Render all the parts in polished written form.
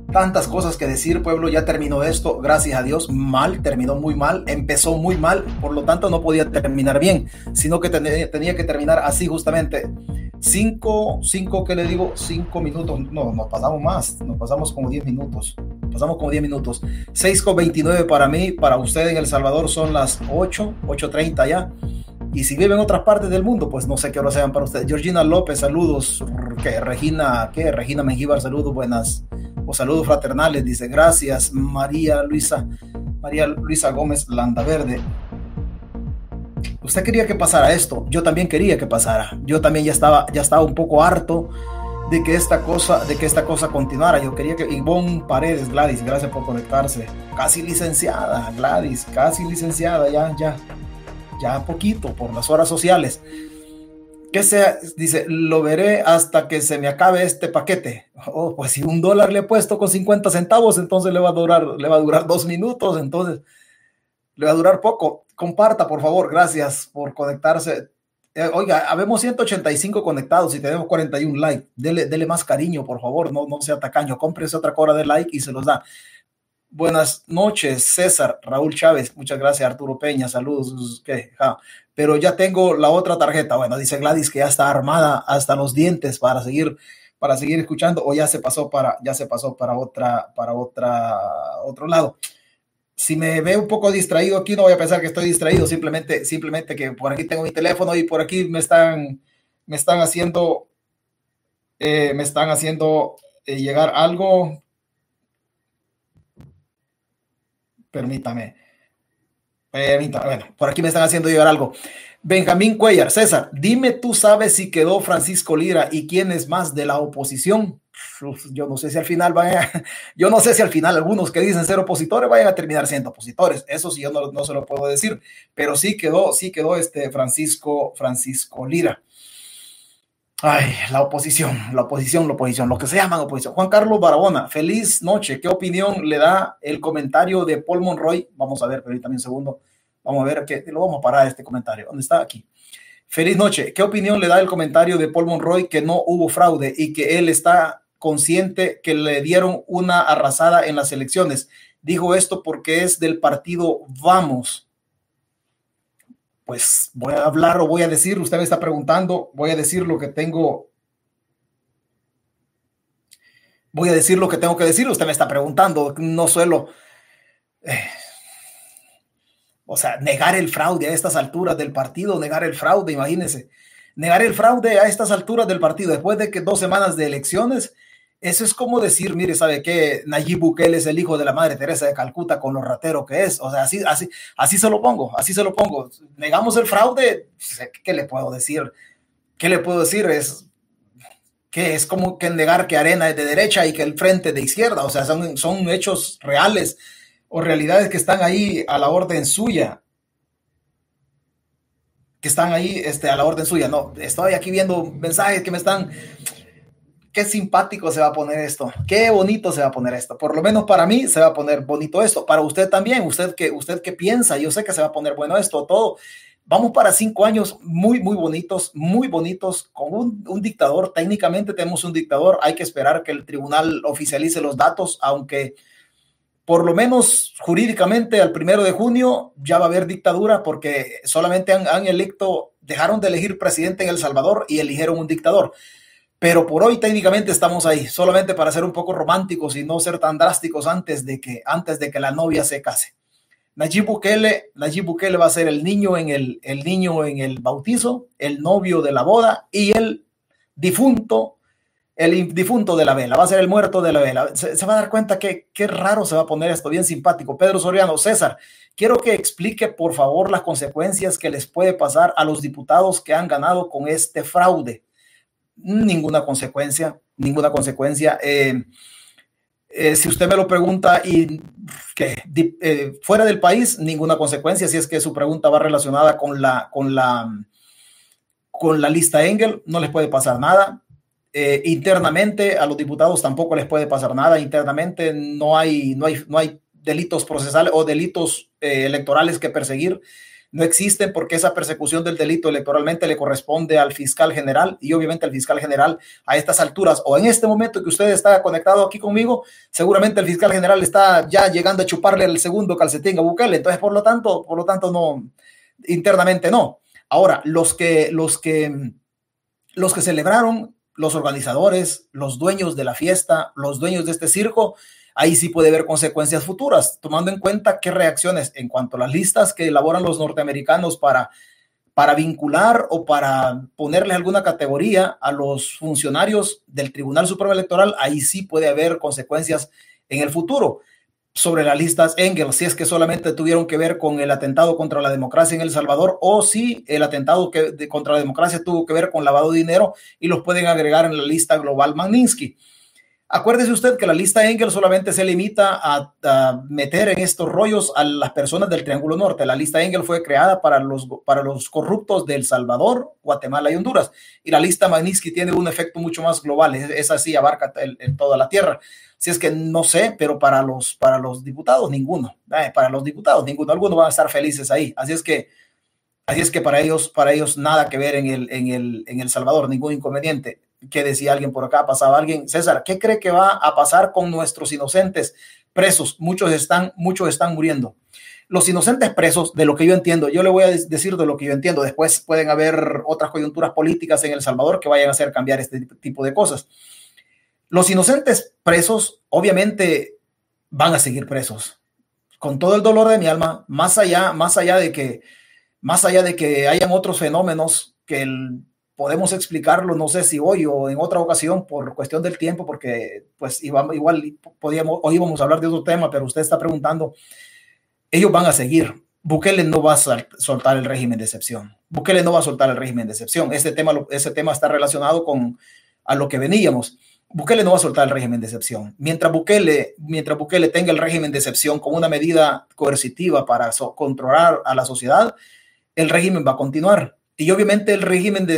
Tantas cosas que decir, pueblo. Ya terminó esto, gracias a Dios. Mal, terminó muy mal, empezó muy mal, por lo tanto no podía terminar bien, sino que tenía que terminar así justamente. ¿Qué le digo? 5 minutos, no, nos pasamos más, nos pasamos como 10 minutos. Pasamos como 10 minutos. 6:29 para mí, para usted en El Salvador son las 8:30 ya. Y si vive en otras partes del mundo, pues no sé qué hora sean para ustedes. Georgina López, saludos. Regina Mengíbar, saludos, buenas. O saludos fraternales, dice, gracias. María Luisa Gómez Landaverde. Usted quería que pasara esto, yo también quería que pasara. Yo también ya estaba un poco harto de que esta cosa continuara. Yo quería que Ivonne Paredes, Gladys, gracias por conectarse. Casi licenciada, Gladys, casi licenciada, ya poquito por las horas sociales. Que sea, dice, lo veré hasta que se me acabe este paquete. Oh, pues si $1 le he puesto con 50 centavos, entonces le va a durar 2 minutos, entonces le va a durar poco. Comparta, por favor, gracias por conectarse. Oiga, habemos 185 conectados y tenemos 41 likes. Dele más cariño, por favor, no sea tacaño. Cómprese otra cora de like y se los da. Buenas noches, César, Raúl Chávez, muchas gracias, Arturo Peña, saludos. Pero ya tengo la otra tarjeta. Bueno, dice Gladys que ya está armada hasta los dientes para seguir escuchando, o ya se pasó para otro lado. Si me ve un poco distraído aquí, no voy a pensar que estoy distraído, simplemente que por aquí tengo mi teléfono y por aquí me están haciendo llegar algo. Permítame. Bueno, por aquí me están haciendo llegar algo. Benjamín Cuellar, César, dime, ¿tú sabes si quedó Francisco Lira y quién es más de la oposición? Yo no sé si al final algunos que dicen ser opositores vayan a terminar siendo opositores. Eso sí, yo no se lo puedo decir, pero sí quedó Francisco Lira. Ay, la oposición, lo que se llama oposición. Juan Carlos Barahona, feliz noche. ¿Qué opinión le da el comentario de Paul Monroy? Vamos a ver, permítame un segundo. Vamos a ver, lo vamos a parar este comentario. ¿Dónde está? Aquí. Feliz noche. ¿Qué opinión le da el comentario de Paul Monroy que no hubo fraude y que él está consciente que le dieron una arrasada en las elecciones? Dijo esto porque es del partido Vamos. Pues voy a hablar o voy a decir, usted me está preguntando, voy a decir lo que tengo que decir, usted me está preguntando, no suelo, negar el fraude a estas alturas del partido, imagínense, negar el fraude a estas alturas del partido, después de que 2 semanas de elecciones. Eso es como decir, mire, ¿sabe qué? Nayib Bukele es el hijo de la Madre Teresa de Calcuta con lo ratero que es. O sea, así se lo pongo. Negamos el fraude. ¿Qué le puedo decir? Es como que negar que Arena es de derecha y que el Frente de izquierda. O sea, son hechos reales o realidades que están ahí a la orden suya. No, estoy aquí viendo mensajes que me están... Qué simpático se va a poner esto, qué bonito se va a poner esto. Por lo menos para mí se va a poner bonito esto, para usted también. Usted qué piensa, yo sé que se va a poner bueno esto, todo. Vamos para 5 años muy bonitos, con un dictador. Técnicamente tenemos un dictador, hay que esperar que el tribunal oficialice los datos, aunque por lo menos jurídicamente al 1 de junio ya va a haber dictadura, porque solamente dejaron de elegir presidente en El Salvador y eligieron un dictador. Pero por hoy técnicamente estamos ahí, solamente para ser un poco románticos y no ser tan drásticos antes de que la novia se case. Nayib Bukele va a ser el niño en el bautizo, el novio de la boda y el difunto de la vela. Va a ser el muerto de la vela. Se va a dar cuenta que qué raro se va a poner esto, bien simpático. Pedro Soriano, César, quiero que explique por favor las consecuencias que les puede pasar a los diputados que han ganado con este fraude. Ninguna consecuencia. Si usted me lo pregunta y fuera del país, ninguna consecuencia. Si es que su pregunta va relacionada con la lista Engel, no les puede pasar nada. Internamente a los diputados tampoco les puede pasar nada. Internamente no hay delitos procesales o delitos electorales que perseguir. no existen porque esa persecución del delito electoralmente le corresponde al fiscal general y obviamente el fiscal general a estas alturas o en este momento que usted está conectado aquí conmigo, seguramente el fiscal general está ya llegando a chuparle el segundo calcetín a Bukele, entonces por lo tanto no, internamente no. Ahora, los que celebraron, los organizadores, los dueños de la fiesta, los dueños de este circo, ahí sí puede haber consecuencias futuras, tomando en cuenta qué reacciones en cuanto a las listas que elaboran los norteamericanos para vincular o para ponerle alguna categoría a los funcionarios del Tribunal Supremo Electoral, ahí sí puede haber consecuencias en el futuro. Sobre las listas Engel, si es que solamente tuvieron que ver con el atentado contra la democracia en El Salvador o si el atentado contra la democracia tuvo que ver con lavado de dinero y los pueden agregar en la lista global Magnitsky. Acuérdese usted que la lista Engel solamente se limita a meter en estos rollos a las personas del Triángulo Norte. La lista Engel fue creada para los corruptos de El Salvador, Guatemala y Honduras. Y la lista Magnitsky tiene un efecto mucho más global. Esa sí abarca toda la tierra. Si es que no sé, pero para los diputados, ninguno. Para los diputados, ninguno. Algunos van a estar felices ahí. Así es que para ellos nada que ver en El Salvador, ningún inconveniente. ¿Qué decía alguien por acá? Pasaba alguien. César, ¿qué cree que va a pasar con nuestros inocentes presos? Muchos están muriendo. Los inocentes presos, de lo que yo entiendo, yo le voy a decir de lo que yo entiendo. Después pueden haber otras coyunturas políticas en El Salvador que vayan a hacer cambiar este tipo de cosas. Los inocentes presos, obviamente, van a seguir presos. Con todo el dolor de mi alma, más allá de que hayan otros fenómenos que podemos explicarlo, no sé si hoy o en otra ocasión por cuestión del tiempo, porque pues igual hoy íbamos a hablar de otro tema, pero usted está preguntando, ellos van a seguir. Bukele no va a soltar el régimen de excepción. Bukele no va a soltar el régimen de excepción. Ese tema está relacionado a lo que veníamos. Bukele no va a soltar el régimen de excepción. Mientras Bukele tenga el régimen de excepción como una medida coercitiva para controlar a la sociedad, el régimen va a continuar. Y obviamente el régimen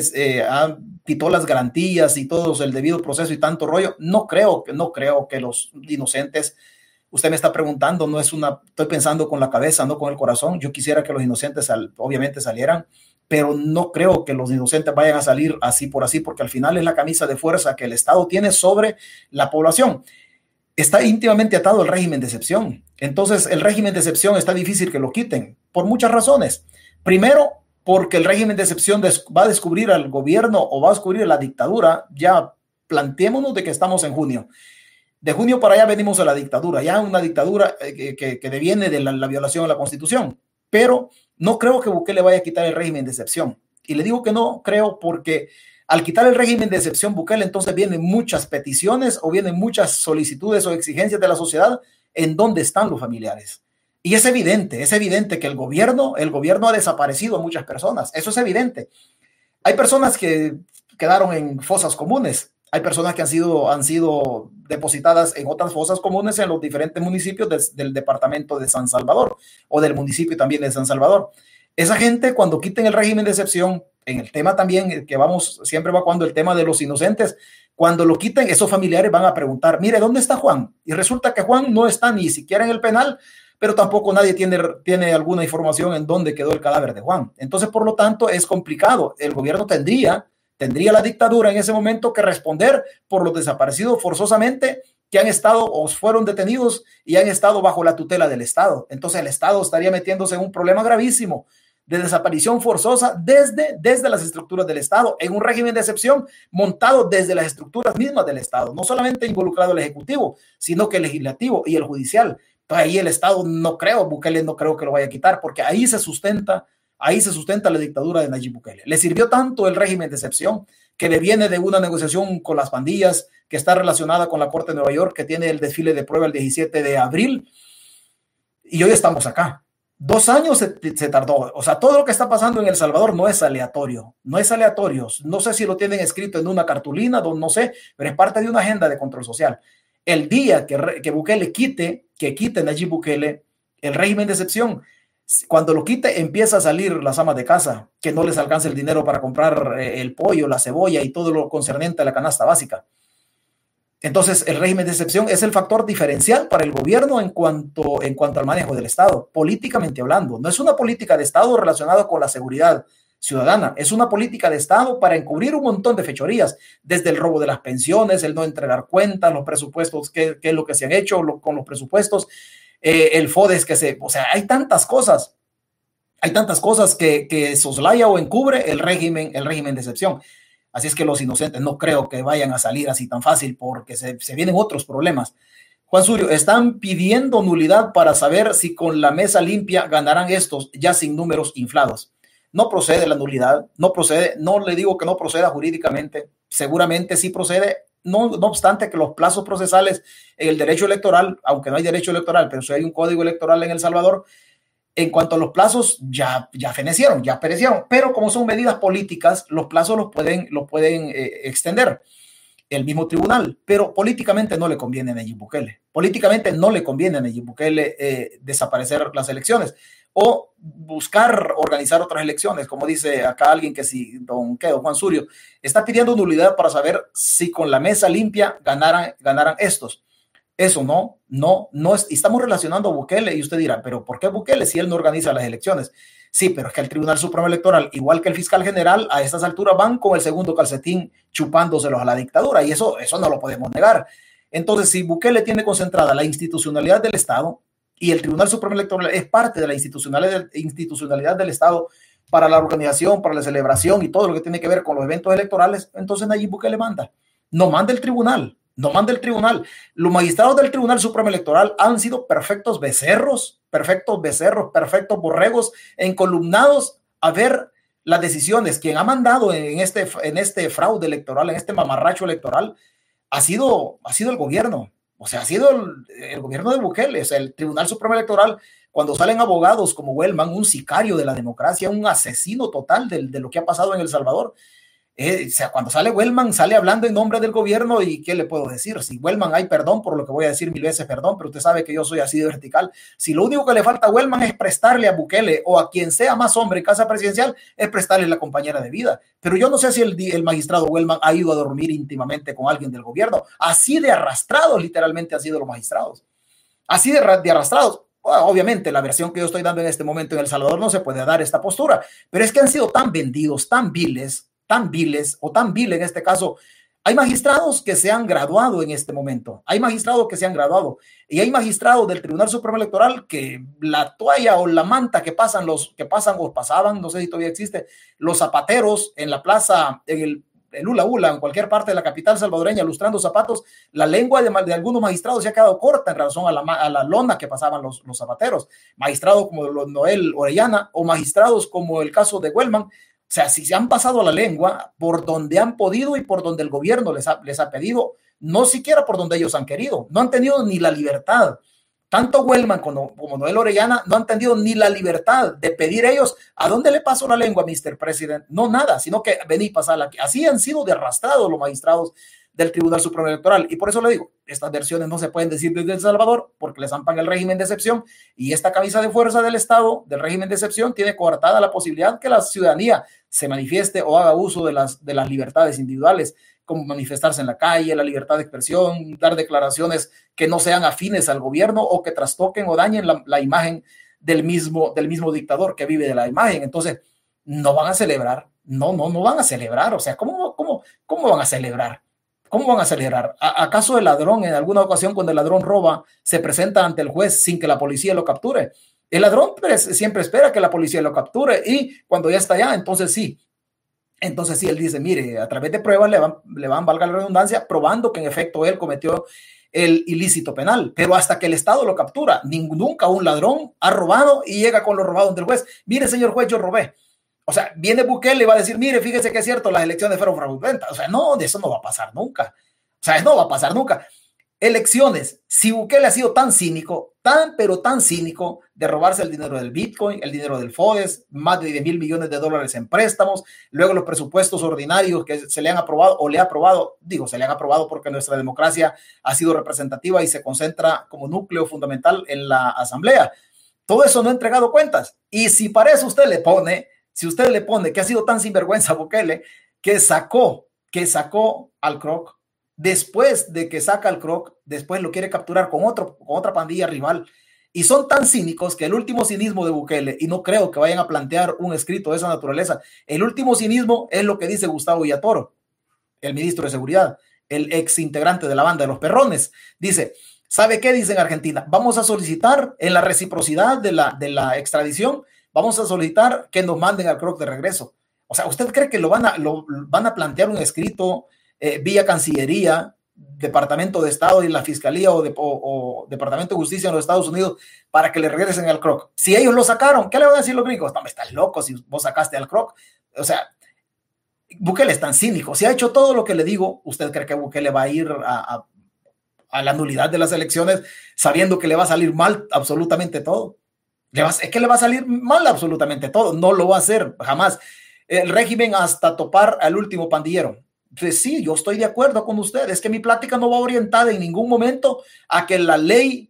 quitó las garantías y todo el debido proceso y tanto rollo. No creo que los inocentes, usted me está preguntando, estoy pensando con la cabeza, no con el corazón. Yo quisiera que los inocentes obviamente salieran, pero no creo que los inocentes vayan a salir así por así, porque al final es la camisa de fuerza que el Estado tiene sobre la población. Está íntimamente atado al régimen de excepción. Entonces, el régimen de excepción está difícil que lo quiten por muchas razones. Primero, porque el régimen de excepción va a descubrir al gobierno o va a descubrir la dictadura. Ya planteémonos de que estamos en junio. De junio para allá venimos a la dictadura, ya una dictadura que deviene de la violación a la Constitución. Pero no creo que Bukele vaya a quitar el régimen de excepción. Y le digo que no creo porque al quitar el régimen de excepción Bukele, entonces vienen muchas peticiones o vienen muchas solicitudes o exigencias de la sociedad en dónde están los familiares. Y es evidente que el gobierno ha desaparecido a muchas personas. Eso es evidente. Hay personas que quedaron en fosas comunes. Hay personas que han sido depositadas en otras fosas comunes en los diferentes municipios del departamento de San Salvador o del municipio también de San Salvador. Esa gente, cuando quiten el régimen de excepción, en el tema también que siempre va cuando el tema de los inocentes, cuando lo quiten, esos familiares van a preguntar, mire, ¿dónde está Juan? Y resulta que Juan no está ni siquiera en el penal, pero tampoco nadie tiene alguna información en dónde quedó el cadáver de Juan. Entonces, por lo tanto, es complicado. El gobierno tendría la dictadura en ese momento que responder por los desaparecidos forzosamente que han estado o fueron detenidos y han estado bajo la tutela del Estado. Entonces, el Estado estaría metiéndose en un problema gravísimo de desaparición forzosa desde las estructuras del Estado, en un régimen de excepción montado desde las estructuras mismas del Estado, no solamente involucrado el Ejecutivo, sino que el Legislativo y el Judicial. Entonces ahí el Estado Bukele no creo que lo vaya a quitar, porque ahí se sustenta la dictadura de Nayib Bukele. Le sirvió tanto el régimen de excepción que le viene de una negociación con las pandillas que está relacionada con la Corte de Nueva York, que tiene el desfile de prueba el 17 de abril, y hoy estamos acá. 2 años se tardó. O sea, todo lo que está pasando en El Salvador no es aleatorio. No sé si lo tienen escrito en una cartulina, no sé, pero es parte de una agenda de control social. El día que Bukele quite Nayib Bukele el régimen de excepción, cuando lo quite empieza a salir las amas de casa, que no les alcanza el dinero para comprar el pollo, la cebolla y todo lo concerniente a la canasta básica. Entonces, el régimen de excepción es el factor diferencial para el gobierno en cuanto al manejo del Estado, políticamente hablando. No es una política de Estado relacionada con la seguridad ciudadana, es una política de Estado para encubrir un montón de fechorías, desde el robo de las pensiones, el no entregar cuentas, los presupuestos, qué es lo que se han hecho con los presupuestos, el FODES o sea, hay tantas cosas que soslaya o encubre el régimen de excepción. Así es que los inocentes no creo que vayan a salir así tan fácil porque se vienen otros problemas. Juan Surio, están pidiendo nulidad para saber si con la mesa limpia ganarán estos ya sin números inflados. No procede la nulidad, no procede, no le digo que no proceda jurídicamente, seguramente sí procede, no obstante que los plazos procesales en el derecho electoral, aunque no hay derecho electoral, pero sí hay un código electoral en El Salvador, en cuanto a los plazos, ya fenecieron, ya perecieron, pero como son medidas políticas, los plazos los pueden extender el mismo tribunal, pero políticamente no le conviene a Nayib Bukele. Políticamente no le conviene a Nayib Bukele desaparecer las elecciones o buscar organizar otras elecciones, como dice acá alguien que si don Juan Surio está pidiendo nulidad para saber si con la mesa limpia ganaran estos. Eso no es, estamos relacionando a Bukele y usted dirá, pero ¿por qué Bukele si él no organiza las elecciones? Sí, pero es que el Tribunal Supremo Electoral, igual que el fiscal general, a estas alturas van con el segundo calcetín chupándoselos a la dictadura y eso no lo podemos negar. Entonces, si Bukele tiene concentrada la institucionalidad del Estado y el Tribunal Supremo Electoral es parte de la institucionalidad del Estado para la organización, para la celebración y todo lo que tiene que ver con los eventos electorales, entonces Nayib Bukele manda. No manda el tribunal. No manda el tribunal. Los magistrados del Tribunal Supremo Electoral han sido perfectos becerros, perfectos borregos, encolumnados a ver las decisiones. Quien ha mandado en este fraude electoral, en este mamarracho electoral, ha sido el gobierno. O sea, ha sido el gobierno de Bukele. O sea, el Tribunal Supremo Electoral, cuando salen abogados como Wellman, un sicario de la democracia, un asesino total de lo que ha pasado en El Salvador, o sea, cuando sale Wellman, sale hablando en nombre del gobierno y ¿qué le puedo decir? Si Wellman, hay perdón por lo que voy a decir 1000 veces, perdón, pero usted sabe que yo soy así de vertical. Si lo único que le falta a Wellman es prestarle a Bukele o a quien sea más hombre en casa presidencial, es prestarle la compañera de vida. Pero yo no sé si el magistrado Wellman ha ido a dormir íntimamente con alguien del gobierno. Así de arrastrados literalmente han sido los magistrados. Así de arrastrados. Bueno, obviamente la versión que yo estoy dando en este momento en El Salvador no se puede dar esta postura, pero es que han sido tan vendidos, tan viles o tan vil en este caso. Hay magistrados que se han graduado en este momento, hay magistrados que se han graduado y hay magistrados del Tribunal Supremo Electoral que la toalla o la manta que pasan o pasaban, no sé si todavía existe, los zapateros en la plaza, en el Hula Hula, en cualquier parte de la capital salvadoreña, lustrando zapatos, la lengua de algunos magistrados se ha quedado corta en razón a la lona que pasaban los zapateros. Magistrados como Noel Orellana o magistrados como el caso de Wellman. O sea, si se han pasado la lengua por donde han podido y por donde el gobierno les ha pedido, no siquiera por donde ellos han querido. No han tenido ni la libertad. Tanto Wellman como Noel Orellana no han tenido ni la libertad de pedir ellos a dónde le pasó la lengua, Mr. President. No nada, sino que vení y pasarla. Así han sido de arrastrados los magistrados del Tribunal Supremo Electoral. Y por eso le digo, estas versiones no se pueden decir desde El Salvador porque les zampan el régimen de excepción y esta camisa de fuerza del Estado, del régimen de excepción, tiene coartada la posibilidad que la ciudadanía se manifieste o haga uso de las libertades individuales, como manifestarse en la calle, la libertad de expresión, dar declaraciones que no sean afines al gobierno o que trastoquen o dañen la imagen del mismo dictador que vive de la imagen. Entonces, no van a celebrar, no van a celebrar. O sea, ¿cómo van a celebrar? ¿Cómo van a celebrar? ¿Acaso el ladrón en alguna ocasión cuando el ladrón roba se presenta ante el juez sin que la policía lo capture? El ladrón siempre espera que la policía lo capture y cuando ya está allá, entonces sí, él dice, mire, a través de pruebas le van, valga la redundancia, probando que en efecto él cometió el ilícito penal, pero hasta que el Estado lo captura, nunca un ladrón ha robado y llega con lo robado ante el juez. Mire, señor juez, yo robé. O sea, viene Bukele y va a decir, mire, fíjese que es cierto, las elecciones fueron fraudulentas. O sea, no, de eso no va a pasar nunca. O sea, no va a pasar nunca. Elecciones, si Bukele ha sido tan cínico, pero tan cínico de robarse el dinero del Bitcoin, el dinero del FODES, más de 10 mil millones de dólares en préstamos, luego los presupuestos ordinarios que se le han aprobado o le ha aprobado, se le han aprobado porque nuestra democracia ha sido representativa y se concentra como núcleo fundamental en la asamblea. Todo eso no ha entregado cuentas. Y si para eso usted le pone que ha sido tan sinvergüenza Bukele, que sacó al Croc después de que saca al Croc, después lo quiere capturar con otra pandilla rival. Y son tan cínicos que el último cinismo de Bukele, y no creo que vayan a plantear un escrito de esa naturaleza, el último cinismo es lo que dice Gustavo Villatoro, el ministro de Seguridad, el ex integrante de la banda de los Perrones. Dice, ¿sabe qué dice en Argentina? Vamos a solicitar en la reciprocidad de la extradición, vamos a solicitar que nos manden al Croc de regreso. O sea, ¿usted cree que lo van a plantear un escrito vía Cancillería, Departamento de Estado y la Fiscalía o Departamento de Justicia en los Estados Unidos para que le regresen al Croc? Si ellos lo sacaron, ¿qué le van a decir los gringos? No, me estás loco si vos sacaste al Croc. O sea, Bukele es tan cínico. Si ha hecho todo lo que le digo, ¿usted cree que Bukele va a ir a la nulidad de las elecciones sabiendo que le va a salir mal absolutamente todo? Es que le va a salir mal absolutamente todo. No lo va a hacer jamás. El régimen hasta topar al último pandillero. Pues sí, yo estoy de acuerdo con usted. Es que mi plática no va orientada en ningún momento a que la ley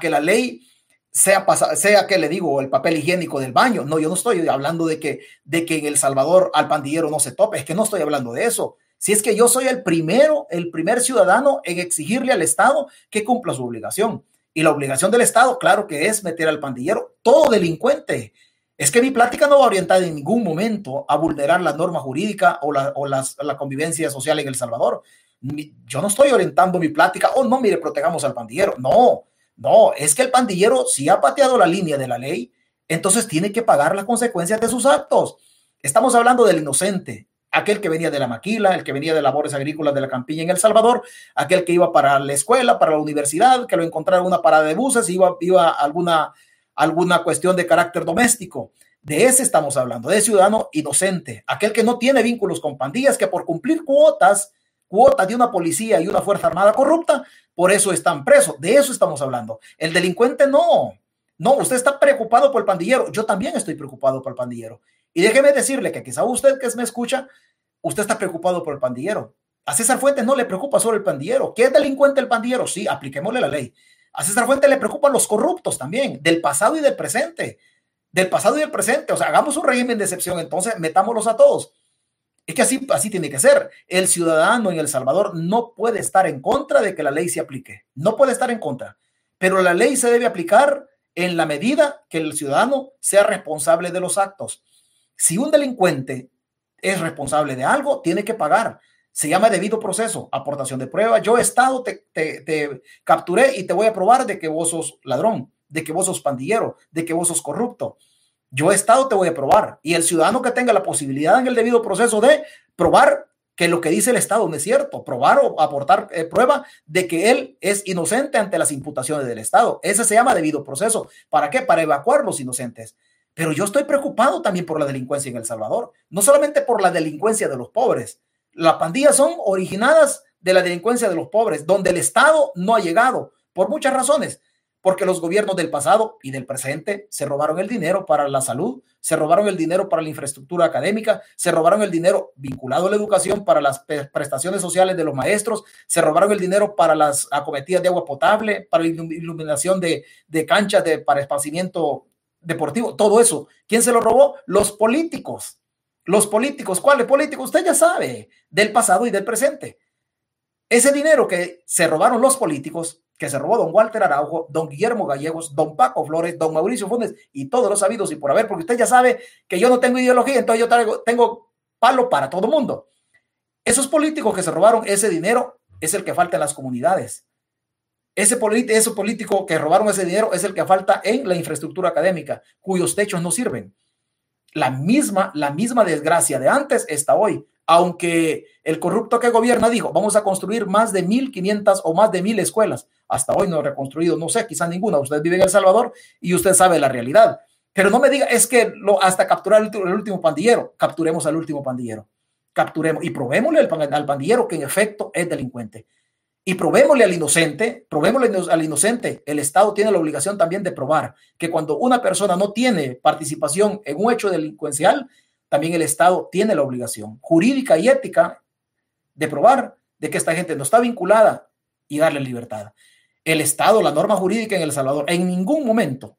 sea que le digo, el papel higiénico del baño. No, yo no estoy hablando de que en El Salvador al pandillero no se tope. Es que no estoy hablando de eso. Si es que yo soy el primer ciudadano en exigirle al Estado que cumpla su obligación. Y la obligación del Estado, claro que es meter al pandillero, todo delincuente. Es que mi plática no va orientada en ningún momento a vulnerar la norma jurídica o la convivencia social en El Salvador. Yo no estoy orientando mi plática, no, mire, protejamos al pandillero. No, es que el pandillero, si ha pateado la línea de la ley, entonces tiene que pagar las consecuencias de sus actos. Estamos hablando del inocente, aquel que venía de la maquila, el que venía de labores agrícolas de la campiña en El Salvador, aquel que iba para la escuela, para la universidad, que lo encontraron en una parada de buses, iba a alguna cuestión de carácter doméstico. De ese estamos hablando, de ciudadano inocente, aquel que no tiene vínculos con pandillas, que por cumplir cuotas de una policía y una fuerza armada corrupta, por eso están presos. De eso estamos hablando. El delincuente no, usted está preocupado por el pandillero. Yo también estoy preocupado por el pandillero. Y déjeme decirle que quizá usted que me escucha, usted está preocupado por el pandillero. A César Fuentes no le preocupa solo el pandillero. ¿Qué es delincuente el pandillero? Sí, apliquémosle la ley. A César Fuentes le preocupan los corruptos también, del pasado y del presente. O sea, hagamos un régimen de excepción, entonces metámoslos a todos. Es que así tiene que ser. El ciudadano en El Salvador no puede estar en contra de que la ley se aplique. No puede estar en contra. Pero la ley se debe aplicar en la medida que el ciudadano sea responsable de los actos. Si un delincuente es responsable de algo, tiene que pagar. Se llama debido proceso, aportación de prueba. Yo, Estado, te capturé y te voy a probar de que vos sos ladrón, de que vos sos pandillero, de que vos sos corrupto. Yo, Estado, te voy a probar. Y el ciudadano que tenga la posibilidad en el debido proceso de probar que lo que dice el Estado no es cierto, probar o aportar prueba de que él es inocente ante las imputaciones del Estado. Ese se llama debido proceso. ¿Para qué? Para evacuar los inocentes. Pero yo estoy preocupado también por la delincuencia en El Salvador. No solamente por la delincuencia de los pobres. Las pandillas son originadas de la delincuencia de los pobres, donde el Estado no ha llegado, por muchas razones. Porque los gobiernos del pasado y del presente se robaron el dinero para la salud, se robaron el dinero para la infraestructura académica, se robaron el dinero vinculado a la educación para las prestaciones sociales de los maestros, se robaron el dinero para las acometidas de agua potable, para la iluminación de canchas para esparcimiento deportivo, todo eso. ¿Quién se lo robó? Los políticos. Los políticos. ¿Cuáles políticos? Usted ya sabe, del pasado y del presente. Ese dinero que se robaron los políticos, que se robó don Walter Araujo, don Guillermo Gallegos, don Paco Flores, don Mauricio Funes y todos los habidos y por haber, porque usted ya sabe que yo no tengo ideología, entonces yo tengo palo para todo mundo. Esos políticos que se robaron ese dinero es el que falta en las comunidades. Ese político que robaron ese dinero es el que falta en la infraestructura académica, cuyos techos no sirven. La misma desgracia de antes está hoy. Aunque el corrupto que gobierna dijo, vamos a construir más de 1,500 o más de 1,000 escuelas. Hasta hoy no he reconstruido, no sé, quizá ninguna. Usted vive en El Salvador y usted sabe la realidad. Pero no me diga, es que hasta capturar el último pandillero. Capturemos al último pandillero. Capturemos y probémosle al pandillero que en efecto es delincuente. Y probémosle al inocente. El Estado tiene la obligación también de probar que cuando una persona no tiene participación en un hecho delincuencial, también el Estado tiene la obligación jurídica y ética de probar de que esta gente no está vinculada y darle libertad. El Estado, la norma jurídica en El Salvador, en ningún momento,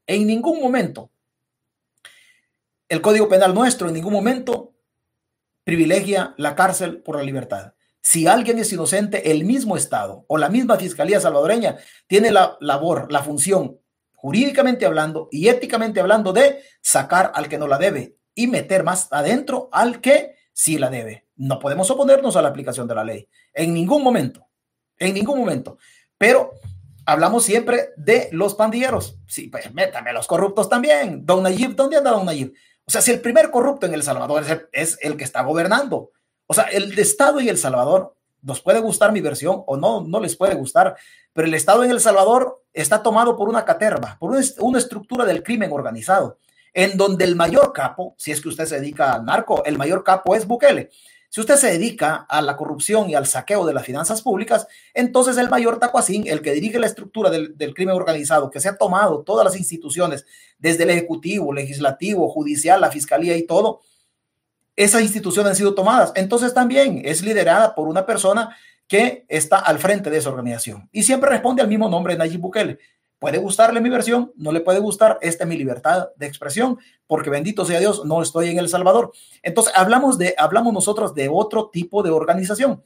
el Código Penal nuestro en ningún momento privilegia la cárcel por la libertad. Si alguien es inocente, el mismo Estado o la misma Fiscalía salvadoreña tiene la labor, la función, jurídicamente hablando y éticamente hablando, de sacar al que no la debe y meter más adentro al que sí la debe. No podemos oponernos a la aplicación de la ley en ningún momento, en ningún momento. Pero hablamos siempre de los pandilleros. Sí, pues métame a los corruptos también. Don Nayib, ¿dónde anda Don Nayib? O sea, si el primer corrupto en El Salvador es el que está gobernando. O sea, el Estado en El Salvador, nos puede gustar mi versión o no, no les puede gustar, pero el Estado en El Salvador está tomado por una caterva, por una estructura del crimen organizado, en donde el mayor capo, si es que usted se dedica al narco, el mayor capo es Bukele. Si usted se dedica a la corrupción y al saqueo de las finanzas públicas, entonces el mayor tacuacín, el que dirige la estructura del crimen organizado, que se ha tomado todas las instituciones, desde el Ejecutivo, Legislativo, Judicial, la Fiscalía y todo, esas instituciones han sido tomadas. Entonces también es liderada por una persona que está al frente de esa organización y siempre responde al mismo nombre, Nayib Bukele. Puede gustarle mi versión, no le puede gustar, esta es mi libertad de expresión, porque bendito sea Dios, no estoy en El Salvador. Entonces hablamos nosotros de otro tipo de organización.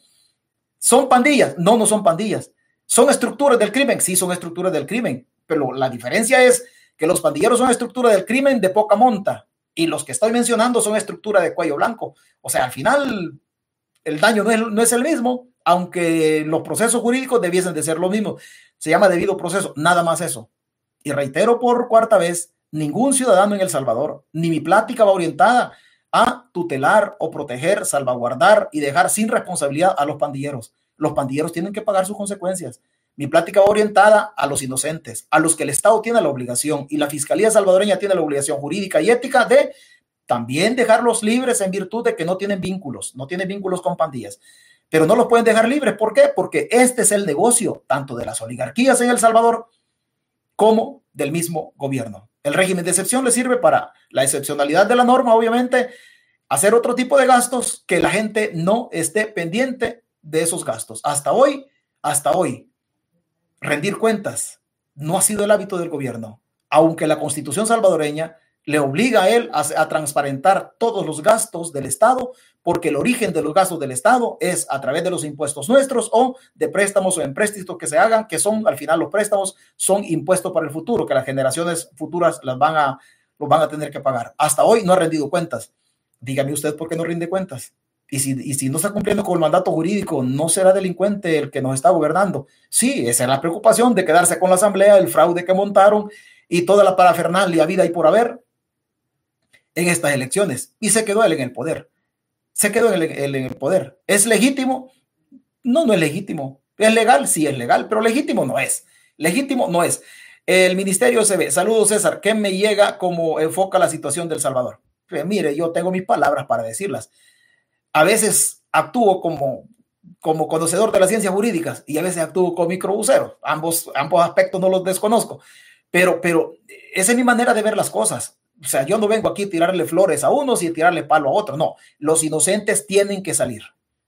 ¿Son pandillas? No, no son pandillas. ¿Son estructuras del crimen? Sí, son estructuras del crimen, pero la diferencia es que los pandilleros son estructura del crimen de poca monta y los que estoy mencionando son estructura de cuello blanco. O sea, al final el daño no es el mismo, aunque los procesos jurídicos debiesen de ser lo mismo. Se llama debido proceso, nada más eso. Y reitero por cuarta vez, ningún ciudadano en El Salvador, ni mi plática va orientada a tutelar o proteger, salvaguardar y dejar sin responsabilidad a los pandilleros. Los pandilleros tienen que pagar sus consecuencias. Mi plática va orientada a los inocentes, a los que el Estado tiene la obligación y la Fiscalía salvadoreña tiene la obligación jurídica y ética de también dejarlos libres en virtud de que no tienen vínculos con pandillas. Pero no los pueden dejar libres. ¿Por qué? Porque este es el negocio tanto de las oligarquías en El Salvador como del mismo gobierno. El régimen de excepción le sirve para la excepcionalidad de la norma, obviamente, hacer otro tipo de gastos que la gente no esté pendiente de esos gastos. Hasta hoy, rendir cuentas no ha sido el hábito del gobierno, aunque la Constitución salvadoreña le obliga a él a transparentar todos los gastos del Estado, porque el origen de los gastos del Estado es a través de los impuestos nuestros o de préstamos o empréstitos que se hagan, que son, al final, los préstamos son impuestos para el futuro, que las generaciones futuras los van a tener que pagar. Hasta hoy no ha rendido cuentas. Dígame usted por qué no rinde cuentas. Y si no está cumpliendo con el mandato jurídico, ¿no será delincuente el que nos está gobernando? Sí, esa es la preocupación de quedarse con la asamblea, el fraude que montaron y toda la parafernalia vida y por haber en estas elecciones. Y se quedó él en el poder. En el poder. ¿Es legítimo? No, no es legítimo. ¿Es legal? Sí, es legal, pero legítimo no es. Legítimo no es. El Ministerio CB. Saludos, César. ¿Qué me llega como enfoca la situación del Salvador? Pues, mire, yo tengo mis palabras para decirlas. A veces actúo como conocedor de las ciencias jurídicas y a veces actúo como microbusero. Ambos aspectos no los desconozco, pero esa es mi manera de ver las cosas. O sea, yo no vengo aquí a tirarle flores a unos y tirarle palo a otros. No, los inocentes tienen que salir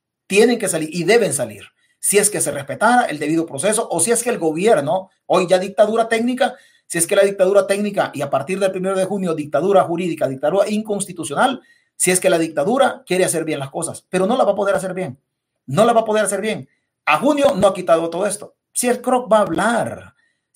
y deben salir. Si es que se respetara el debido proceso o si es que el gobierno, hoy ya dictadura técnica, si es que la dictadura técnica y a partir del 1 de junio dictadura jurídica, dictadura inconstitucional, si es que la dictadura quiere hacer bien las cosas, pero no la va a poder hacer bien. No la va a poder hacer bien. A junio no ha quitado todo esto. Si el CROC va a hablar,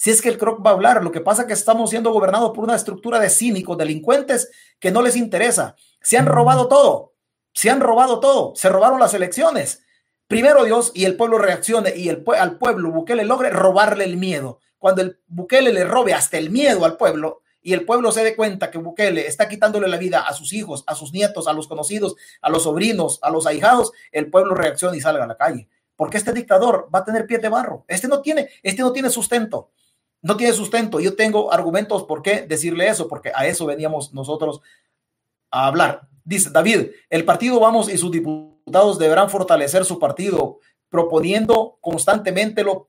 lo que pasa es que estamos siendo gobernados por una estructura de cínicos, delincuentes que no les interesa. Se han robado todo. Se robaron las elecciones. Primero Dios y el pueblo reaccione y al pueblo Bukele logre robarle el miedo. Cuando el Bukele le robe hasta el miedo al pueblo y el pueblo se dé cuenta que Bukele está quitándole la vida a sus hijos, a sus nietos, a los conocidos, a los sobrinos, a los ahijados, el pueblo reacciona y salga a la calle. Porque este dictador va a tener pies de barro. Este no tiene sustento. No tiene sustento. Yo tengo argumentos por qué decirle eso, porque a eso veníamos nosotros a hablar. Dice David, el partido Vamos y sus diputados deberán fortalecer su partido, proponiendo constantemente los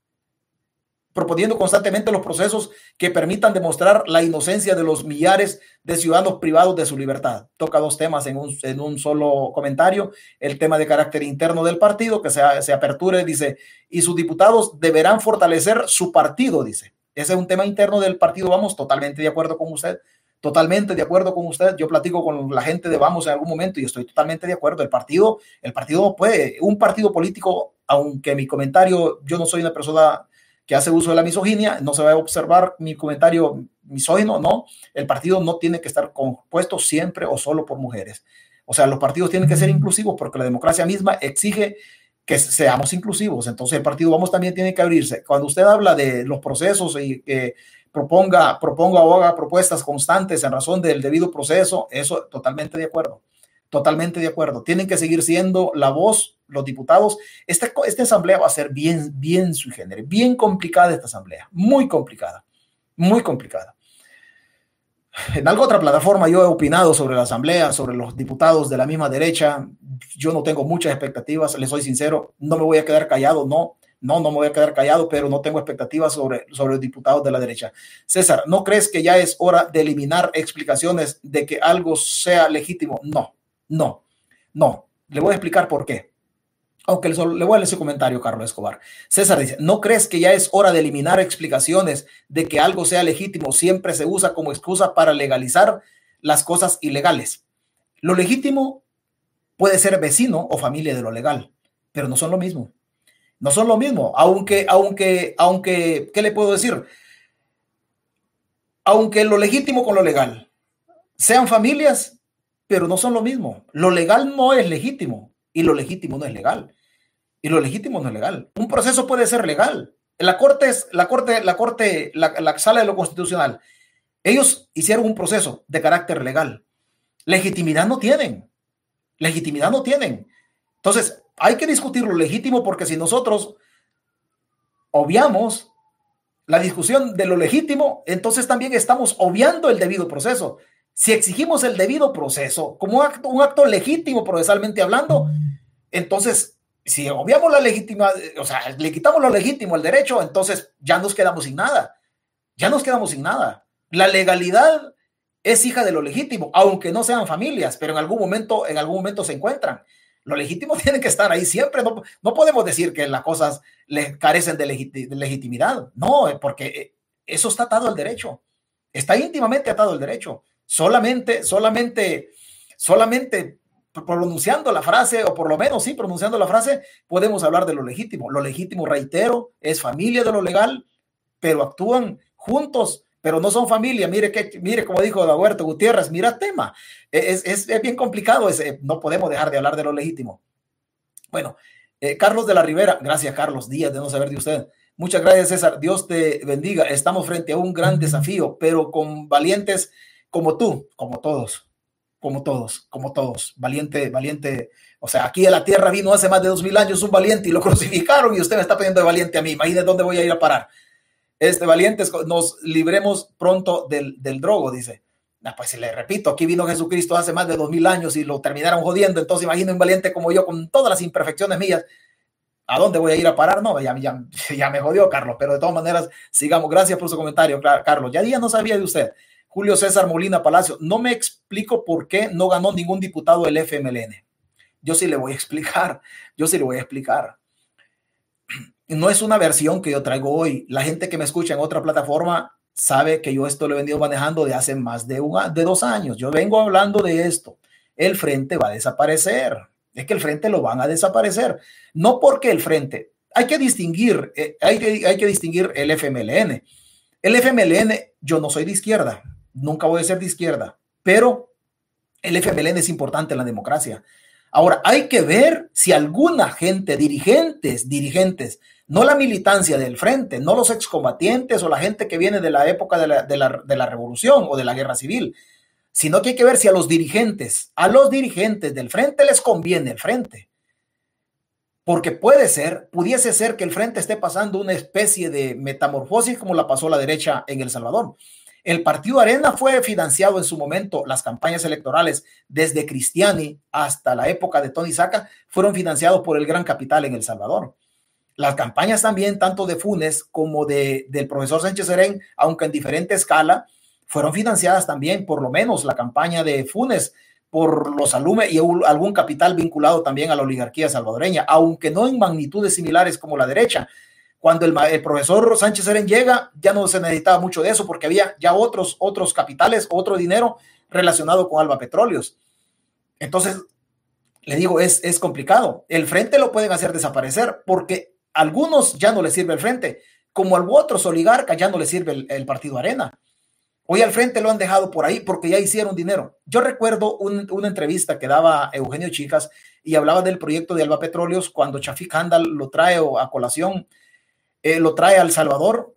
procesos que permitan demostrar la inocencia de los millares de ciudadanos privados de su libertad. Toca dos temas en un solo comentario. El tema de carácter interno del partido, que se aperture, dice, y sus diputados deberán fortalecer su partido, dice. Ese es un tema interno del partido Vamos, totalmente de acuerdo con usted. Totalmente de acuerdo con usted. Yo platico con la gente de Vamos en algún momento y estoy totalmente de acuerdo. El partido no puede, un partido político, aunque mi comentario, yo no soy una persona que hace uso de la misoginia, no se va a observar mi comentario misógino, no. El partido no tiene que estar compuesto siempre o solo por mujeres. O sea, los partidos tienen que ser inclusivos porque la democracia misma exige que seamos inclusivos. Entonces el partido Vamos también tiene que abrirse. Cuando usted habla de los procesos y que proponga o haga propuestas constantes en razón del debido proceso, eso totalmente de acuerdo. Totalmente de acuerdo. Tienen que seguir siendo la voz, los diputados. Esta asamblea va a ser bien sui generis, bien complicada esta asamblea, muy complicada, muy complicada. En alguna otra plataforma yo he opinado sobre la asamblea, sobre los diputados de la misma derecha. Yo no tengo muchas expectativas, les soy sincero, no me voy a quedar callado, no me voy a quedar callado, pero no tengo expectativas sobre los diputados de la derecha. César, ¿no crees que ya es hora de eliminar explicaciones de que algo sea legítimo? No. Le voy a explicar por qué. Aunque le voy a leer su comentario, Carlos Escobar. César dice, ¿no crees que ya es hora de eliminar explicaciones de que algo sea legítimo? Siempre se usa como excusa para legalizar las cosas ilegales. Lo legítimo puede ser vecino o familia de lo legal, pero no son lo mismo. No son lo mismo, aunque, ¿qué le puedo decir? Aunque lo legítimo con lo legal sean familias, pero no son lo mismo. Lo legal no es legítimo y lo legítimo no es legal. Y lo legítimo no es legal. Un proceso puede ser legal. La sala de lo constitucional, ellos hicieron un proceso de carácter legal. Legitimidad no tienen. Entonces, hay que discutir lo legítimo porque si nosotros obviamos la discusión de lo legítimo, entonces también estamos obviando el debido proceso. Si exigimos el debido proceso como un acto legítimo procesalmente hablando, entonces si obviamos la legitimidad, o sea, le quitamos lo legítimo, el derecho, entonces ya nos quedamos sin nada. La legalidad es hija de lo legítimo, aunque no sean familias, pero en algún momento se encuentran. Lo legítimo tiene que estar ahí siempre. No podemos decir que las cosas carecen de legitimidad. No, porque eso está atado al derecho. Está íntimamente atado al derecho. Solamente pronunciando la frase, o por lo menos sí, pronunciando la frase, podemos hablar de lo legítimo. Lo legítimo, reitero, es familia de lo legal, pero actúan juntos, pero no son familia. Mire como dijo Dagoberto Gutiérrez, mira tema. Es bien complicado, no podemos dejar de hablar de lo legítimo. Bueno, Carlos de la Rivera, gracias Carlos, días de no saber de usted. Muchas gracias César, Dios te bendiga. Estamos frente a un gran desafío, pero con valientes como tú, como todos, valiente. O sea, aquí a la tierra vino hace más de 2000 años un valiente y lo crucificaron y usted me está pidiendo de valiente a mí. Imagínese dónde voy a ir a parar. Valientes, nos libremos pronto del drogo, dice. Pues le repito, aquí vino Jesucristo hace más de 2000 años y lo terminaron jodiendo. Entonces imagino un valiente como yo con todas las imperfecciones mías. ¿A dónde voy a ir a parar? No, ya me jodió Carlos, pero de todas maneras sigamos. Gracias por su comentario, Carlos. Ya no sabía de usted. Julio César Molina Palacio, no me explico por qué no ganó ningún diputado del FMLN. Yo sí le voy a explicar. No es una versión que yo traigo hoy. La gente que me escucha en otra plataforma sabe que yo esto lo he venido manejando de hace más de 2 años. Yo vengo hablando de esto. El frente va a desaparecer. Es que el frente lo van a desaparecer. No porque el frente. Hay que distinguir el FMLN. El FMLN, yo no soy de izquierda. Nunca voy a ser de izquierda. Pero el FMLN es importante en la democracia. Ahora, hay que ver si alguna gente, dirigentes, no la militancia del frente, no los excombatientes o la gente que viene de la época de la revolución o de la guerra civil, sino que hay que ver si a los dirigentes del frente les conviene el frente. Porque pudiese ser que el frente esté pasando una especie de metamorfosis como la pasó la derecha en El Salvador. El Partido Arena fue financiado en su momento, las campañas electorales desde Cristiani hasta la época de Tony Saca fueron financiados por el gran capital en El Salvador. Las campañas también, tanto de Funes como del profesor Sánchez Serén, aunque en diferente escala, fueron financiadas también, por lo menos la campaña de Funes, por los Alume y algún capital vinculado también a la oligarquía salvadoreña, aunque no en magnitudes similares como la derecha. Cuando el profesor Sánchez Serén llega, ya no se necesitaba mucho de eso porque había ya otros capitales, otro dinero relacionado con Alba Petróleos. Entonces, le digo, es complicado. El frente lo pueden hacer desaparecer porque a algunos ya no les sirve el frente, como a otros oligarcas ya no les sirve el partido Arena. Hoy al frente lo han dejado por ahí porque ya hicieron dinero. Yo recuerdo una entrevista que daba Eugenio Chicas y hablaba del proyecto de Alba Petróleos cuando Chafik Handal lo trae a colación, lo trae a El Salvador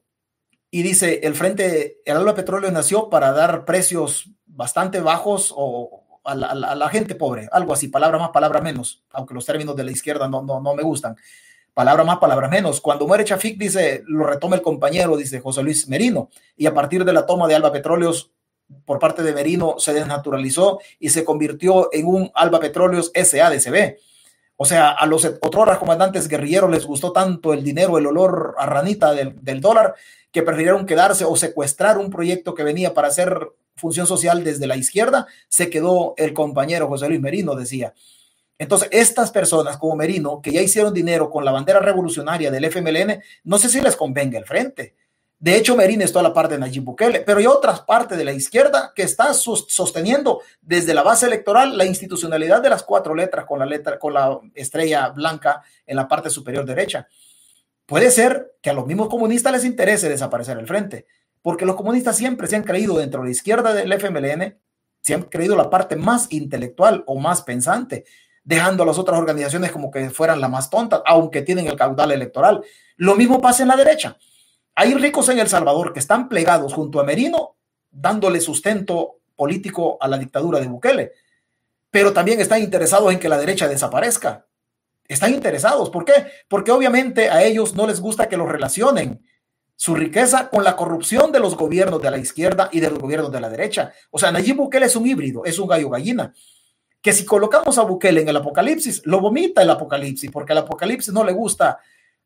y dice, el Alba Petróleos nació para dar precios bastante bajos a la gente pobre, algo así, palabra más, palabra menos, aunque los términos de la izquierda no me gustan. Palabra más, palabra menos. Cuando muere Chafik, dice, lo retoma el compañero, dice José Luis Merino, y a partir de la toma de Alba Petróleos por parte de Merino se desnaturalizó y se convirtió en un Alba Petróleos SADCB. O sea, a los otros comandantes guerrilleros les gustó tanto el dinero, el olor a ranita del dólar, que prefirieron quedarse o secuestrar un proyecto que venía para hacer función social desde la izquierda. Se quedó el compañero José Luis Merino, decía. Entonces, estas personas como Merino, que ya hicieron dinero con la bandera revolucionaria del FMLN, no sé si les convenga el frente. De hecho, Merino está a la parte de Nayib Bukele, pero hay otras partes de la izquierda que está sosteniendo desde la base electoral la institucionalidad de las 4 letras con la estrella blanca en la parte superior derecha. Puede ser que a los mismos comunistas les interese desaparecer el frente, porque los comunistas siempre se han creído dentro de la izquierda del FMLN, se han creído la parte más intelectual o más pensante, dejando a las otras organizaciones como que fueran las más tontas, aunque tienen el caudal electoral. Lo mismo pasa en la derecha. Hay ricos en El Salvador que están plegados junto a Merino, dándole sustento político a la dictadura de Bukele, pero también están interesados en que la derecha desaparezca. Están interesados. ¿Por qué? Porque obviamente a ellos no les gusta que los relacionen su riqueza con la corrupción de los gobiernos de la izquierda y de los gobiernos de la derecha. O sea, Nayib Bukele es un híbrido, es un gallo gallina, que si colocamos a Bukele en el apocalipsis, lo vomita el apocalipsis, porque el apocalipsis no le gusta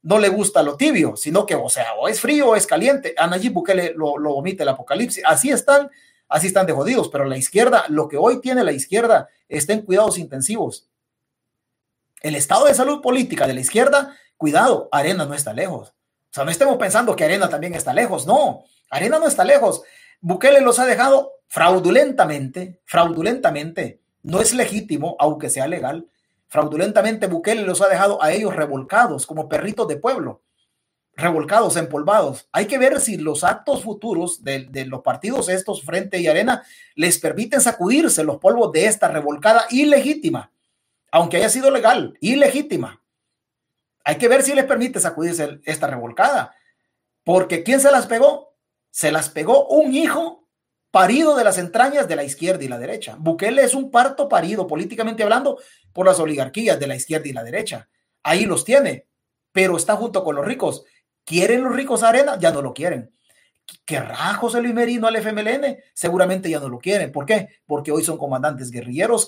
lo tibio, sino que, o sea, o es frío o es caliente. A Nayib Bukele lo vomita el apocalipsis. Así están de jodidos, pero la izquierda, lo que hoy tiene la izquierda, está en cuidados intensivos. El estado de salud política de la izquierda, cuidado, Arena no está lejos. O sea, no estemos pensando que Arena también está lejos. No, Arena no está lejos. Bukele los ha dejado fraudulentamente. No es legítimo, aunque sea legal. Fraudulentamente Bukele los ha dejado a ellos revolcados, como perritos de pueblo, revolcados, empolvados. Hay que ver si los actos futuros de los partidos estos, Frente y Arena, les permiten sacudirse los polvos de esta revolcada ilegítima, aunque haya sido legal, ilegítima. Hay que ver si les permite sacudirse esta revolcada, porque ¿quién se las pegó? Se las pegó un hijo parido de las entrañas de la izquierda y la derecha. Bukele es un parto parido, políticamente hablando, por las oligarquías de la izquierda y la derecha. Ahí los tiene, pero está junto con los ricos. ¿Quieren los ricos a Arena? Ya no lo quieren. ¿Querrá José Luis Merino al FMLN? Seguramente ya no lo quieren. ¿Por qué? Porque hoy son comandantes guerrilleros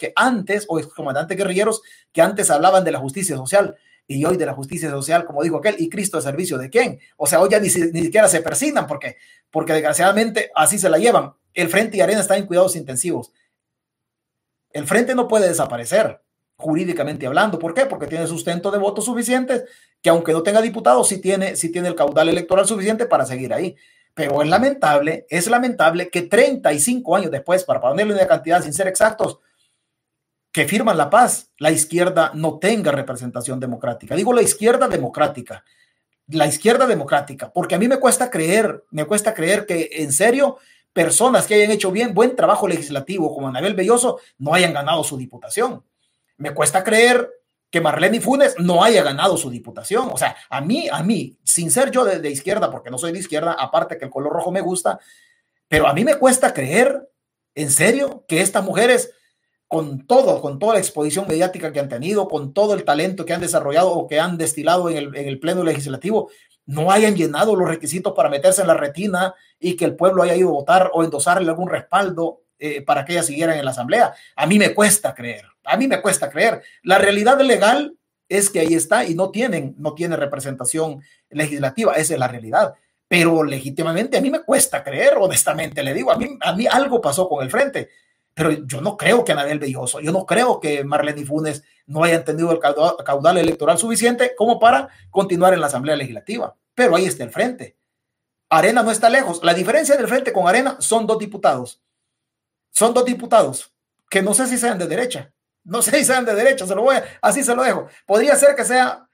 que antes hablaban de la justicia social. Y hoy de la justicia social, como dijo aquel, ¿y Cristo a servicio de quién? O sea, hoy ya ni siquiera se persignan porque desgraciadamente así se la llevan. El Frente y Arena están en cuidados intensivos. El Frente no puede desaparecer, jurídicamente hablando. ¿Por qué? Porque tiene sustento de votos suficientes, que aunque no tenga diputados, sí tiene el caudal electoral suficiente para seguir ahí. Pero es lamentable que 35 años después, para ponerle una cantidad sin ser exactos, que firman la paz, la izquierda no tenga representación democrática. Digo la izquierda democrática, porque a mí me cuesta creer que en serio personas que hayan hecho buen trabajo legislativo como Anabel Belloso no hayan ganado su diputación. Me cuesta creer que Marlene Funes no haya ganado su diputación. O sea, a mí, sin ser yo de izquierda, porque no soy de izquierda, aparte que el color rojo me gusta, pero a mí me cuesta creer, en serio, que estas mujeres, con toda la exposición mediática que han tenido, con todo el talento que han desarrollado o que han destilado en el pleno legislativo, no hayan llenado los requisitos para meterse en la retina y que el pueblo haya ido a votar o endosarle algún respaldo para que ellas siguieran en la asamblea. A mí me cuesta creer. La realidad legal es que ahí está y no tiene representación legislativa. Esa es la realidad. Pero legítimamente a mí me cuesta creer, honestamente le digo, a mí algo pasó con el Frente. Pero yo no creo que Anabel Belloso, yo no creo que Marlene Funes no hayan tenido el caudal electoral suficiente como para continuar en la Asamblea Legislativa. pero ahí está el frente. Arena no está lejos. La diferencia del frente con Arena son dos diputados. Son dos diputados que no sé si sean de derecha. No sé si sean de derecha, así se lo dejo. Podría ser que sea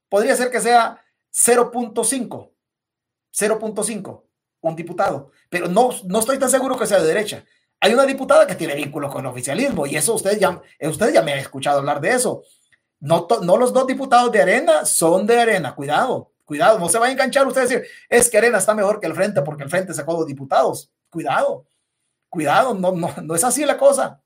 0.5, 0.5 un diputado, pero no estoy tan seguro que sea de derecha. Hay una diputada que tiene vínculos con el oficialismo y eso usted ya me ha escuchado hablar de eso. No los dos diputados de Arena son de Arena. Cuidado, no se va a enganchar usted a decir, es que Arena está mejor que el Frente porque el Frente sacó 2 diputados. Cuidado, no es así la cosa.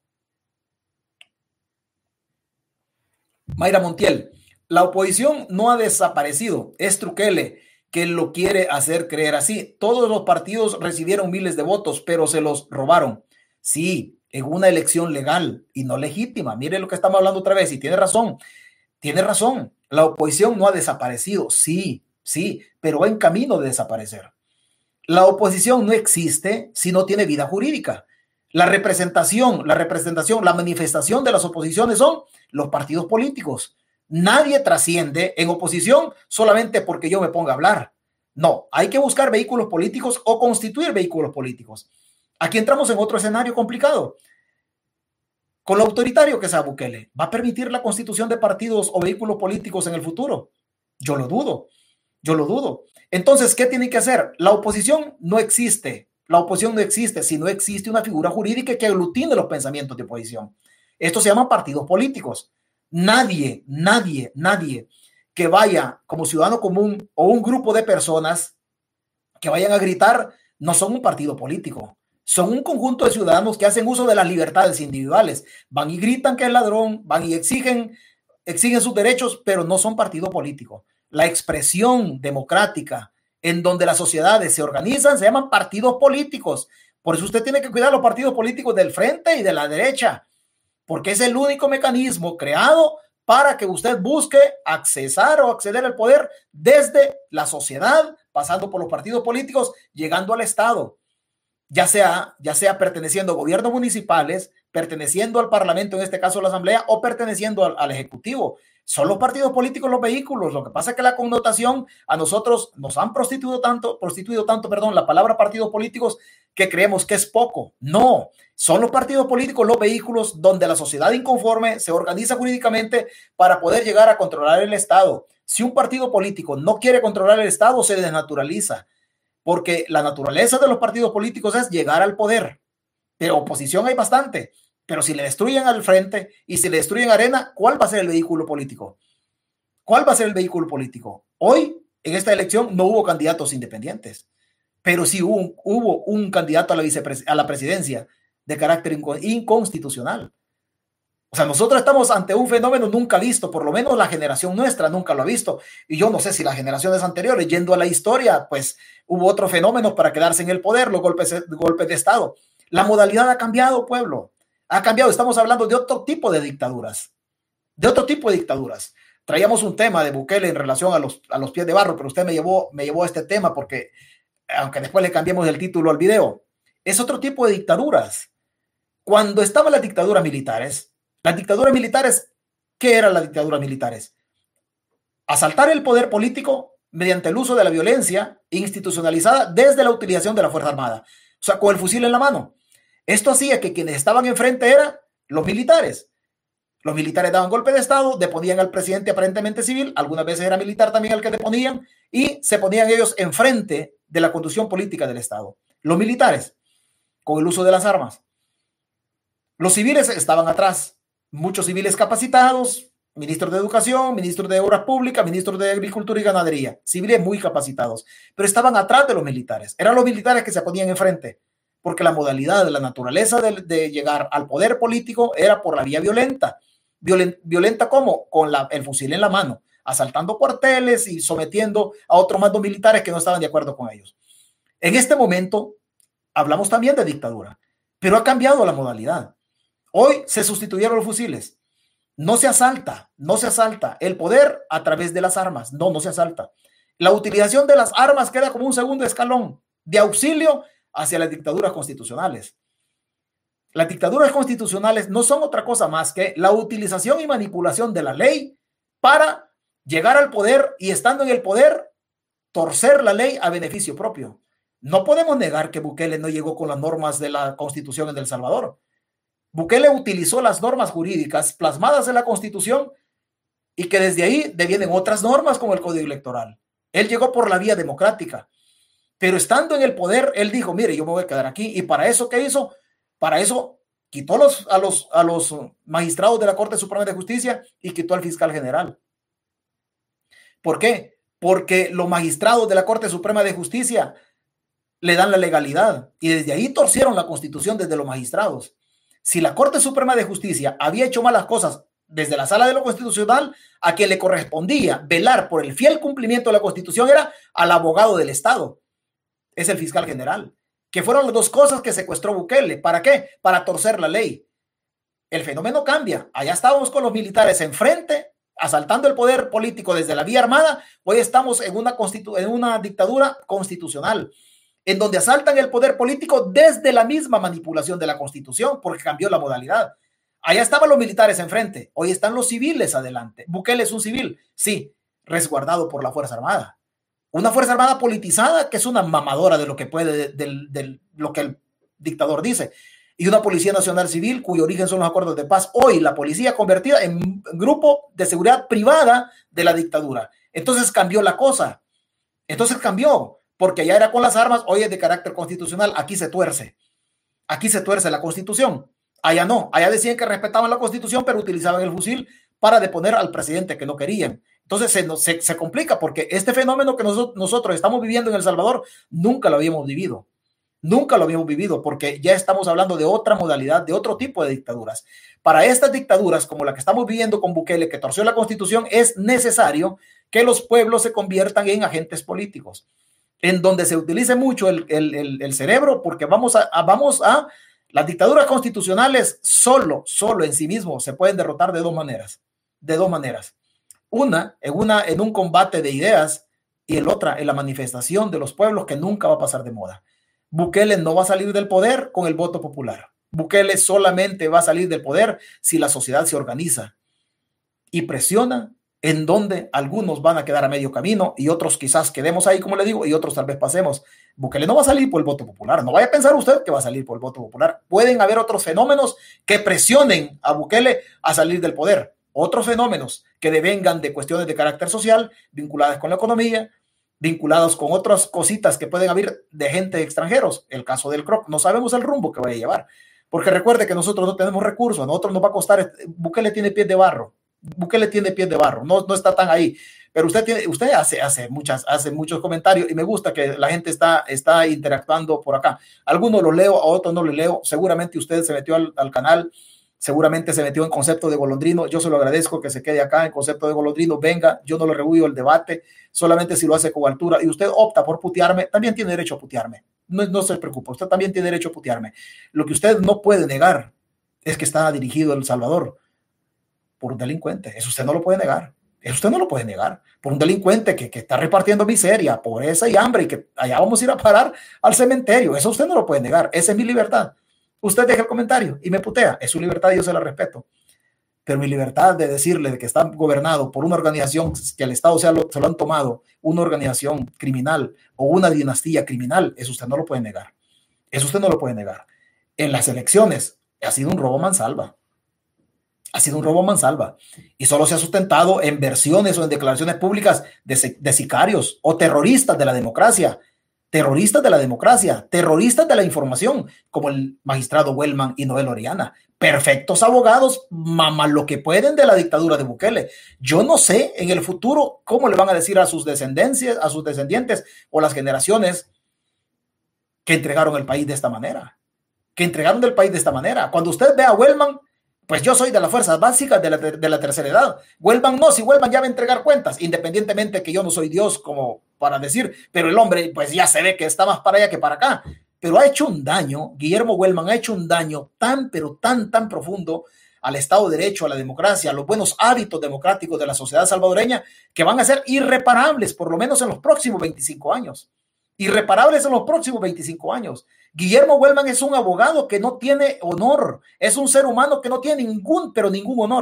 Mayra Montiel, la oposición no ha desaparecido, es Trukele que lo quiere hacer creer así. Todos los partidos recibieron miles de votos, pero se los robaron. Sí, en una elección legal y no legítima. Mire lo que estamos hablando otra vez y tiene razón. La oposición no ha desaparecido, sí, pero va en camino de desaparecer. La oposición no existe si no tiene vida jurídica. La representación, la manifestación de las oposiciones son los partidos políticos. Nadie trasciende en oposición solamente porque yo me ponga a hablar. No, hay que buscar vehículos políticos o constituir vehículos políticos. Aquí entramos en otro escenario complicado. Con lo autoritario que sea Bukele, ¿va a permitir la constitución de partidos o vehículos políticos en el futuro? Yo lo dudo. Entonces, ¿qué tiene que hacer? La oposición no existe si no existe una figura jurídica que aglutine los pensamientos de oposición. Esto se llama partidos políticos. Nadie que vaya como ciudadano común o un grupo de personas que vayan a gritar no son un partido político. Son un conjunto de ciudadanos que hacen uso de las libertades individuales. Van y gritan que es ladrón, van y exigen sus derechos, pero no son partido político. La expresión democrática en donde las sociedades se organizan se llaman partidos políticos. Por eso usted tiene que cuidar los partidos políticos del frente y de la derecha, porque es el único mecanismo creado para que usted busque accesar o acceder al poder desde la sociedad, pasando por los partidos políticos, llegando al Estado. Ya sea perteneciendo a gobiernos municipales, perteneciendo al Parlamento, en este caso la Asamblea, o perteneciendo al Ejecutivo. Son los partidos políticos los vehículos. Lo que pasa es que la connotación a nosotros nos han prostituido tanto, la palabra partidos políticos, que creemos que es poco. No, son los partidos políticos los vehículos donde la sociedad inconforme se organiza jurídicamente para poder llegar a controlar el Estado. Si un partido político no quiere controlar el Estado, se desnaturaliza. Porque la naturaleza de los partidos políticos es llegar al poder. De oposición hay bastante, pero si le destruyen al frente y si le destruyen Arena, ¿cuál va a ser el vehículo político? Hoy, en esta elección, no hubo candidatos independientes, pero sí hubo un candidato a la presidencia de carácter inconstitucional. O sea, nosotros estamos ante un fenómeno nunca visto, por lo menos la generación nuestra nunca lo ha visto. Y yo no sé si las generaciones anteriores, yendo a la historia, pues hubo otro fenómeno para quedarse en el poder, los golpes de Estado. La modalidad ha cambiado, pueblo. Ha cambiado. Estamos hablando de otro tipo de dictaduras. Traíamos un tema de Bukele en relación a los pies de barro, pero usted me llevó a este tema porque, aunque después le cambiemos el título al video, es otro tipo de dictaduras. Cuando estaban las dictaduras militares, ¿qué eran las dictaduras militares? Asaltar el poder político mediante el uso de la violencia institucionalizada desde la utilización de la Fuerza Armada. O sea, con el fusil en la mano. Esto hacía que quienes estaban enfrente eran los militares. Los militares daban golpe de Estado, deponían al presidente aparentemente civil, algunas veces era militar también el que deponían, y se ponían ellos enfrente de la conducción política del Estado. Los militares, con el uso de las armas. Los civiles estaban atrás. Muchos civiles capacitados, ministros de Educación, ministros de Obras Públicas, ministros de Agricultura y Ganadería, civiles muy capacitados, pero estaban atrás de los militares. Eran los militares que se ponían enfrente, porque la modalidad, la naturaleza de llegar al poder político era por la vía violenta. ¿Violenta cómo? Con el fusil en la mano, asaltando cuarteles y sometiendo a otros mandos militares que no estaban de acuerdo con ellos. En este momento hablamos también de dictadura, pero ha cambiado la modalidad. Hoy se sustituyeron los fusiles. No se asalta el poder a través de las armas. No se asalta. La utilización de las armas queda como un segundo escalón de auxilio hacia las dictaduras constitucionales. Las dictaduras constitucionales no son otra cosa más que la utilización y manipulación de la ley para llegar al poder y estando en el poder torcer la ley a beneficio propio. No podemos negar que Bukele no llegó con las normas de la Constitución en El Salvador. Bukele utilizó las normas jurídicas plasmadas en la Constitución y que desde ahí devienen otras normas como el Código Electoral. Él llegó por la vía democrática, pero estando en el poder, él dijo, mire, yo me voy a quedar aquí. ¿Y para eso qué hizo? Para eso quitó a los magistrados de la Corte Suprema de Justicia y quitó al fiscal general. ¿Por qué? Porque los magistrados de la Corte Suprema de Justicia le dan la legalidad y desde ahí torcieron la Constitución desde los magistrados. Si la Corte Suprema de Justicia había hecho malas cosas desde la Sala de lo Constitucional, a quien le correspondía velar por el fiel cumplimiento de la Constitución era al abogado del Estado, es el fiscal general, que fueron las dos cosas que secuestró Bukele. ¿Para qué? Para torcer la ley. El fenómeno cambia. Allá estábamos con los militares enfrente, asaltando el poder político desde la vía armada. Hoy estamos en una dictadura constitucional, en donde asaltan el poder político desde la misma manipulación de la Constitución, porque cambió la modalidad. Allá estaban los militares enfrente, hoy están los civiles adelante. Bukele es un civil, sí, resguardado por la Fuerza Armada. Una Fuerza Armada politizada que es una mamadora de lo que puede, de lo que el dictador dice. Y una Policía Nacional Civil cuyo origen son los acuerdos de paz. Hoy la policía convertida en grupo de seguridad privada de la dictadura. Entonces cambió la cosa. Entonces cambió, porque allá era con las armas, hoy es de carácter constitucional. Aquí se tuerce la Constitución. Allá no, allá decían que respetaban la Constitución, pero utilizaban el fusil para deponer al presidente que no querían. Entonces se complica porque este fenómeno que nosotros estamos viviendo en El Salvador nunca lo habíamos vivido. Nunca lo habíamos vivido porque ya estamos hablando de otra modalidad, de otro tipo de dictaduras. Para estas dictaduras como la que estamos viviendo con Bukele, que torció la Constitución, es necesario que los pueblos se conviertan en agentes políticos, en donde se utilice mucho el cerebro, porque vamos a las dictaduras constitucionales solo en sí mismos se pueden derrotar de dos maneras. Una en un combate de ideas y el otra en la manifestación de los pueblos que nunca va a pasar de moda. Bukele no va a salir del poder con el voto popular. Bukele solamente va a salir del poder si la sociedad se organiza y presiona, en donde algunos van a quedar a medio camino y otros quizás quedemos ahí, como le digo, y otros tal vez pasemos. Bukele no va a salir por el voto popular. No vaya a pensar usted que va a salir por el voto popular. Pueden haber otros fenómenos que presionen a Bukele a salir del poder. Otros fenómenos que devengan de cuestiones de carácter social, vinculadas con la economía, vinculados con otras cositas que pueden haber de gente extranjeros. El caso del CROC, no sabemos el rumbo que vaya a llevar. Porque recuerde que nosotros no tenemos recursos, a nosotros nos va a costar. Bukele tiene pies de barro. No está tan ahí, pero usted hace muchos comentarios y me gusta que la gente está interactuando por acá. Algunos los leo, a otros no los leo. Seguramente usted se metió al canal, seguramente se metió en Concepto de Golondrino. Yo se lo agradezco que se quede acá en Concepto de Golondrino. Venga, yo no le rehuyo el debate, solamente si lo hace con altura y usted opta por putearme, también tiene derecho a putearme. No se preocupe, usted también tiene derecho a putearme. Lo que usted no puede negar es que está dirigido El Salvador por un delincuente. Eso usted no lo puede negar. Por un delincuente que está repartiendo miseria, pobreza y hambre y que allá vamos a ir a parar al cementerio. Eso usted no lo puede negar. Esa es mi libertad. Usted deja el comentario y me putea. Es su libertad y yo se la respeto. Pero mi libertad de decirle que está gobernado por una organización que al Estado se lo han tomado, una organización criminal o una dinastía criminal, eso usted no lo puede negar. En las elecciones ha sido un robo mansalva. Y solo se ha sustentado en versiones o en declaraciones públicas de sicarios o terroristas de la democracia, terroristas de la información, como el magistrado Wellman y Noel Oriana, perfectos abogados, maman lo que pueden de la dictadura de Bukele. Yo no sé en el futuro cómo le van a decir a sus descendientes o las generaciones que entregaron el país de esta manera, Cuando usted ve a Wellman, pues yo soy de las fuerzas básicas de la tercera edad. Wellman no, si Wellman ya va a entregar cuentas, independientemente que yo no soy Dios como para decir, pero el hombre pues ya se ve que está más para allá que para acá. Pero ha hecho un daño, Guillermo Wellman ha hecho un daño tan profundo al Estado de Derecho, a la democracia, a los buenos hábitos democráticos de la sociedad salvadoreña, que van a ser irreparables, por lo menos en los próximos 25 años. Guillermo Wellman es un abogado que no tiene honor, es un ser humano que no tiene ningún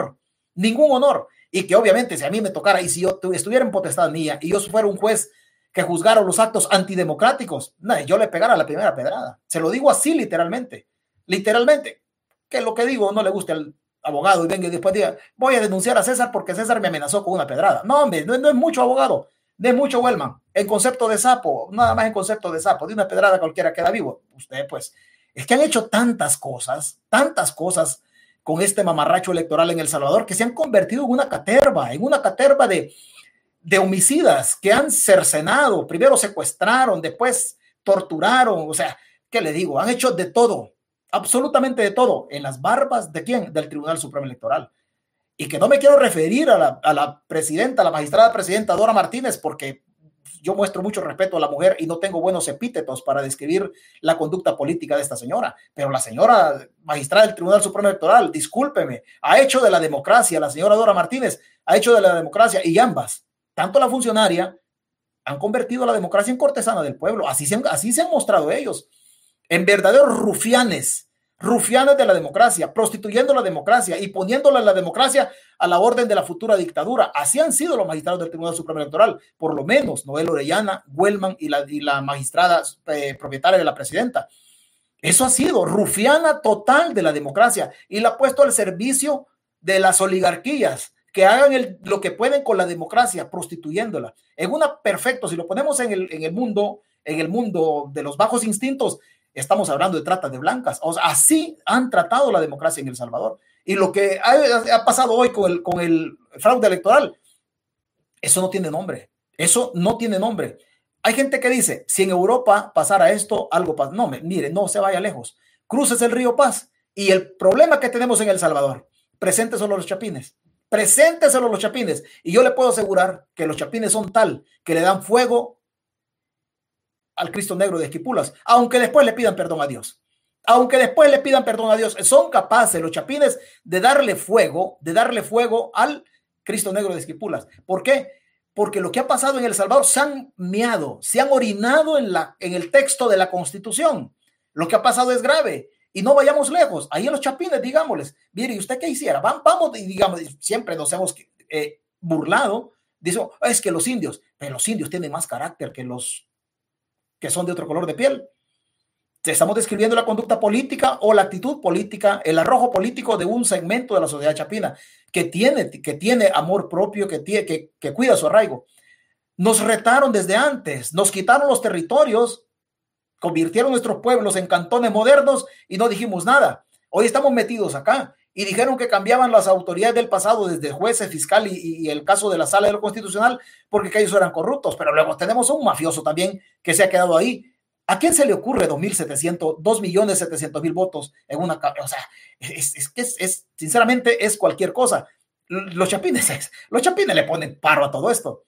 honor, y que obviamente si a mí me tocara y si yo estuviera en potestad mía y yo fuera un juez que juzgaron los actos antidemocráticos, no, yo le pegara la primera pedrada. Se lo digo así literalmente. Literalmente. Que lo que digo no le guste al abogado y venga y después diga, voy a denunciar a César porque César me amenazó con una pedrada. No, hombre, no es mucho abogado, no es mucho Wellman. En concepto de sapo, nada más en concepto de sapo, de una pedrada cualquiera queda vivo. Usted, pues, es que han hecho tantas cosas con este mamarracho electoral en El Salvador que se han convertido en una caterva de homicidas que han cercenado, primero secuestraron, después torturaron, o sea, ¿qué le digo? Han hecho de todo, absolutamente de todo, en las barbas ¿de quién? Del Tribunal Supremo Electoral. Y que no me quiero referir a la presidenta, a la magistrada presidenta Dora Martínez, porque yo muestro mucho respeto a la mujer y no tengo buenos epítetos para describir la conducta política de esta señora, pero la señora magistrada del Tribunal Supremo Electoral, discúlpeme, ha hecho de la democracia, la señora Dora Martínez ha hecho de la democracia, y ambas, tanto la funcionaria, han convertido a la democracia en cortesana del pueblo. Así se han mostrado ellos, en verdaderos rufianes de la democracia, prostituyendo la democracia y poniéndola la democracia a la orden de la futura dictadura. Así han sido los magistrados del Tribunal Supremo Electoral, por lo menos Noel Orellana, Wellman y la magistrada propietaria de la presidenta. Eso ha sido rufiana total de la democracia y la ha puesto al servicio de las oligarquías que hagan lo que pueden con la democracia, prostituyéndola. Perfecto, si lo ponemos en el mundo de los bajos instintos, estamos hablando de trata de blancas. O sea, así han tratado la democracia en El Salvador. Y lo que ha pasado hoy con el fraude electoral, eso no tiene nombre. Eso no tiene nombre. Hay gente que dice, si en Europa pasara esto, algo pasa. No, mire, no se vaya lejos. Cruces el río Paz y el problema que tenemos en El Salvador, presénteselo a los chapines. Presénteselo a los chapines. Y yo le puedo asegurar que los chapines son tal que le dan fuego al Cristo Negro de Esquipulas, aunque después le pidan perdón a Dios. Son capaces los chapines de darle fuego al Cristo Negro de Esquipulas. ¿Por qué? Porque lo que ha pasado en El Salvador, se han meado, se han orinado en el texto de la Constitución. Lo que ha pasado es grave. Y no vayamos lejos. Ahí en los chapines, digámosles, mire, ¿y usted qué hiciera? Vamos, y digamos, siempre nos hemos burlado. Dicen, es que los indios tienen más carácter que los que son de otro color de piel. Estamos describiendo la conducta política o la actitud política, el arrojo político de un segmento de la sociedad chapina que tiene amor propio, que cuida su arraigo. Nos retaron desde antes, nos quitaron los territorios, convirtieron nuestros pueblos en cantones modernos y no dijimos nada. Hoy estamos metidos acá y dijeron que cambiaban las autoridades del pasado, desde jueces, fiscal y el caso de la Sala de lo Constitucional, porque ellos eran corruptos, pero luego tenemos un mafioso también que se ha quedado ahí. ¿A quién se le ocurre 2.700.000 votos en una? O sea, sinceramente es cualquier cosa. Los chapines le ponen paro a todo esto.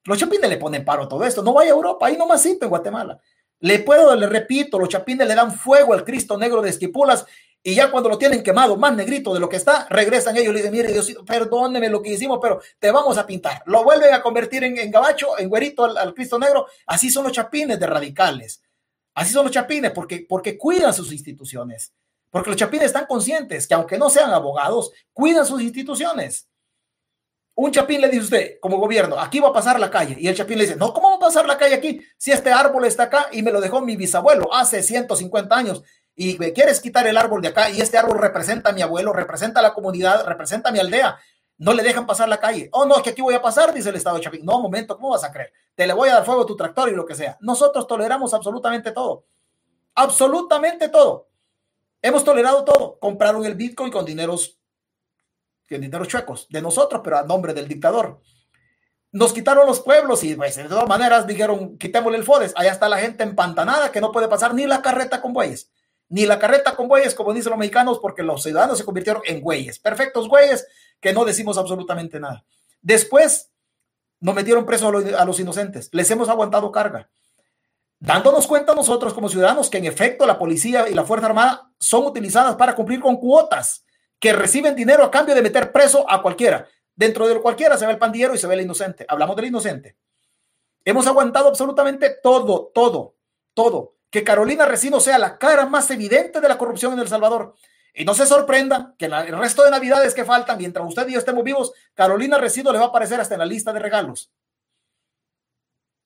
No vaya a Europa, ahí nomásito en Guatemala. Le repito, los chapines le dan fuego al Cristo Negro de Esquipulas y ya cuando lo tienen quemado, más negrito de lo que está, regresan ellos y le dicen, mire, Diosito, perdóneme lo que hicimos, pero te vamos a pintar. Lo vuelven a convertir en gabacho, en güerito al Cristo Negro. Así son los chapines de radicales. Así son los chapines porque cuidan sus instituciones. Porque los chapines están conscientes que aunque no sean abogados, cuidan sus instituciones. Un chapín le dice a usted, como gobierno, aquí va a pasar la calle. Y el chapín le dice, no, ¿cómo va a pasar la calle aquí? Si este árbol está acá y me lo dejó mi bisabuelo hace 150 años y me quieres quitar el árbol de acá y este árbol representa a mi abuelo, representa a la comunidad, representa a mi aldea. No le dejan pasar la calle. Oh, no, es que aquí voy a pasar, dice el Estado de Chapín. No, un momento, ¿cómo vas a creer? Te le voy a dar fuego a tu tractor y lo que sea. Nosotros toleramos absolutamente todo. Absolutamente todo. Hemos tolerado todo. Compraron el Bitcoin con dineros chuecos de nosotros, pero a nombre del dictador. Nos quitaron los pueblos y pues, de todas maneras dijeron, quitémosle el FODES. Allá está la gente empantanada que no puede pasar ni la carreta con bueyes. Ni la carreta con bueyes, como dicen los mexicanos, porque los ciudadanos se convirtieron en güeyes. Perfectos güeyes que no decimos absolutamente nada. Después nos metieron presos a los inocentes. Les hemos aguantado carga. Dándonos cuenta nosotros como ciudadanos que en efecto la policía y la Fuerza Armada son utilizadas para cumplir con cuotas, que reciben dinero a cambio de meter preso a cualquiera. Dentro de cualquiera se ve el pandillero y se ve el inocente. Hablamos del inocente. Hemos aguantado absolutamente todo. Que Carolina Recino sea la cara más evidente de la corrupción en El Salvador. Y no se sorprenda que el resto de navidades que faltan, mientras usted y yo estemos vivos, Carolina Recino le va a aparecer hasta en la lista de regalos.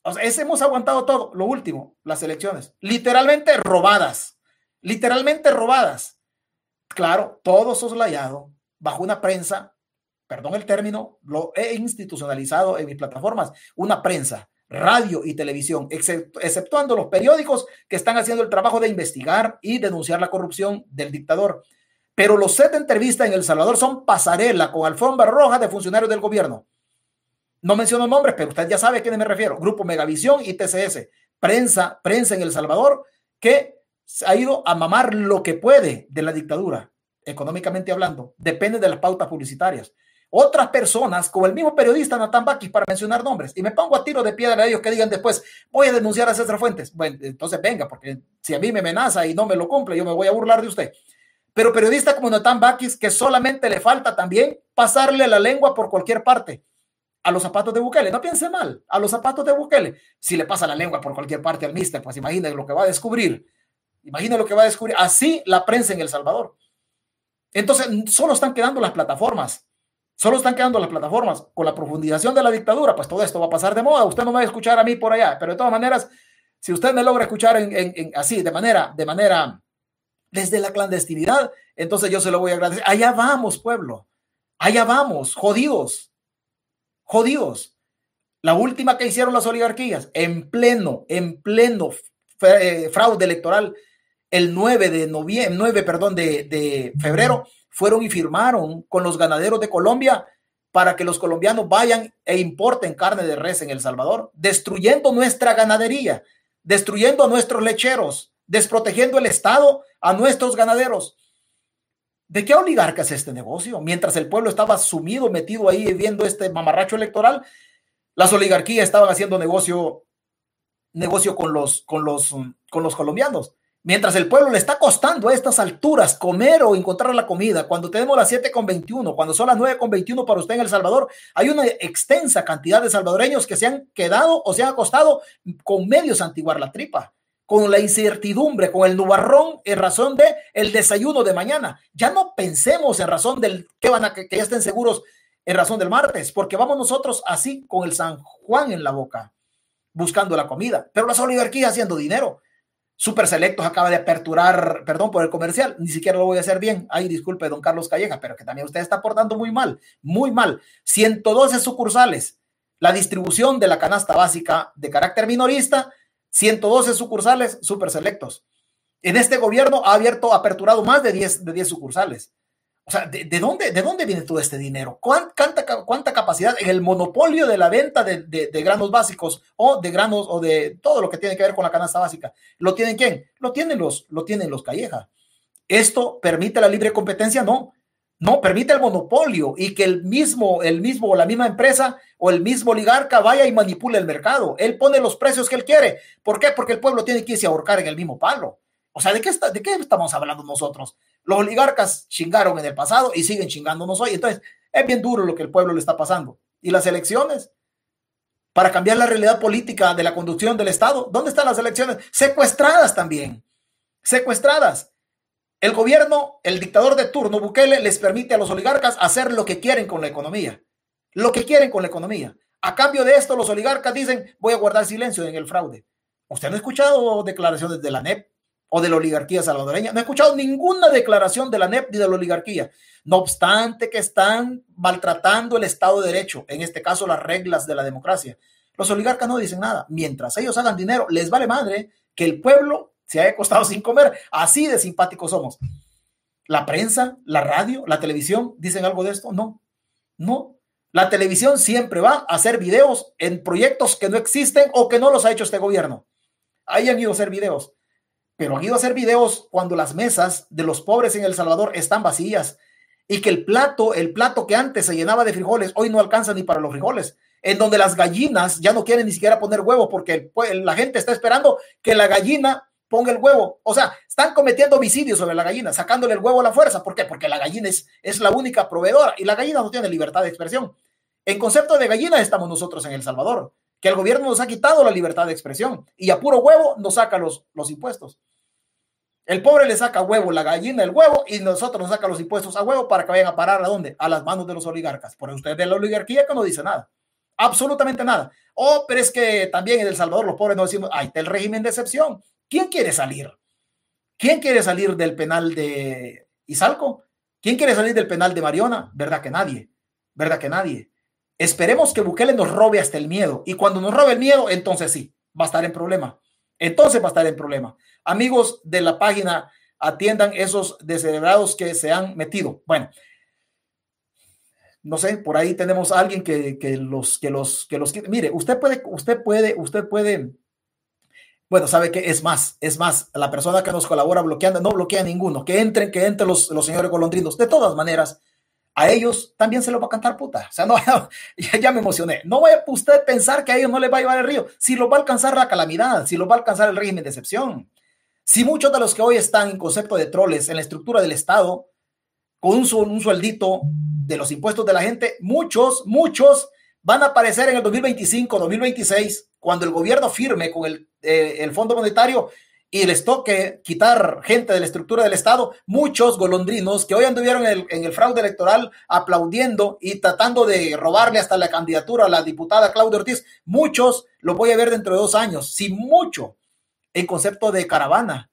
O sea, hemos aguantado todo. Lo último, las elecciones, literalmente robadas, literalmente robadas. Claro, todo soslayado bajo una prensa, perdón el término, lo he institucionalizado en mis plataformas, una prensa, radio y televisión, exceptuando los periódicos que están haciendo el trabajo de investigar y denunciar la corrupción del dictador. Pero los set de entrevista en El Salvador son pasarela con alfombra roja de funcionarios del gobierno. No menciono nombres, pero usted ya sabe a quiénes me refiero. Grupo Megavisión y TCS. Prensa en El Salvador que ha ido a mamar lo que puede de la dictadura, económicamente hablando. Depende de las pautas publicitarias. Otras personas, como el mismo periodista Natán Bakis, para mencionar nombres, y me pongo a tiro de piedra a ellos que digan después, voy a denunciar a César Fuentes. Bueno, entonces venga, porque si a mí me amenaza y no me lo cumple, yo me voy a burlar de usted. Pero periodista como Natán Bakis, que solamente le falta también pasarle la lengua por cualquier parte a los zapatos de Bukele. No piense mal, a los zapatos de Bukele. Si le pasa la lengua por cualquier parte al mister, pues imagínense lo que va a descubrir. Imagínense lo que va a descubrir. Así la prensa en El Salvador. Entonces, solo están quedando las plataformas. Solo están quedando las plataformas. Con la profundización de la dictadura, pues todo esto va a pasar de moda. Usted no me va a escuchar a mí por allá. Pero de todas maneras, si usted me logra escuchar así, de manera desde la clandestinidad, entonces yo se lo voy a agradecer. Allá vamos, pueblo. Allá vamos, jodidos. Jodidos. La última que hicieron las oligarquías, en pleno fraude electoral, el 9 de febrero, fueron y firmaron con los ganaderos de Colombia para que los colombianos vayan e importen carne de res en El Salvador, destruyendo nuestra ganadería, destruyendo a nuestros lecheros, desprotegiendo el Estado a nuestros ganaderos. ¿De qué oligarca es este negocio? Mientras el pueblo estaba sumido, metido ahí viendo este mamarracho electoral, las oligarquías estaban haciendo negocio con los colombianos. Mientras el pueblo le está costando a estas alturas comer o encontrar la comida, cuando tenemos las 7:21, cuando son las 9:21 para usted en El Salvador, hay una extensa cantidad de salvadoreños que se han quedado o se han acostado con medio santiguar la tripa, con la incertidumbre, con el nubarrón en razón de el desayuno de mañana. Ya no pensemos en razón del que ya estén seguros en razón del martes, porque vamos nosotros así con el San Juan en la boca, buscando la comida, pero las oligarquías haciendo dinero. Super Selectos acaba de aperturar, perdón por el comercial, ni siquiera lo voy a hacer bien, ay, disculpe, don Carlos Calleja, pero que también usted está portando muy mal, 112 sucursales, la distribución de la canasta básica de carácter minorista, 112 sucursales Super Selectos. En este gobierno ha aperturado más de 10 sucursales. O sea, ¿de dónde viene todo este dinero? ¿Cuánta capacidad en el monopolio de la venta de granos básicos o de granos o de todo lo que tiene que ver con la canasta básica? ¿Lo tienen quién? Lo tienen los Calleja. ¿Esto permite la libre competencia? No permite el monopolio y que el mismo o la misma empresa o el mismo oligarca vaya y manipule el mercado. Él pone los precios que él quiere. ¿Por qué? Porque el pueblo tiene que irse a ahorcar en el mismo palo. O sea, ¿de qué estamos hablando nosotros? Los oligarcas chingaron en el pasado y siguen chingándonos hoy. Entonces, es bien duro lo que el pueblo le está pasando. ¿Y las elecciones? Para cambiar la realidad política de la conducción del Estado. ¿Dónde están las elecciones? Secuestradas también. Secuestradas. El gobierno, el dictador de turno, Bukele, les permite a los oligarcas hacer lo que quieren con la economía. Lo que quieren con la economía. A cambio de esto, los oligarcas dicen, voy a guardar silencio en el fraude. ¿Usted no ha escuchado declaraciones de la NEP? O de la oligarquía salvadoreña. No he escuchado ninguna declaración de la NEP ni de la oligarquía. No obstante que están maltratando el Estado de Derecho, en este caso las reglas de la democracia. Los oligarcas no dicen nada. Mientras ellos hagan dinero, les vale madre que el pueblo se haya costado sin comer. Así de simpáticos somos. ¿La prensa, la radio, la televisión dicen algo de esto? No. La televisión siempre va a hacer videos en proyectos que no existen o que no los ha hecho este gobierno. Ahí han ido a hacer videos. Pero han ido a hacer videos cuando las mesas de los pobres en El Salvador están vacías y que el plato que antes se llenaba de frijoles, hoy no alcanza ni para los frijoles, en donde las gallinas ya no quieren ni siquiera poner huevo porque la gente está esperando que la gallina ponga el huevo. O sea, están cometiendo homicidios sobre la gallina, sacándole el huevo a la fuerza. ¿Por qué? Porque la gallina es la única proveedora y la gallina no tiene libertad de expresión. En concepto de gallina estamos nosotros en El Salvador, que el gobierno nos ha quitado la libertad de expresión y a puro huevo nos saca los impuestos. El pobre le saca huevo, la gallina el huevo y nosotros nos saca los impuestos a huevo para que vayan a parar ¿a dónde? A las manos de los oligarcas. Por usted de la oligarquía que no dice nada. absolutamente nada. Oh, pero es que también en El Salvador los pobres no decimos, ahí está el régimen de excepción. ¿Quién quiere salir? ¿Quién quiere salir del penal de Izalco? ¿Quién quiere salir del penal de Mariona? ¿Verdad que nadie? ¿Verdad que nadie? Esperemos que Bukele nos robe hasta el miedo. Y cuando nos robe el miedo, entonces sí, va a estar en problema. Entonces va a estar en problema. Amigos de la página, atiendan esos descerebrados que se han metido. Bueno, no sé, por ahí tenemos a alguien que los mire, usted puede, bueno, sabe que es más, la persona que nos colabora bloqueando, no bloquea a ninguno, que entren los señores golondrinos, de todas maneras, a ellos también se lo va a cantar puta, o sea, no, ya me emocioné, no vaya usted pensar que a ellos no les va a llevar el río, si los va a alcanzar la calamidad, si los va a alcanzar el régimen de excepción, si muchos de los que hoy están en concepto de troles en la estructura del Estado, con un sueldito de los impuestos de la gente, muchos van a aparecer en el 2025, 2026, cuando el gobierno firme con el Fondo Monetario y les toque quitar gente de la estructura del Estado, muchos golondrinos que hoy anduvieron en el fraude electoral aplaudiendo y tratando de robarle hasta la candidatura a la diputada Claudia Ortiz, muchos los voy a ver dentro de 2 años, sin mucho, en concepto de caravana,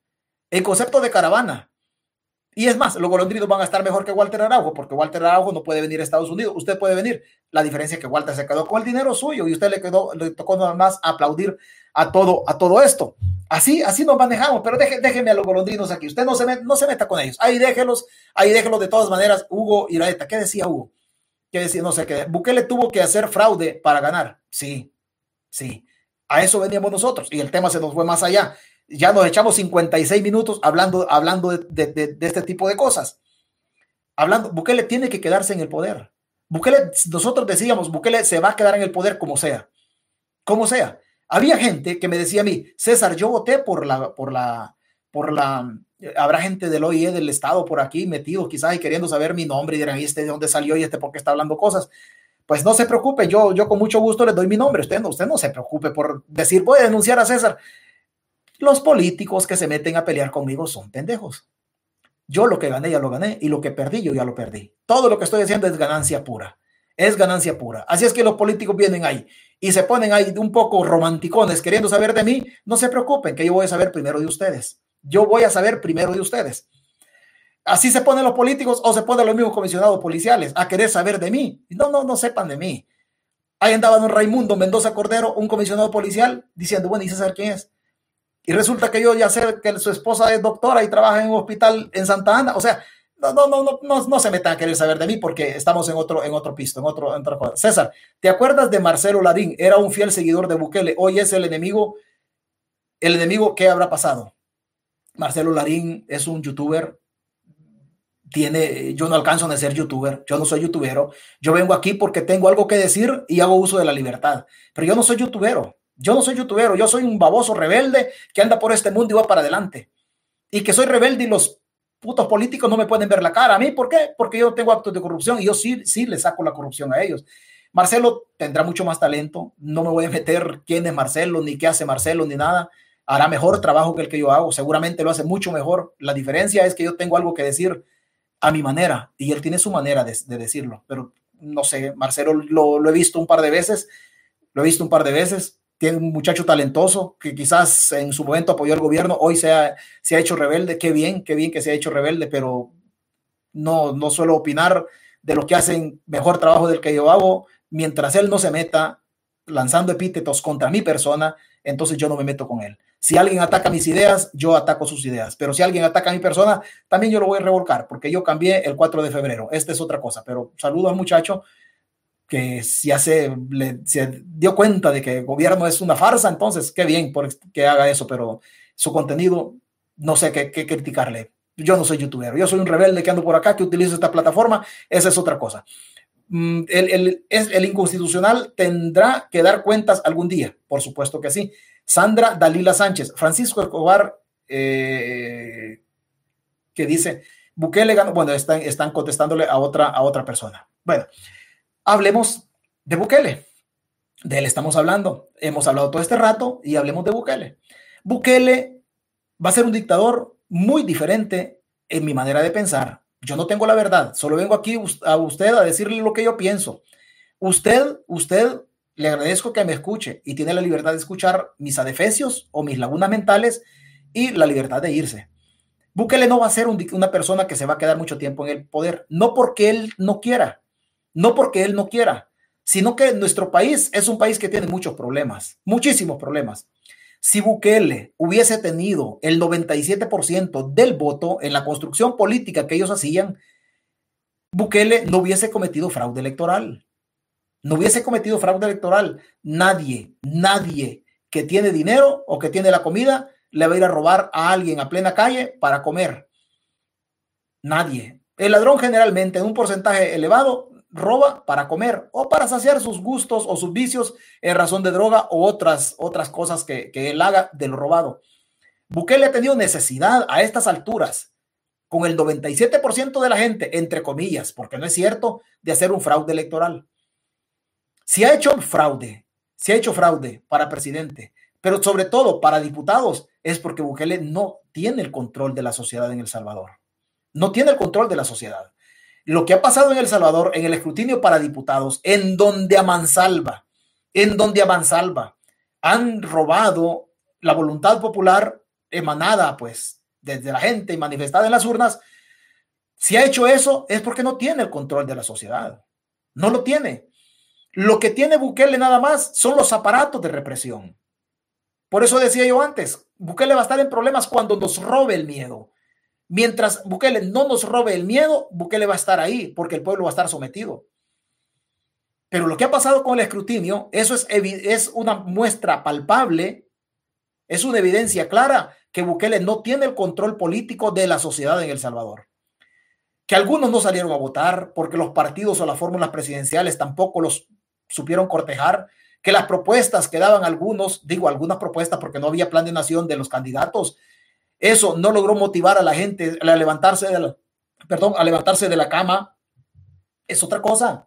Y es más, los golondrinos van a estar mejor que Walter Araujo, porque Walter Araujo no puede venir a Estados Unidos. Usted puede venir. La diferencia es que Walter se quedó con el dinero suyo y usted le tocó nada más aplaudir a todo esto. Así nos manejamos, pero déjenme a los golondrinos aquí. Usted no se meta con ellos. Ahí déjelos de todas maneras. Hugo Iraeta, ¿qué decía Hugo? ¿Qué decía? No sé qué. Bukele tuvo que hacer fraude para ganar. Sí. A eso veníamos nosotros y el tema se nos fue más allá. Ya nos echamos 56 minutos hablando de este tipo de cosas. Bukele tiene que quedarse en el poder. Nosotros decíamos, Bukele se va a quedar en el poder como sea. Había gente que me decía a mí, César, yo voté por la, habrá gente del OIE del Estado por aquí metido quizás y queriendo saber mi nombre y dirán, ¿y este de dónde salió y este por qué está hablando cosas? Pues no se preocupe, yo con mucho gusto les doy mi nombre. Usted no se preocupe por decir, voy a denunciar a César. Los políticos que se meten a pelear conmigo son pendejos. Yo lo que gané ya lo gané y lo que perdí yo ya lo perdí. Todo lo que estoy haciendo es ganancia pura. Así es que los políticos vienen ahí y se ponen ahí un poco romanticones queriendo saber de mí. No se preocupen que yo voy a saber primero de ustedes. Así se ponen los políticos o se ponen los mismos comisionados policiales a querer saber de mí. No sepan de mí. Ahí andaba don Raimundo Mendoza Cordero, un comisionado policial, diciendo, bueno, ¿y César quién es? Y resulta que yo ya sé que su esposa es doctora y trabaja en un hospital en Santa Ana. O sea, no se metan a querer saber de mí porque estamos en otro piso, en otra cosa. César, ¿te acuerdas de Marcelo Larín? Era un fiel seguidor de Bukele. Hoy es el enemigo. ¿Qué habrá pasado? Marcelo Larín es un youtuber. Yo no alcanzo a ser youtuber. Yo no soy youtubero. Yo vengo aquí porque tengo algo que decir y hago uso de la libertad. Pero yo no soy youtubero. Yo soy un baboso rebelde que anda por este mundo y va para adelante. Y que soy rebelde y los putos políticos no me pueden ver la cara. ¿A mí por qué? Porque yo tengo actos de corrupción y yo sí le saco la corrupción a ellos. Marcelo tendrá mucho más talento. No me voy a meter quién es Marcelo, ni qué hace Marcelo, ni nada. Hará mejor trabajo que el que yo hago. Seguramente lo hace mucho mejor. La diferencia es que yo tengo algo que decir a mi manera y él tiene su manera de decirlo. Pero no sé, Marcelo lo he visto un par de veces. Tiene un muchacho talentoso que quizás en su momento apoyó al gobierno, hoy se ha hecho rebelde. Qué bien que se ha hecho rebelde, pero no suelo opinar de los que hacen mejor trabajo del que yo hago. Mientras él no se meta lanzando epítetos contra mi persona, entonces yo no me meto con él. Si alguien ataca mis ideas, yo ataco sus ideas. Pero si alguien ataca a mi persona, también yo lo voy a revolcar, porque yo cambié el 4 de febrero. Esta es otra cosa, pero saludo al muchacho que ya se dio cuenta de que el gobierno es una farsa, entonces qué bien por que haga eso, pero su contenido no sé qué criticarle. Yo no soy youtuber, yo soy un rebelde que ando por acá, que utilizo esta plataforma, esa es otra cosa. El inconstitucional tendrá que dar cuentas algún día, por supuesto que sí. Sandra Dalila Sánchez, Francisco Escobar, que dice, Bukele ganó, bueno, están contestándole a otra persona. Bueno, hablemos de Bukele. De él estamos hablando. Hemos hablado todo este rato y hablemos de Bukele. Bukele va a ser un dictador muy diferente en mi manera de pensar. Yo no tengo la verdad. Solo vengo aquí a usted a decirle lo que yo pienso. Usted Le agradezco que me escuche y tiene la libertad de escuchar mis adefesios o mis lagunas mentales y la libertad de irse. Bukele no va a ser una persona que se va a quedar mucho tiempo en el poder, no porque él no quiera, no porque él no quiera, sino que nuestro país es un país que tiene muchos problemas, muchísimos problemas. Si Bukele hubiese tenido el 97% del voto en la construcción política que ellos hacían, Bukele no hubiese cometido fraude electoral. No hubiese cometido fraude electoral. Nadie que tiene dinero o que tiene la comida le va a ir a robar a alguien a plena calle para comer. Nadie. El ladrón generalmente en un porcentaje elevado roba para comer o para saciar sus gustos o sus vicios en razón de droga o otras cosas que él haga de lo robado. Bukele ha tenido necesidad a estas alturas, con el 97% de la gente, entre comillas, porque no es cierto, de hacer un fraude electoral. Si ha hecho fraude para presidente, pero sobre todo para diputados, es porque Bukele no tiene el control de la sociedad en El Salvador. No tiene el control de la sociedad. Lo que ha pasado en El Salvador, en el escrutinio para diputados, en donde a mansalva han robado la voluntad popular emanada, pues, desde la gente y manifestada en las urnas. Si ha hecho eso, es porque no tiene el control de la sociedad. No lo tiene. Lo que tiene Bukele nada más son los aparatos de represión. Por eso decía yo antes, Bukele va a estar en problemas cuando nos robe el miedo. Mientras Bukele no nos robe el miedo, Bukele va a estar ahí porque el pueblo va a estar sometido. Pero lo que ha pasado con el escrutinio, eso es una muestra palpable, es una evidencia clara que Bukele no tiene el control político de la sociedad en El Salvador. Que algunos no salieron a votar porque los partidos o las fórmulas presidenciales tampoco los supieron cortejar, que las propuestas que daban algunos, digo algunas propuestas porque no había plan de nación de los candidatos, eso no logró motivar a la gente a levantarse de la cama. Es otra cosa.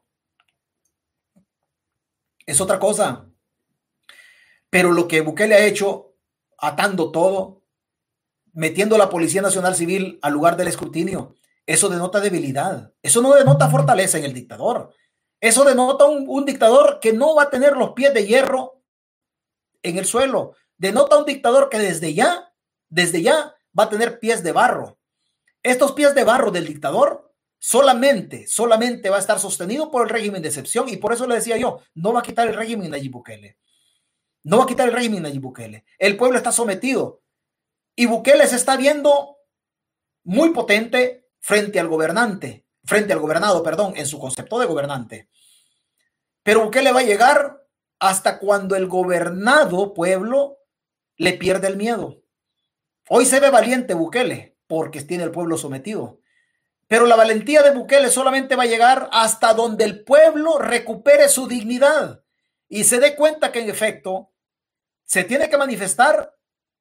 Pero lo que Bukele ha hecho, atando todo, metiendo a la Policía Nacional Civil al lugar del escrutinio, eso denota debilidad. Eso no denota fortaleza en el dictador. Eso denota un dictador que no va a tener los pies de hierro en el suelo. Denota un dictador que desde ya va a tener pies de barro. Estos pies de barro del dictador solamente va a estar sostenido por el régimen de excepción, y por eso le decía yo, no va a quitar el régimen Nayib Bukele. No va a quitar el régimen Nayib Bukele. El pueblo está sometido y Bukele se está viendo muy potente frente al gobernado, en su concepto de gobernante. Pero Bukele va a llegar hasta cuando el gobernado pueblo le pierde el miedo. Hoy se ve valiente Bukele porque tiene el pueblo sometido. Pero la valentía de Bukele solamente va a llegar hasta donde el pueblo recupere su dignidad y se dé cuenta que en efecto se tiene que manifestar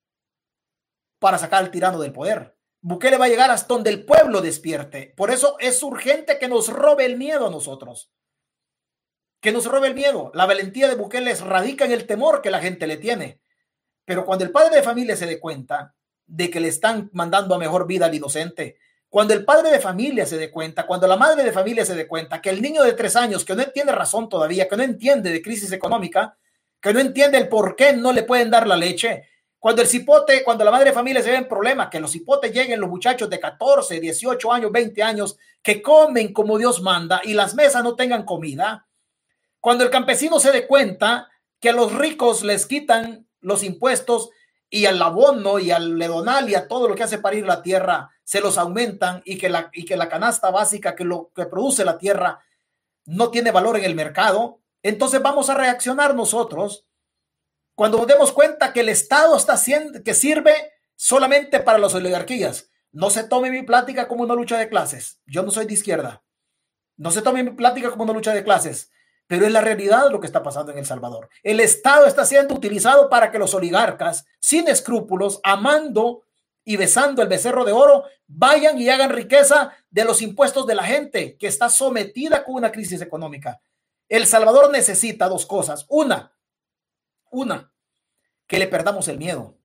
para sacar al tirano del poder. Bukele va a llegar hasta donde el pueblo despierte. Por eso es urgente que nos robe el miedo a nosotros. Que nos robe el miedo. La valentía de Bukele radica en el temor que la gente le tiene. Pero cuando el padre de familia se dé cuenta de que le están mandando a mejor vida al inocente, cuando el padre de familia se dé cuenta, cuando la madre de familia se dé cuenta que el niño de 3 años que no tiene razón todavía, que no entiende de crisis económica, que no entiende el por qué no le pueden dar la leche, cuando la madre de familia se ve en problema, que los cipotes lleguen los muchachos de 14, 18 años, 20 años, que comen como Dios manda y las mesas no tengan comida, cuando el campesino se dé cuenta que a los ricos les quitan los impuestos y al abono y al ledonal y a todo lo que hace parir la tierra se los aumentan y que la canasta básica que lo que produce la tierra no tiene valor en el mercado, entonces vamos a reaccionar nosotros cuando nos demos cuenta que el Estado que sirve solamente para las oligarquías. No se tome mi plática como una lucha de clases. Yo no soy de izquierda. No se tome mi plática como una lucha de clases, pero es la realidad de lo que está pasando en El Salvador. El Estado está siendo utilizado para que los oligarcas, sin escrúpulos, amando y besando el becerro de oro, vayan y hagan riqueza de los impuestos de la gente que está sometida con una crisis económica. El Salvador necesita 2 cosas. Una, que le perdamos el miedo.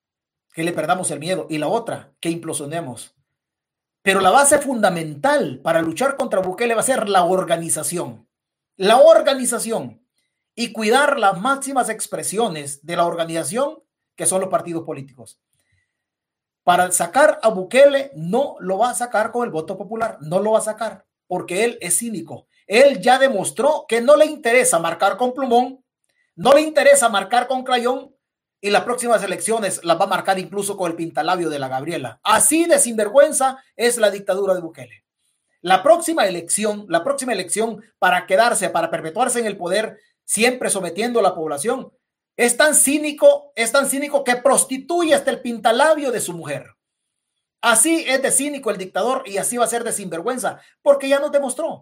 Y la otra, que implosionemos. Pero la base fundamental para luchar contra Bukele va a ser la organización. y cuidar las máximas expresiones de la organización que son los partidos políticos. Para sacar a Bukele no lo va a sacar con el voto popular, no lo va a sacar porque él es cínico. Él ya demostró que no le interesa marcar con plumón, no le interesa marcar con crayón y las próximas elecciones las va a marcar incluso con el pintalabio de la Gabriela. Así de sinvergüenza es la dictadura de Bukele. La próxima elección para quedarse, para perpetuarse en el poder, siempre sometiendo a la población, es tan cínico que prostituye hasta el pintalabio de su mujer. Así es de cínico el dictador y así va a ser de sinvergüenza, porque ya nos demostró.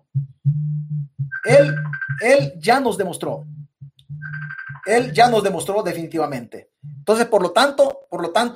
Él ya nos demostró. Él ya nos demostró definitivamente. Entonces, por lo tanto,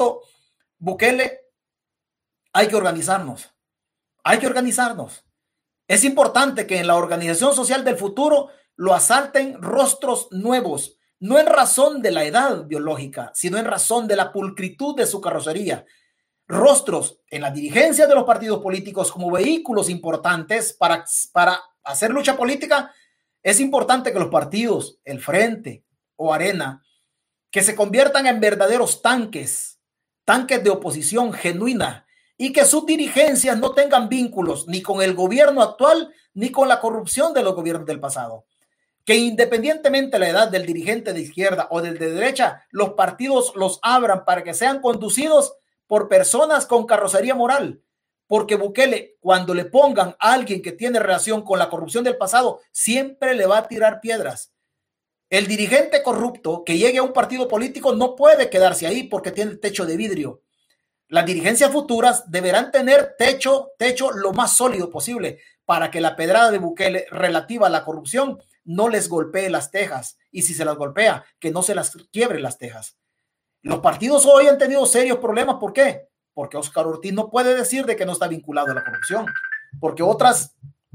Bukele, hay que organizarnos. Hay que organizarnos. Es importante que en la organización social del futuro lo asalten rostros nuevos, no en razón de la edad biológica, sino en razón de la pulcritud de su carrocería. Rostros en la dirigencia de los partidos políticos como vehículos importantes para hacer lucha política. Es importante que los partidos, el Frente o Arena, que se conviertan en verdaderos tanques de oposición genuina y que sus dirigencias no tengan vínculos ni con el gobierno actual ni con la corrupción de los gobiernos del pasado. Que independientemente de la edad del dirigente de izquierda o del de derecha, los partidos los abran para que sean conducidos por personas con carrocería moral, porque Bukele, cuando le pongan a alguien que tiene relación con la corrupción del pasado, siempre le va a tirar piedras. El dirigente corrupto que llegue a un partido político no puede quedarse ahí porque tiene techo de vidrio. Las dirigencias futuras deberán tener techo lo más sólido posible para que la pedrada de Bukele relativa a la corrupción no les golpee las tejas, y si se las golpea, que no se las quiebre las tejas. Los partidos hoy han tenido serios problemas. ¿Por qué? Porque Óscar Ortiz no puede decir de que no está vinculado a la corrupción, porque otras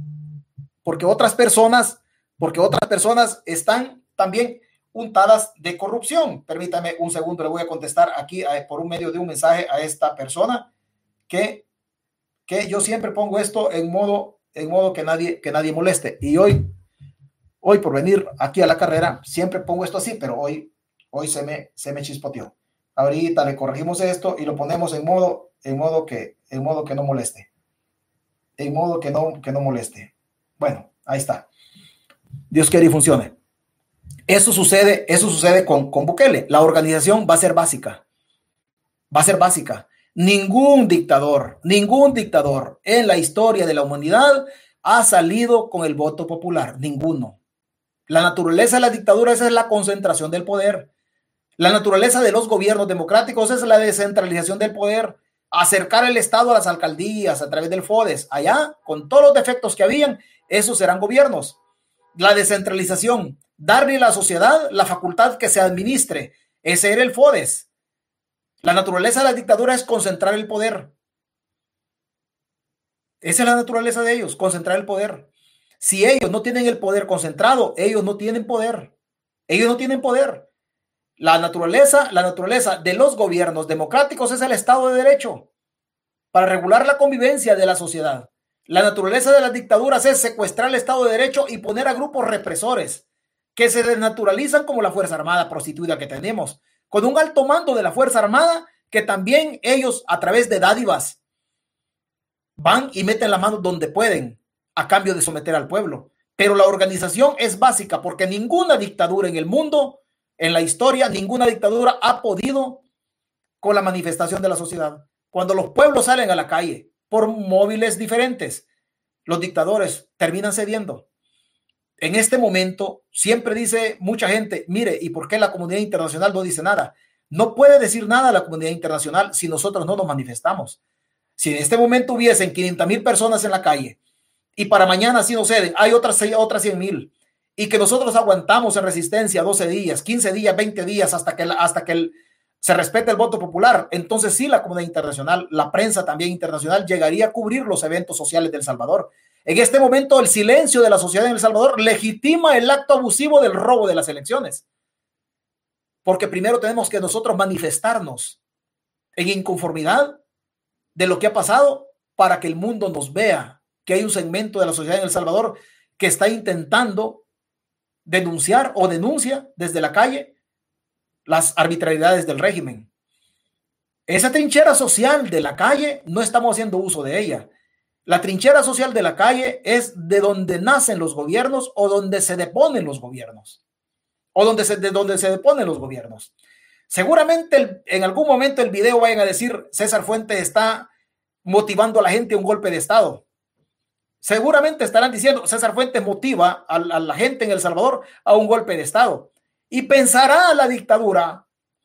personas están también untadas de corrupción. Permítame un segundo, le voy a contestar aquí por un medio de un mensaje a esta persona que yo siempre pongo esto en modo que nadie moleste, y hoy por venir aquí a la carrera siempre pongo esto así, pero hoy se me chispoteó. Ahorita le corregimos esto y lo ponemos en modo que no moleste. En modo que no moleste. Bueno, ahí está. Dios quiere y funcione. Eso sucede con Bukele. La organización va a ser básica. Va a ser básica. Ningún dictador en la historia de la humanidad ha salido con el voto popular. Ninguno. La naturaleza de la dictadura esa es la concentración del poder. La naturaleza de los gobiernos democráticos es la descentralización del poder, acercar el Estado a las alcaldías a través del FODES. Allá, con todos los defectos que habían, esos serán gobiernos. La descentralización, darle a la sociedad la facultad que se administre. Ese era el FODES. La naturaleza de la dictadura es concentrar el poder. Esa es la naturaleza de ellos, concentrar el poder. Si ellos no tienen el poder concentrado, ellos no tienen poder. Ellos no tienen poder. La naturaleza de los gobiernos democráticos es el Estado de Derecho para regular la convivencia de la sociedad. La naturaleza de las dictaduras es secuestrar el Estado de Derecho y poner a grupos represores que se desnaturalizan como la Fuerza Armada prostituida que tenemos, con un alto mando de la Fuerza Armada que también ellos a través de dádivas van y meten la mano donde pueden a cambio de someter al pueblo. Pero la organización es básica porque ninguna dictadura en el mundo, en la historia, ninguna dictadura ha podido con la manifestación de la sociedad. Cuando los pueblos salen a la calle por móviles diferentes, los dictadores terminan cediendo. En este momento, siempre dice mucha gente, mire, ¿y por qué la comunidad internacional no dice nada? No puede decir nada la comunidad internacional si nosotros no nos manifestamos. Si en este momento hubiesen 500,000 personas en la calle y para mañana si no ceden, hay otras 100,000 y que nosotros aguantamos en resistencia 12 días, 15 días, 20 días hasta que se respete el voto popular, entonces sí la comunidad internacional, la prensa también internacional llegaría a cubrir los eventos sociales de El Salvador. En este momento el silencio de la sociedad en El Salvador legitima el acto abusivo del robo de las elecciones. Porque primero tenemos que nosotros manifestarnos en inconformidad de lo que ha pasado para que el mundo nos vea que hay un segmento de la sociedad en El Salvador que está intentando denunciar o denuncia desde la calle las arbitrariedades del régimen. Esa trinchera social de la calle no estamos haciendo uso de ella. La trinchera social de la calle es de donde nacen los gobiernos o donde se deponen los gobiernos. De donde se deponen los gobiernos. Seguramente en algún momento el video vayan a decir César Fuentes está motivando a la gente a un golpe de Estado. Seguramente estarán diciendo César Fuentes motiva a la gente en El Salvador a un golpe de Estado. Y pensará la dictadura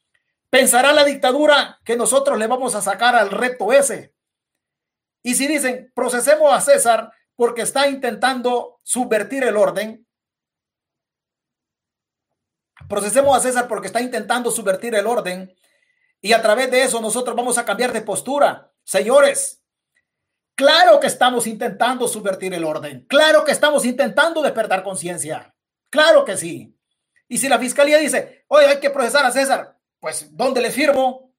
que nosotros le vamos a sacar al reto ese. Y si dicen, procesemos a César porque está intentando subvertir el orden, y a través de eso nosotros vamos a cambiar de postura. Señores, claro que estamos intentando subvertir el orden, claro que estamos intentando despertar conciencia, claro que sí. Y si la fiscalía dice, oye, hay que procesar a César, pues ¿dónde le firmo?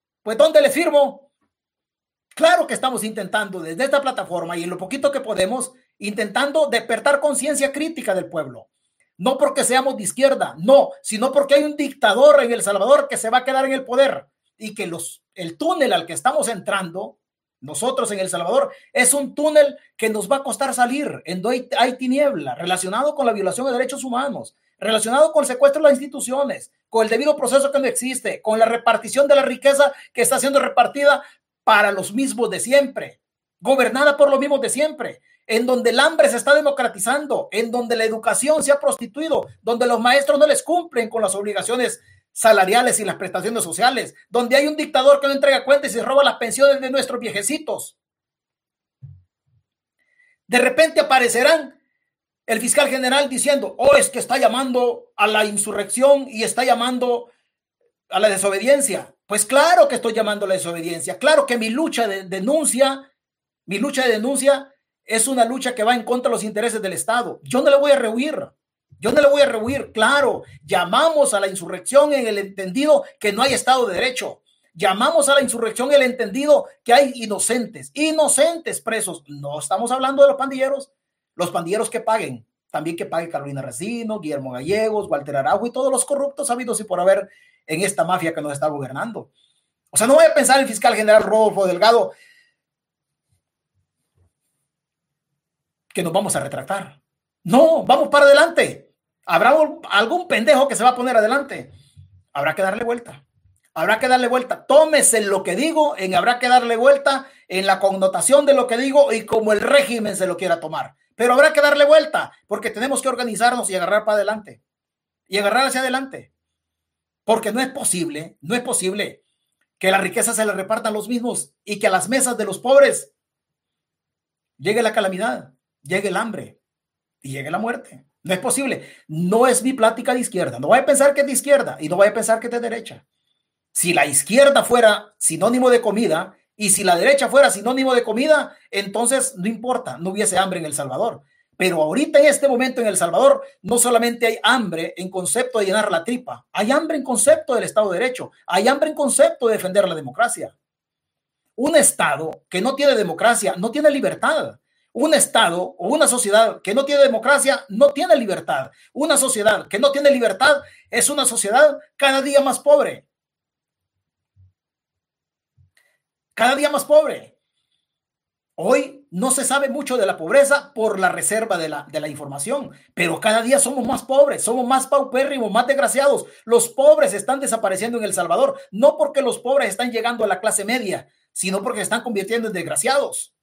Claro que estamos intentando desde esta plataforma y en lo poquito que podemos, intentando despertar conciencia crítica del pueblo. No porque seamos de izquierda, no, sino porque hay un dictador en El Salvador que se va a quedar en el poder y que el túnel al que estamos entrando, nosotros en El Salvador, es un túnel que nos va a costar salir, en donde hay tiniebla, relacionado con la violación de derechos humanos, relacionado con el secuestro de las instituciones, con el debido proceso que no existe, con la repartición de la riqueza que está siendo repartida para los mismos de siempre, gobernada por los mismos de siempre, en donde el hambre se está democratizando, en donde la educación se ha prostituido, donde los maestros no les cumplen con las obligaciones salariales y las prestaciones sociales, donde hay un dictador que no entrega cuentas y se roba las pensiones de nuestros viejecitos. De repente aparecerán el fiscal general diciendo, es que está llamando a la insurrección y está llamando a la desobediencia. Pues claro que estoy llamando a la desobediencia. Claro que mi lucha de denuncia es una lucha que va en contra de los intereses del Estado. Yo no le voy a rehuir. Claro, llamamos a la insurrección en el entendido que no hay Estado de Derecho. Llamamos a la insurrección en el entendido que hay inocentes presos. No estamos hablando de los pandilleros que paguen. También que pague Carolina Racino, Guillermo Gallegos, Walter Araujo y todos los corruptos habidos y por haber en esta mafia que nos está gobernando. O sea, no vaya a pensar el fiscal general Rodolfo Delgado que nos vamos a retractar. No, vamos para adelante. Habrá algún pendejo que se va a poner adelante. Habrá que darle vuelta. Tómese lo que digo habrá que darle vuelta en la connotación de lo que digo y como el régimen se lo quiera tomar. Pero habrá que darle vuelta porque tenemos que organizarnos y agarrar para adelante. Y agarrar hacia adelante. Porque no es posible que la riqueza se la repartan los mismos y que a las mesas de los pobres llegue la calamidad, llegue el hambre y llegue la muerte. No es posible. No es mi plática de izquierda. No vaya a pensar que es de izquierda y no vaya a pensar que es de derecha. Si la izquierda fuera sinónimo de comida y si la derecha fuera sinónimo de comida, entonces no importa, no hubiese hambre en El Salvador. Pero ahorita en este momento en El Salvador no solamente hay hambre en concepto de llenar la tripa, hay hambre en concepto del Estado de Derecho, hay hambre en concepto de defender la democracia. Un Estado que no tiene democracia no tiene libertad. Un Estado o una sociedad que no tiene democracia no tiene libertad. Una sociedad que no tiene libertad es una sociedad cada día más pobre. Cada día más pobre. Hoy no se sabe mucho de la pobreza por la reserva de la información, pero cada día somos más pobres, somos más paupérrimos, más desgraciados. Los pobres están desapareciendo en El Salvador, no porque los pobres están llegando a la clase media, sino porque se están convirtiendo en desgraciados.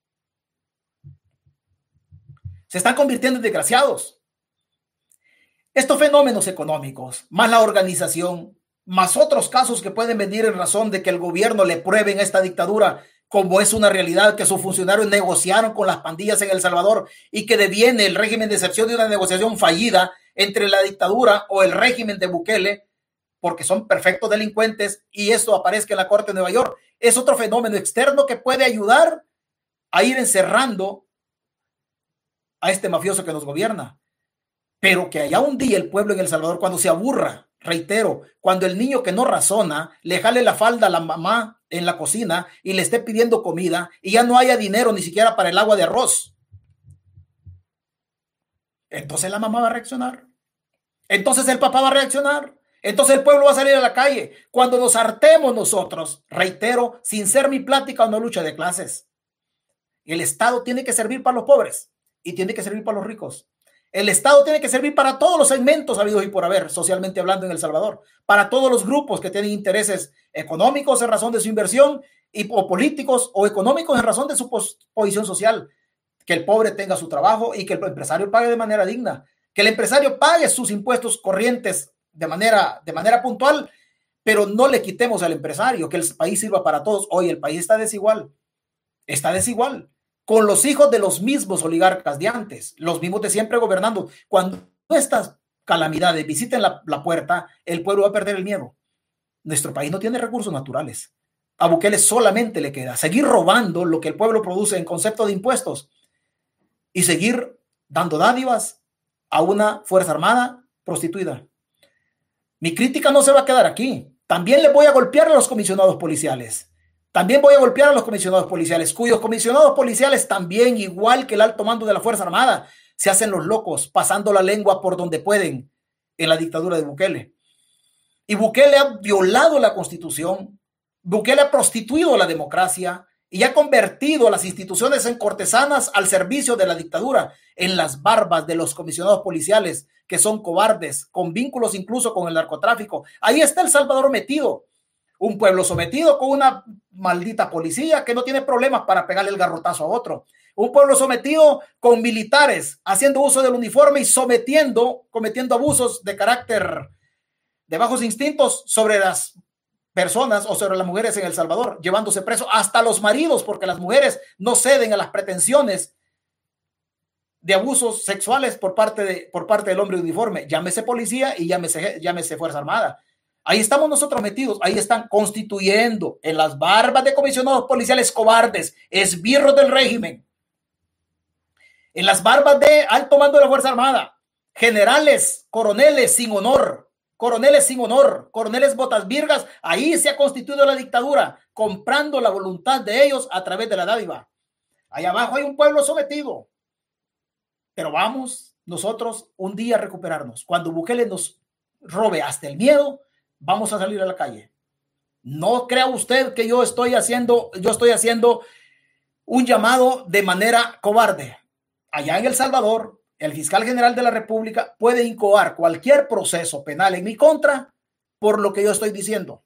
Estos fenómenos económicos, más la organización, más otros casos que pueden venir en razón de que el gobierno le prueben a esta dictadura como es una realidad que sus funcionarios negociaron con las pandillas en El Salvador y que deviene el régimen de excepción de una negociación fallida entre la dictadura o el régimen de Bukele, porque son perfectos delincuentes y esto aparezca en la Corte de Nueva York, es otro fenómeno externo que puede ayudar a ir encerrando a este mafioso que nos gobierna. Pero que haya un día el pueblo en El Salvador cuando se aburra, reitero, cuando el niño que no razona le jale la falda a la mamá en la cocina y le esté pidiendo comida y ya no haya dinero ni siquiera para el agua de arroz. Entonces la mamá va a reaccionar. Entonces el papá va a reaccionar. Entonces el pueblo va a salir a la calle. Cuando nos hartemos nosotros, reitero, sin ser mi plática una lucha de clases. El Estado tiene que servir para los pobres y tiene que servir para los ricos. El Estado tiene que servir para todos los segmentos habidos y por haber, socialmente hablando en El Salvador, para todos los grupos que tienen intereses económicos en razón de su inversión o políticos o económicos en razón de su posición social. Que el pobre tenga su trabajo y que el empresario pague de manera digna. Que el empresario pague sus impuestos corrientes de manera puntual, pero no le quitemos al empresario, que el país sirva para todos. Hoy el país está desigual, con los hijos de los mismos oligarcas de antes, los mismos de siempre gobernando. Cuando estas calamidades visiten la puerta, el pueblo va a perder el miedo. Nuestro país no tiene recursos naturales. A Bukele solamente le queda seguir robando lo que el pueblo produce en concepto de impuestos y seguir dando dádivas a una fuerza armada prostituida. Mi crítica no se va a quedar aquí. También le voy a golpear a los comisionados policiales. Cuyos comisionados policiales también, igual que el alto mando de la Fuerza Armada, se hacen los locos, pasando la lengua por donde pueden en la dictadura de Bukele. Y Bukele ha violado la Constitución, Bukele ha prostituido la democracia y ha convertido a las instituciones en cortesanas al servicio de la dictadura, en las barbas de los comisionados policiales, que son cobardes, con vínculos incluso con el narcotráfico. Ahí está El Salvador metido. Un pueblo sometido con una maldita policía que no tiene problemas para pegarle el garrotazo a otro. Un pueblo sometido con militares haciendo uso del uniforme y cometiendo abusos de carácter de bajos instintos sobre las personas o sobre las mujeres en El Salvador, llevándose preso hasta los maridos, porque las mujeres no ceden a las pretensiones de abusos sexuales por parte del hombre de uniforme, llámese policía y llámese Fuerza Armada. Ahí estamos nosotros metidos, ahí están constituyendo en las barbas de comisionados policiales cobardes, esbirros del régimen, en las barbas de alto mando de la Fuerza Armada, generales, coroneles sin honor, coroneles botas virgas. Ahí se ha constituido la dictadura, comprando la voluntad de ellos a través de la dádiva. Ahí abajo hay un pueblo sometido, pero vamos nosotros un día a recuperarnos. Cuando Bukele nos robe hasta el miedo, vamos a salir a la calle. No crea usted que yo estoy haciendo un llamado de manera cobarde. Allá en El Salvador, el fiscal general de la República puede incoar cualquier proceso penal en mi contra por lo que yo estoy diciendo.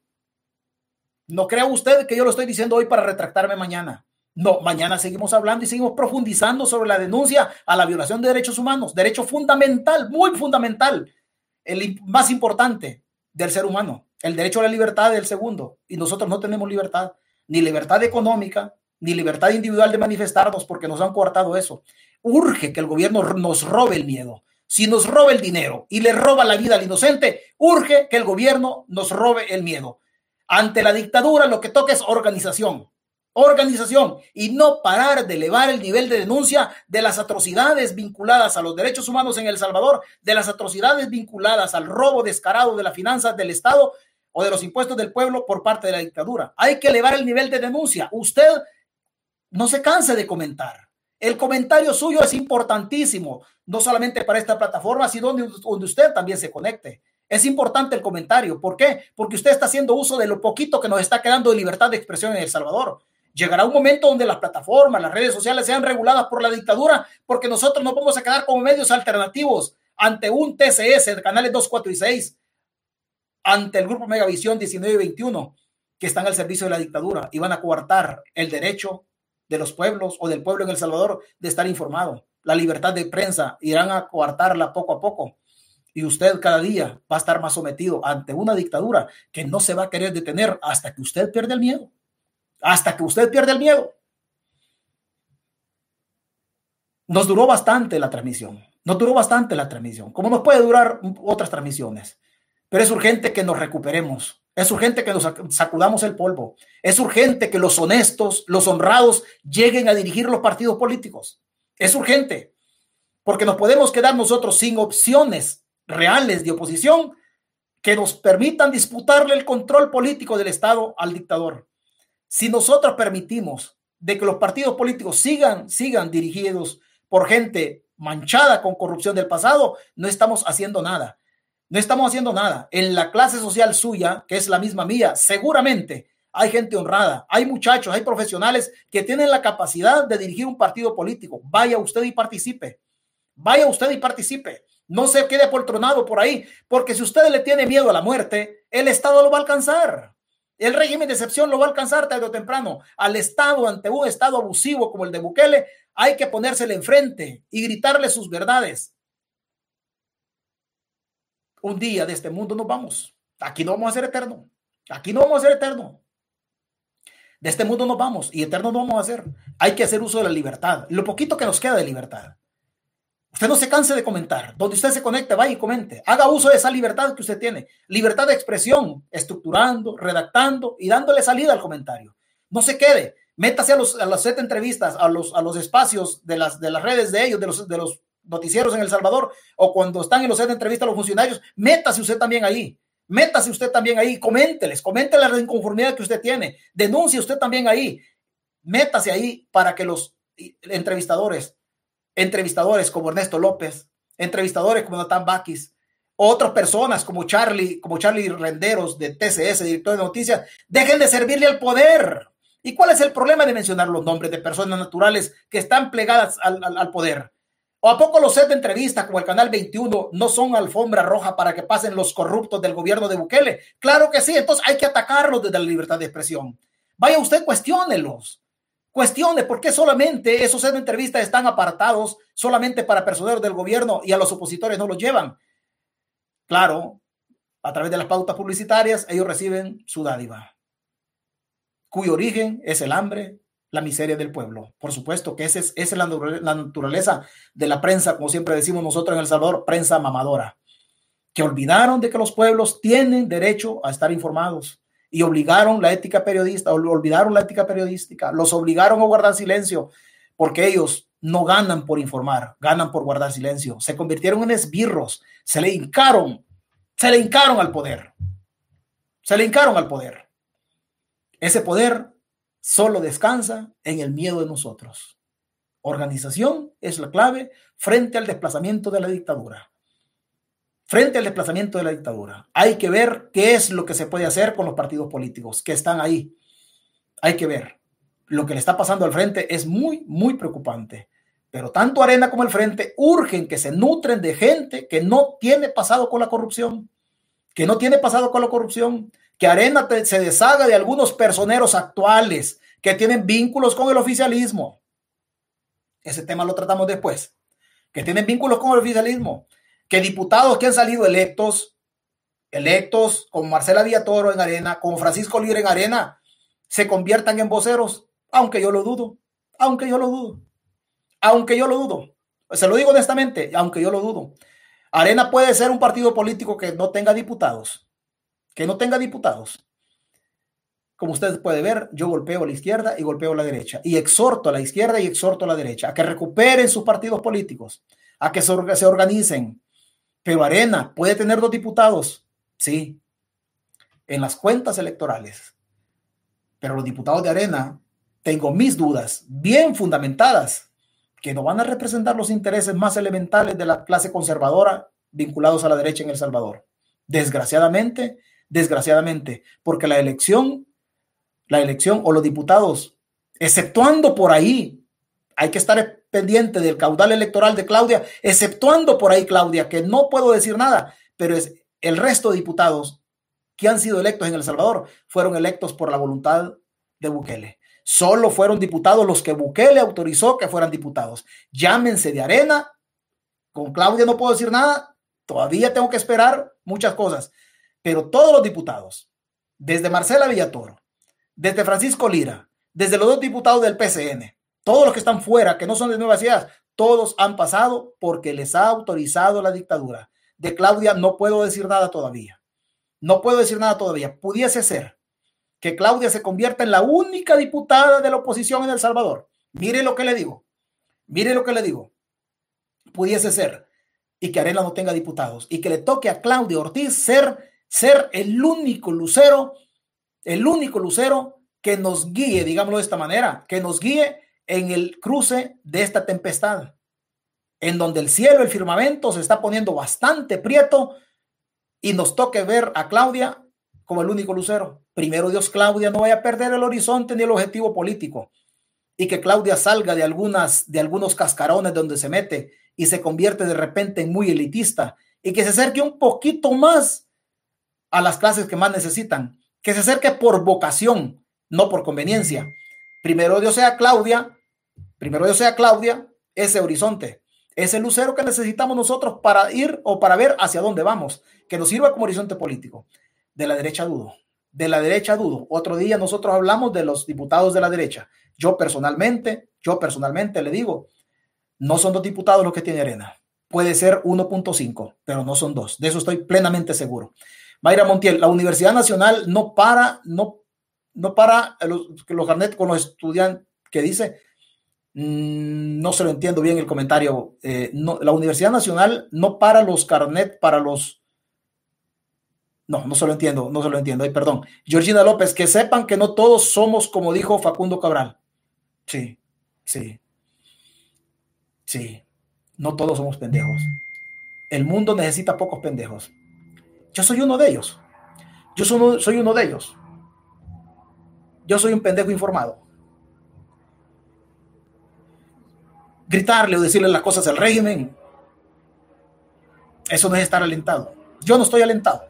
No crea usted que yo lo estoy diciendo hoy para retractarme mañana. No, mañana seguimos hablando y seguimos profundizando sobre la denuncia a la violación de derechos humanos, derecho fundamental, muy fundamental, el más importante del ser humano, el derecho a la libertad del segundo, y nosotros no tenemos libertad, ni libertad económica, ni libertad individual de manifestarnos, porque nos han coartado eso. Urge que el gobierno nos robe el miedo. Si nos roba el dinero y le roba la vida al inocente, urge que el gobierno nos robe el miedo. Ante la dictadura lo que toca es organización y no parar de elevar el nivel de denuncia de las atrocidades vinculadas a los derechos humanos en El Salvador, de las atrocidades vinculadas al robo descarado de las finanzas del Estado o de los impuestos del pueblo por parte de la dictadura. Hay que elevar el nivel de denuncia. Usted no se canse de comentar. El comentario suyo es importantísimo, no solamente para esta plataforma, sino donde usted también se conecte. Es importante el comentario. ¿Por qué? Porque usted está haciendo uso de lo poquito que nos está quedando de libertad de expresión en El Salvador. Llegará un momento donde las plataformas, las redes sociales sean reguladas por la dictadura, porque nosotros no vamos a quedar como medios alternativos ante un TCS de canales 2, 4 y 6, ante el grupo Megavisión 19 y 21, que están al servicio de la dictadura y van a coartar el derecho de los pueblos o del pueblo en El Salvador de estar informado. La libertad de prensa irán a coartarla poco a poco. Y usted cada día va a estar más sometido ante una dictadura que no se va a querer detener hasta que usted pierda el miedo. Nos duró bastante la transmisión. Como nos puede durar otras transmisiones. Pero es urgente que nos recuperemos. Es urgente que nos sacudamos el polvo. Es urgente que los honestos, los honrados lleguen a dirigir los partidos políticos. Es urgente. Porque nos podemos quedar nosotros sin opciones reales de oposición que nos permitan disputarle el control político del Estado al dictador. Si nosotros permitimos de que los partidos políticos sigan dirigidos por gente manchada con corrupción del pasado, no estamos haciendo nada. No estamos haciendo nada. En la clase social suya, que es la misma mía, seguramente hay gente honrada, hay muchachos, hay profesionales que tienen la capacidad de dirigir un partido político. Vaya usted y participe. Vaya usted y participe. No se quede poltronado por ahí, porque si usted le tiene miedo a la muerte, el Estado lo va a alcanzar. El régimen de excepción lo va a alcanzar tarde o temprano. Al Estado, ante un Estado abusivo como el de Bukele, hay que ponérsele enfrente y gritarle sus verdades. Un día de este mundo nos vamos. Aquí no vamos a ser eterno. Aquí no vamos a ser eterno. De este mundo nos vamos y eterno no vamos a ser. Hay que hacer uso de la libertad. Lo poquito que nos queda de libertad. Usted no se canse de comentar. Donde usted se conecte, vaya y comente. Haga uso de esa libertad que usted tiene. Libertad de expresión, estructurando, redactando y dándole salida al comentario. No se quede. Métase a las set entrevistas, a los espacios de las redes de ellos, de los noticieros en El Salvador, o cuando están en los set de entrevistas los funcionarios, métase usted también ahí. Métase usted también ahí. Coménteles la inconformidad que usted tiene. Denuncie usted también ahí. Métase ahí para que los entrevistadores como Ernesto López, entrevistadores como Natán Baquis, otras personas como Charlie Renderos de TCS, director de noticias, dejen de servirle al poder. ¿Y cuál es el problema de mencionar los nombres de personas naturales que están plegadas al poder? ¿O a poco los sets de entrevista como el Canal 21 no son alfombra roja para que pasen los corruptos del gobierno de Bukele? Claro que sí, entonces hay que atacarlos desde la libertad de expresión. Vaya usted, cuestiónelos. Cuestione por qué solamente esos sets de entrevistas están apartados solamente para personeros del gobierno y a los opositores no los llevan. Claro, a través de las pautas publicitarias ellos reciben su dádiva, cuyo origen es el hambre, la miseria del pueblo. Por supuesto que esa es la naturaleza de la prensa, como siempre decimos nosotros en El Salvador, prensa mamadora, que olvidaron de que los pueblos tienen derecho a estar informados. Y olvidaron la ética periodística, los obligaron a guardar silencio, porque ellos no ganan por informar, ganan por guardar silencio. Se convirtieron en esbirros, se le hincaron al poder. Ese poder solo descansa en el miedo de nosotros. Organización es la clave frente al desplazamiento de la dictadura. Hay que ver qué es lo que se puede hacer con los partidos políticos que están ahí. Hay que ver. Lo que le está pasando al frente es muy, muy preocupante. Pero tanto Arena como el frente urgen que se nutren de gente que no tiene pasado con la corrupción. Que Arena se deshaga de algunos personeros actuales que tienen vínculos con el oficialismo. Ese tema lo tratamos después. Que tienen vínculos con el oficialismo. Que diputados que han salido electos como Marcela Villatoro en Arena, como Francisco Lira en Arena, se conviertan en voceros, aunque yo lo dudo. Se lo digo honestamente, aunque yo lo dudo. Arena puede ser un partido político que no tenga diputados. Como ustedes pueden ver, yo golpeo a la izquierda y golpeo a la derecha. Y exhorto a la izquierda y exhorto a la derecha a que recuperen sus partidos políticos, a que se organicen. Pero Arena puede tener 2 diputados, sí, en las cuentas electorales. Pero los diputados de Arena, tengo mis dudas bien fundamentadas, que no van a representar los intereses más elementales de la clase conservadora vinculados a la derecha en El Salvador. Desgraciadamente, porque la elección o los diputados, exceptuando por ahí, hay que estar pendiente del caudal electoral de Claudia, exceptuando por ahí Claudia, que no puedo decir nada, pero es el resto de diputados que han sido electos en El Salvador fueron electos por la voluntad de Bukele. Solo fueron diputados los que Bukele autorizó que fueran diputados. Llámense de Arena. Con Claudia no puedo decir nada. Todavía tengo que esperar muchas cosas. Pero todos los diputados, desde Marcela Villatoro, desde Francisco Lira, desde los 2 diputados del PCN, todos los que están fuera, que no son de Nuevas Ideas, todos han pasado porque les ha autorizado la dictadura. De Claudia no puedo decir nada todavía. Pudiese ser que Claudia se convierta en la única diputada de la oposición en El Salvador. Mire lo que le digo. Pudiese ser. Y que Arena no tenga diputados. Y que le toque a Claudia Ortiz ser el único lucero que nos guíe, digámoslo de esta manera, que nos guíe en el cruce de esta tempestad, en donde el cielo, el firmamento se está poniendo bastante prieto y nos toque ver a Claudia como el único lucero. Primero Dios, Claudia no vaya a perder el horizonte ni el objetivo político, y que Claudia salga de algunos cascarones donde se mete y se convierte de repente en muy elitista, y que se acerque un poquito más a las clases que más necesitan, que se acerque por vocación, no por conveniencia. Primero Dios sea Claudia, ese horizonte, ese lucero que necesitamos nosotros para ir o para ver hacia dónde vamos, que nos sirva como horizonte político. De la derecha dudo. Otro día nosotros hablamos de los diputados de la derecha. Yo personalmente le digo, no son 2 diputados los que tiene Arena. Puede ser 1.5, pero no son 2. De eso estoy plenamente seguro. Mayra Montiel, la Universidad Nacional no para los carnet con los estudiantes, que dice, no se lo entiendo bien el comentario. No, la Universidad Nacional no para los carnet para los... No se lo entiendo. Ay, perdón. Georgina López, que sepan que no todos somos como dijo Facundo Cabral. Sí. No todos somos pendejos. El mundo necesita pocos pendejos. Yo soy uno de ellos. Yo soy un pendejo informado. Gritarle o decirle las cosas al régimen, eso no es estar alentado. Yo no estoy alentado.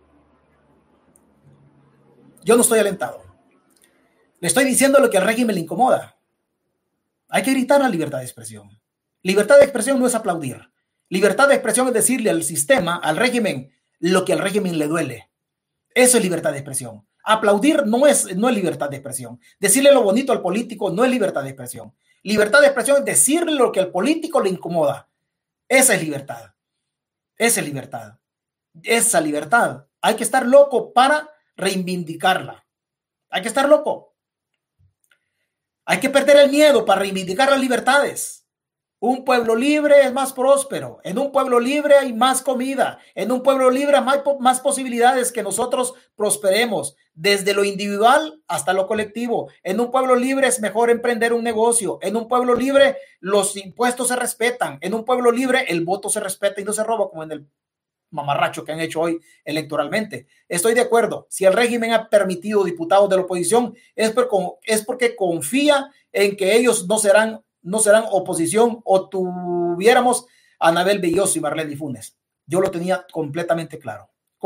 Le estoy diciendo lo que al régimen le incomoda. Hay que gritar la libertad de expresión. Libertad de expresión no es aplaudir. Libertad de expresión es decirle al sistema, al régimen, lo que al régimen le duele. Eso es libertad de expresión. Aplaudir no es libertad de expresión. Decirle lo bonito al político no es libertad de expresión. Libertad de expresión es decirle lo que al político le incomoda. Esa es libertad. Esa libertad. Hay que estar loco para reivindicarla. Hay que estar loco. Hay que perder el miedo para reivindicar las libertades. Un pueblo libre es más próspero. En un pueblo libre hay más comida. En un pueblo libre hay más posibilidades que nosotros prosperemos, desde lo individual hasta lo colectivo. En un pueblo libre es mejor emprender un negocio. En un pueblo libre los impuestos se respetan. En un pueblo libre el voto se respeta y no se roba, como en el mamarracho que han hecho hoy electoralmente. Estoy de acuerdo. Si el régimen ha permitido diputados de la oposición, es porque confía en que ellos no serán oposición, o tuviéramos a Anabel Belloso y Marlene Funes. Yo lo tenía completamente claro.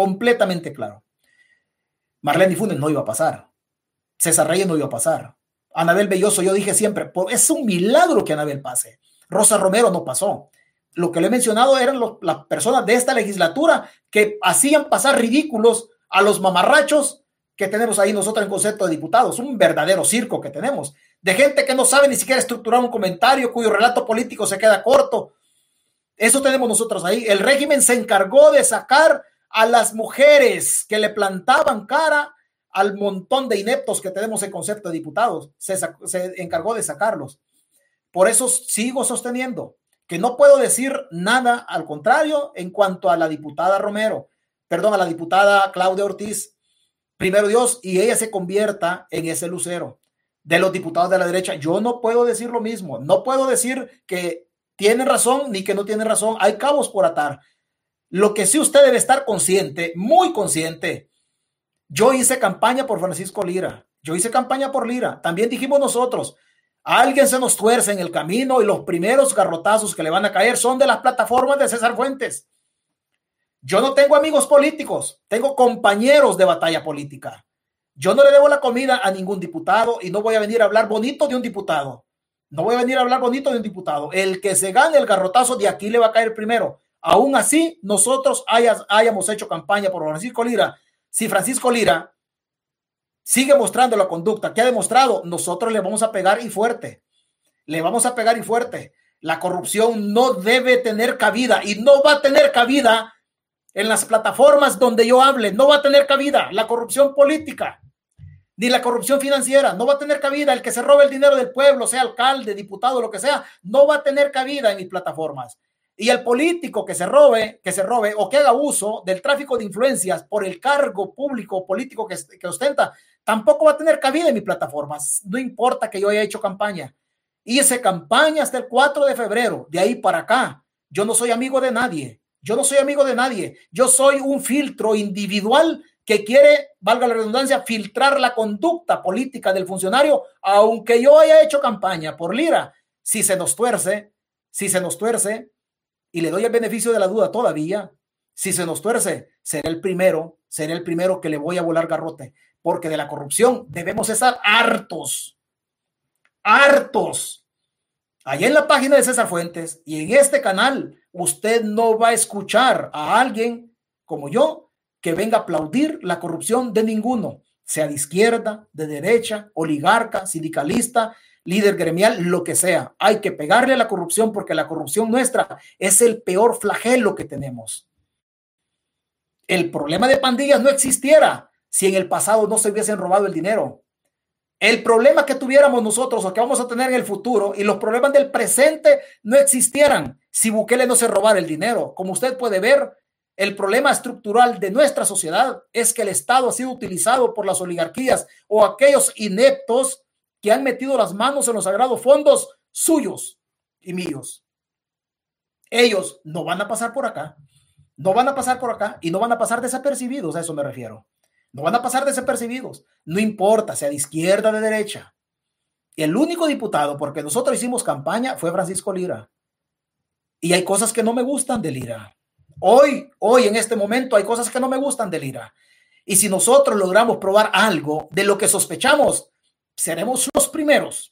Marlene Funes no iba a pasar. César Reyes no iba a pasar. Anabel Belloso, yo dije siempre, es un milagro que Anabel pase. Rosa Romero no pasó. Lo que le he mencionado eran las personas de esta legislatura que hacían pasar ridículos a los mamarrachos que tenemos ahí nosotros en concepto de diputados. Un verdadero circo que tenemos, de gente que no sabe ni siquiera estructurar un comentario, cuyo relato político se queda corto. Eso tenemos nosotros ahí. El régimen se encargó de sacar a las mujeres que le plantaban cara al montón de ineptos que tenemos en concepto de diputados. Se encargó de sacarlos. Por eso sigo sosteniendo que no puedo decir nada al contrario en cuanto a la diputada a la diputada Claudia Ortiz. Primero Dios, y ella se convierta en ese lucero de los diputados de la derecha. Yo no puedo decir lo mismo. No puedo decir que tienen razón ni que no tienen razón. Hay cabos por atar. Lo que sí usted debe estar consciente, muy consciente. Yo hice campaña por Francisco Lira. Yo hice campaña por Lira. También dijimos nosotros, alguien se nos tuerce en el camino y los primeros garrotazos que le van a caer son de las plataformas de César Fuentes. Yo no tengo amigos políticos, tengo compañeros de batalla política. Yo no le debo la comida a ningún diputado y no voy a venir a hablar bonito de un diputado. El que se gane el garrotazo de aquí le va a caer primero. Aún así, nosotros hayamos hecho campaña por Francisco Lira. Si Francisco Lira sigue mostrando la conducta que ha demostrado, nosotros le vamos a pegar y fuerte. La corrupción no debe tener cabida y no va a tener cabida en las plataformas donde yo hable. No va a tener cabida la corrupción política ni la corrupción financiera. No va a tener cabida el que se robe el dinero del pueblo, sea alcalde, diputado, lo que sea. No va a tener cabida en mis plataformas. Y el político que se robe o que haga uso del tráfico de influencias por el cargo público político que ostenta, tampoco va a tener cabida en mis plataformas. No importa que yo haya hecho campaña. Hice campaña hasta el 4 de febrero. De ahí para acá, yo no soy amigo de nadie. Yo no soy amigo de nadie. Yo soy un filtro individual que quiere, valga la redundancia, filtrar la conducta política del funcionario, aunque yo haya hecho campaña por Lira. Si se nos tuerce, y le doy el beneficio de la duda todavía, si se nos tuerce, seré el primero que le voy a volar garrote, porque de la corrupción debemos estar hartos. Allá en la página de César Fuentes y en este canal, usted no va a escuchar a alguien como yo que venga a aplaudir la corrupción de ninguno, sea de izquierda, de derecha, oligarca, sindicalista, líder gremial, lo que sea. Hay que pegarle a la corrupción porque la corrupción nuestra es el peor flagelo que tenemos. El problema de pandillas no existiera si en el pasado no se hubiesen robado el dinero. El problema que tuviéramos nosotros o que vamos a tener en el futuro y los problemas del presente no existieran si Bukele no se robara el dinero. Como usted puede ver, el problema estructural de nuestra sociedad es que el Estado ha sido utilizado por las oligarquías o aquellos ineptos que han metido las manos en los sagrados fondos suyos y míos. Ellos no van a pasar por acá, y no van a pasar desapercibidos, a eso me refiero. No van a pasar desapercibidos, no importa, sea de izquierda o de derecha. El único diputado, porque nosotros hicimos campaña, fue Francisco Lira. Y hay cosas que no me gustan de Lira. Hoy, en este momento, hay cosas que no me gustan de Lira. Y si nosotros logramos probar algo de lo que sospechamos, seremos los primeros,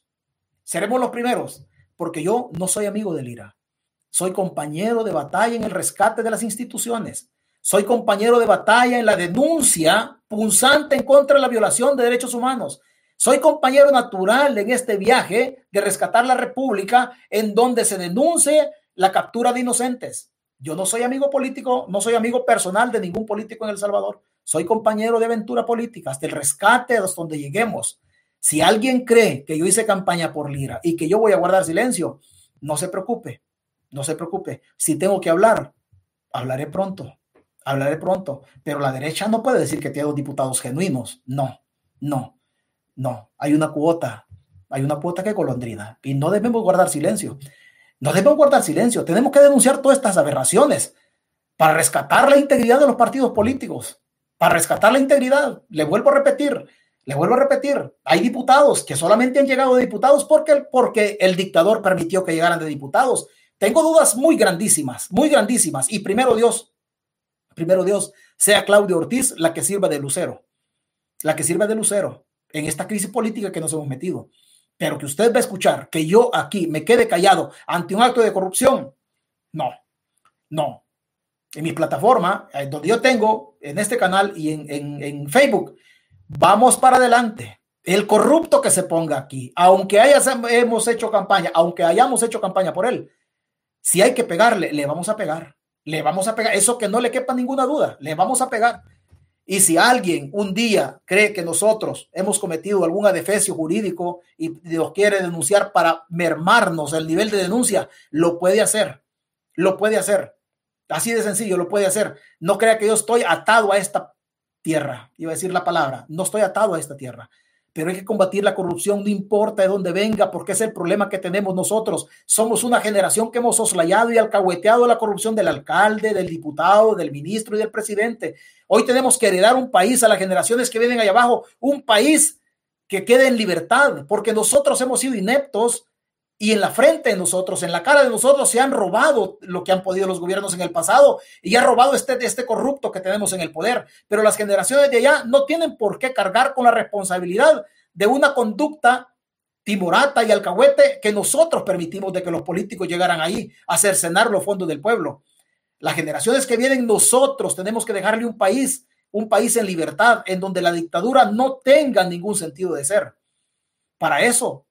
porque yo no soy amigo de Lira. Soy compañero de batalla en el rescate de las instituciones. Soy compañero de batalla en la denuncia punzante en contra de la violación de derechos humanos. Soy compañero natural en este viaje de rescatar la República en donde se denuncie la captura de inocentes. Yo no soy amigo político, no soy amigo personal de ningún político en El Salvador. Soy compañero de aventura política hasta el rescate hasta donde lleguemos. Si alguien cree que yo hice campaña por Lira y que yo voy a guardar silencio, no se preocupe. Si tengo que hablar, hablaré pronto, pero la derecha no puede decir que tiene diputados genuinos. No. Hay una cuota que golondrina y no debemos guardar silencio. Tenemos que denunciar todas estas aberraciones para rescatar la integridad de los partidos políticos, Le vuelvo a repetir, hay diputados que solamente han llegado de diputados porque el dictador permitió que llegaran de diputados. Tengo dudas muy grandísimas, y primero Dios, sea Claudia Ortiz la que sirva de lucero en esta crisis política que nos hemos metido. Pero que usted va a escuchar que yo aquí me quede callado ante un acto de corrupción, no. En mi plataforma, donde yo tengo, en este canal y en Facebook, vamos para adelante. El corrupto que se ponga aquí, aunque hayamos hecho campaña por él, si hay que pegarle, le vamos a pegar. Eso que no le quepa ninguna duda, le vamos a pegar. Y si alguien un día cree que nosotros hemos cometido algún adefesio jurídico y nos quiere denunciar para mermarnos el nivel de denuncia, lo puede hacer. Así de sencillo, lo puede hacer. No crea que yo estoy atado a esta tierra. Iba a decir la palabra, no estoy atado a esta tierra. Pero hay que combatir la corrupción, no importa de dónde venga, porque es el problema que tenemos nosotros. Somos una generación que hemos soslayado y alcahueteado la corrupción del alcalde, del diputado, del ministro y del presidente. Hoy tenemos que heredar un país a las generaciones que vienen allá abajo, un país que quede en libertad, porque nosotros hemos sido ineptos y en la frente de nosotros, en la cara de nosotros se han robado lo que han podido los gobiernos en el pasado y ha robado este corrupto que tenemos en el poder. Pero las generaciones de allá no tienen por qué cargar con la responsabilidad de una conducta timorata y alcahuete que nosotros permitimos de que los políticos llegaran ahí a cercenar los fondos del pueblo. Las generaciones que vienen, nosotros tenemos que dejarle un país en libertad, en donde la dictadura no tenga ningún sentido de ser. Para eso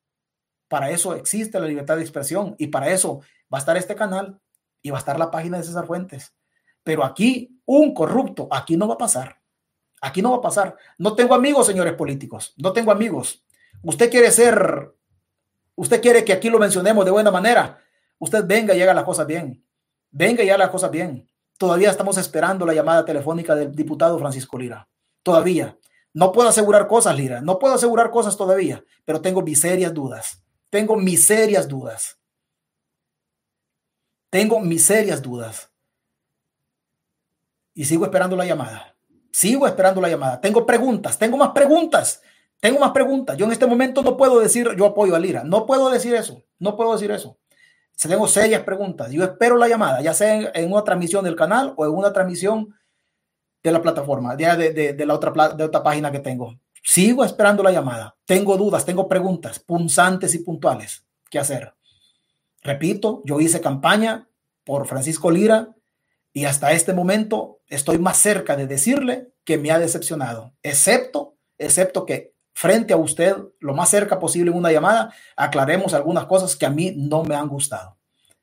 existe la libertad de expresión y para eso va a estar este canal y va a estar la página de César Fuentes. Pero aquí, un corrupto, aquí no va a pasar. No tengo amigos, señores políticos, no tengo amigos. Usted quiere que aquí lo mencionemos de buena manera. Usted venga y haga las cosas bien. Todavía estamos esperando la llamada telefónica del diputado Francisco Lira. Todavía. No puedo asegurar cosas, Lira. No puedo asegurar cosas todavía, pero tengo mis serias dudas. y sigo esperando la llamada. Sigo esperando la llamada. Tengo preguntas, tengo más preguntas. Yo en este momento no puedo decir yo apoyo a Lira. No puedo decir eso. Tengo serias preguntas. Yo espero la llamada, ya sea en una transmisión del canal o en una transmisión de la plataforma, de la otra página que tengo. Sigo esperando la llamada. Tengo dudas, tengo preguntas punzantes y puntuales que hacer. Repito, yo hice campaña por Francisco Lira y hasta este momento estoy más cerca de decirle que me ha decepcionado, excepto que frente a usted, lo más cerca posible en una llamada, aclaremos algunas cosas que a mí no me han gustado.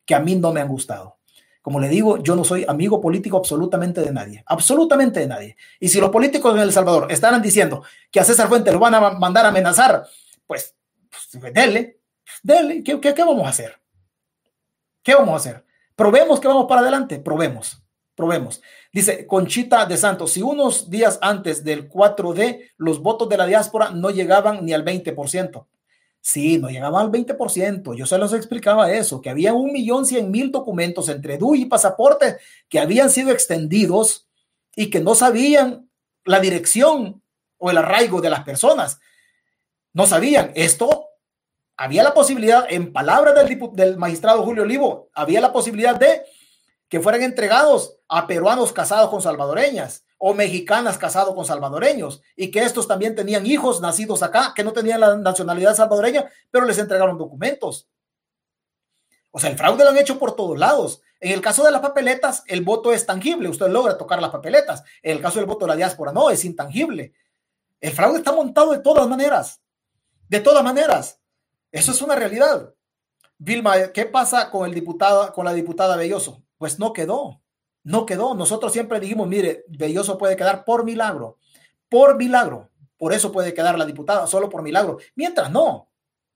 Como le digo, yo no soy amigo político absolutamente de nadie. Y si los políticos en El Salvador estaban diciendo que a César Fuentes lo van a mandar a amenazar, pues dele. ¿Qué vamos a hacer? Probemos que vamos para adelante. Probemos. Dice Conchita de Santos, si unos días antes del 4D los votos de la diáspora no llegaban ni al 20%. Sí, no llegaban al 20%. Yo se los explicaba eso, que había 1.100.000 documentos entre DUI y pasaporte que habían sido extendidos y que no sabían la dirección o el arraigo de las personas. No sabían esto. Había la posibilidad, en palabras del magistrado Julio Olivo, había la posibilidad de que fueran entregados a peruanos casados con salvadoreñas o mexicanas casados con salvadoreños y que estos también tenían hijos nacidos acá que no tenían la nacionalidad salvadoreña, pero les entregaron documentos. O sea, el fraude lo han hecho por todos lados. En el caso de las papeletas, el voto es tangible, usted logra tocar las papeletas. En el caso del voto de la diáspora, no, es intangible. El fraude está montado de todas maneras. Eso es una realidad. Vilma, ¿qué pasa con la diputada Belloso? Pues no quedó. Nosotros siempre dijimos, mire, Belloso puede quedar por milagro. Por eso puede quedar la diputada, solo por milagro. Mientras no.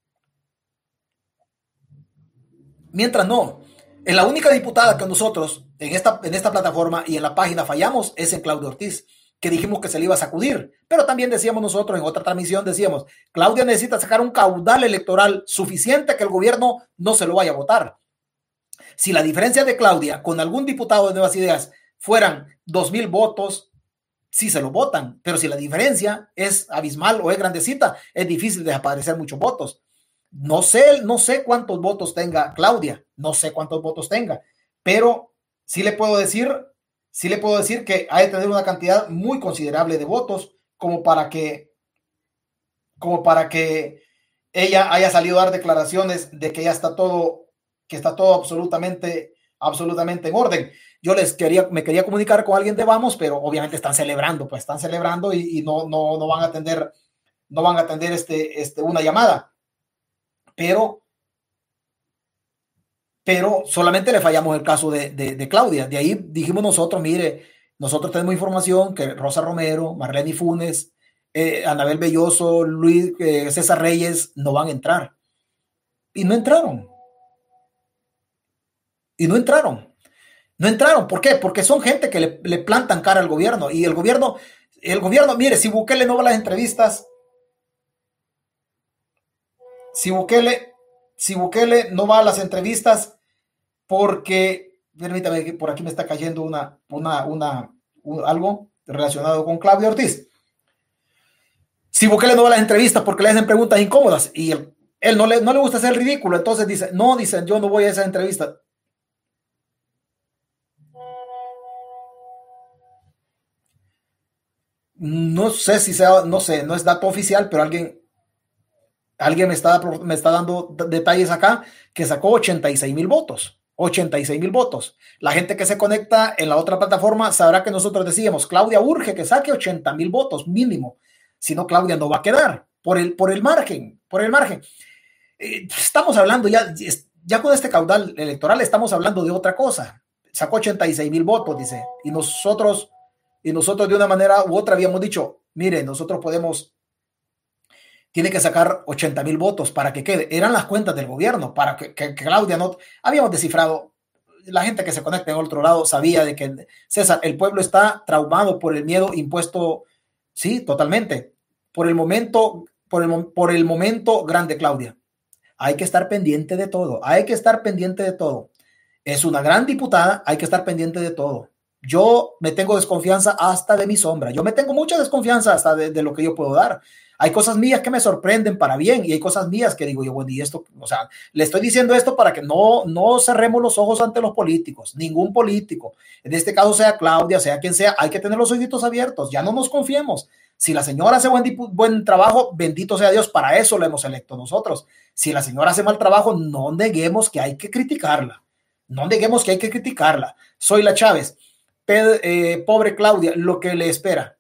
En la única diputada que nosotros en esta plataforma y en la página fallamos es en Claudia Ortiz, que dijimos que se le iba a sacudir. Pero también decíamos nosotros en otra transmisión, Claudia necesita sacar un caudal electoral suficiente que el gobierno no se lo vaya a votar. Si la diferencia de Claudia con algún diputado de Nuevas Ideas fueran 2,000 votos, sí se lo votan. Pero si la diferencia es abismal o es grandecita, es difícil desaparecer muchos votos. No sé cuántos votos tenga Claudia, pero sí le puedo decir que hay que tener una cantidad muy considerable de votos como para que ella haya salido a dar declaraciones de que ya está todo absolutamente en orden. Yo me quería comunicar con alguien de Vamos, pero obviamente están celebrando y no van a atender una llamada. Pero solamente le fallamos el caso de Claudia. De ahí dijimos nosotros, mire, nosotros tenemos información que Rosa Romero, Marlene Funes, Anabel Belloso, César Reyes no van a entrar. Y no entraron. ¿Por qué? Porque son gente que le plantan cara al gobierno. Y el gobierno, mire, si Bukele no va a las entrevistas, porque, permítame, que por aquí me está cayendo algo relacionado con Claudia Ortiz. Si Bukele no va a las entrevistas porque le hacen preguntas incómodas y él no le gusta hacer el ridículo, entonces dicen, yo no voy a esa entrevista. No sé si sea, no es dato oficial, pero alguien me está dando detalles acá que sacó 86,000 votos. 86,000 votos. La gente que se conecta en la otra plataforma sabrá que nosotros decíamos, Claudia urge que saque 80,000 votos mínimo. Si no, Claudia no va a quedar por el margen. Estamos hablando ya con este caudal electoral, estamos hablando de otra cosa. Sacó 86,000 votos, dice. Y nosotros de una manera u otra habíamos dicho, mire, tiene que sacar 80,000 votos para que quede. Eran las cuentas del gobierno, para que Claudia no... Habíamos descifrado, la gente que se conecta en otro lado sabía de que, César, el pueblo está traumado por el miedo impuesto, sí, totalmente. Por el momento grande, Claudia. Hay que estar pendiente de todo. Es una gran diputada, hay que estar pendiente de todo. Yo me tengo desconfianza hasta de mi sombra. Yo me tengo mucha desconfianza hasta de lo que yo puedo dar. Hay cosas mías que me sorprenden para bien y hay cosas mías que digo yo, bueno, y esto, o sea, le estoy diciendo esto para que no cerremos los ojos ante los políticos, ningún político, en este caso sea Claudia, sea quien sea, hay que tener los ojitos abiertos, ya no nos confiemos. Si la señora hace buen trabajo, bendito sea Dios, para eso la hemos electo nosotros. Si la señora hace mal trabajo, no neguemos que hay que criticarla, no neguemos que hay que criticarla. Soy la Chávez, pobre Claudia, lo que le espera,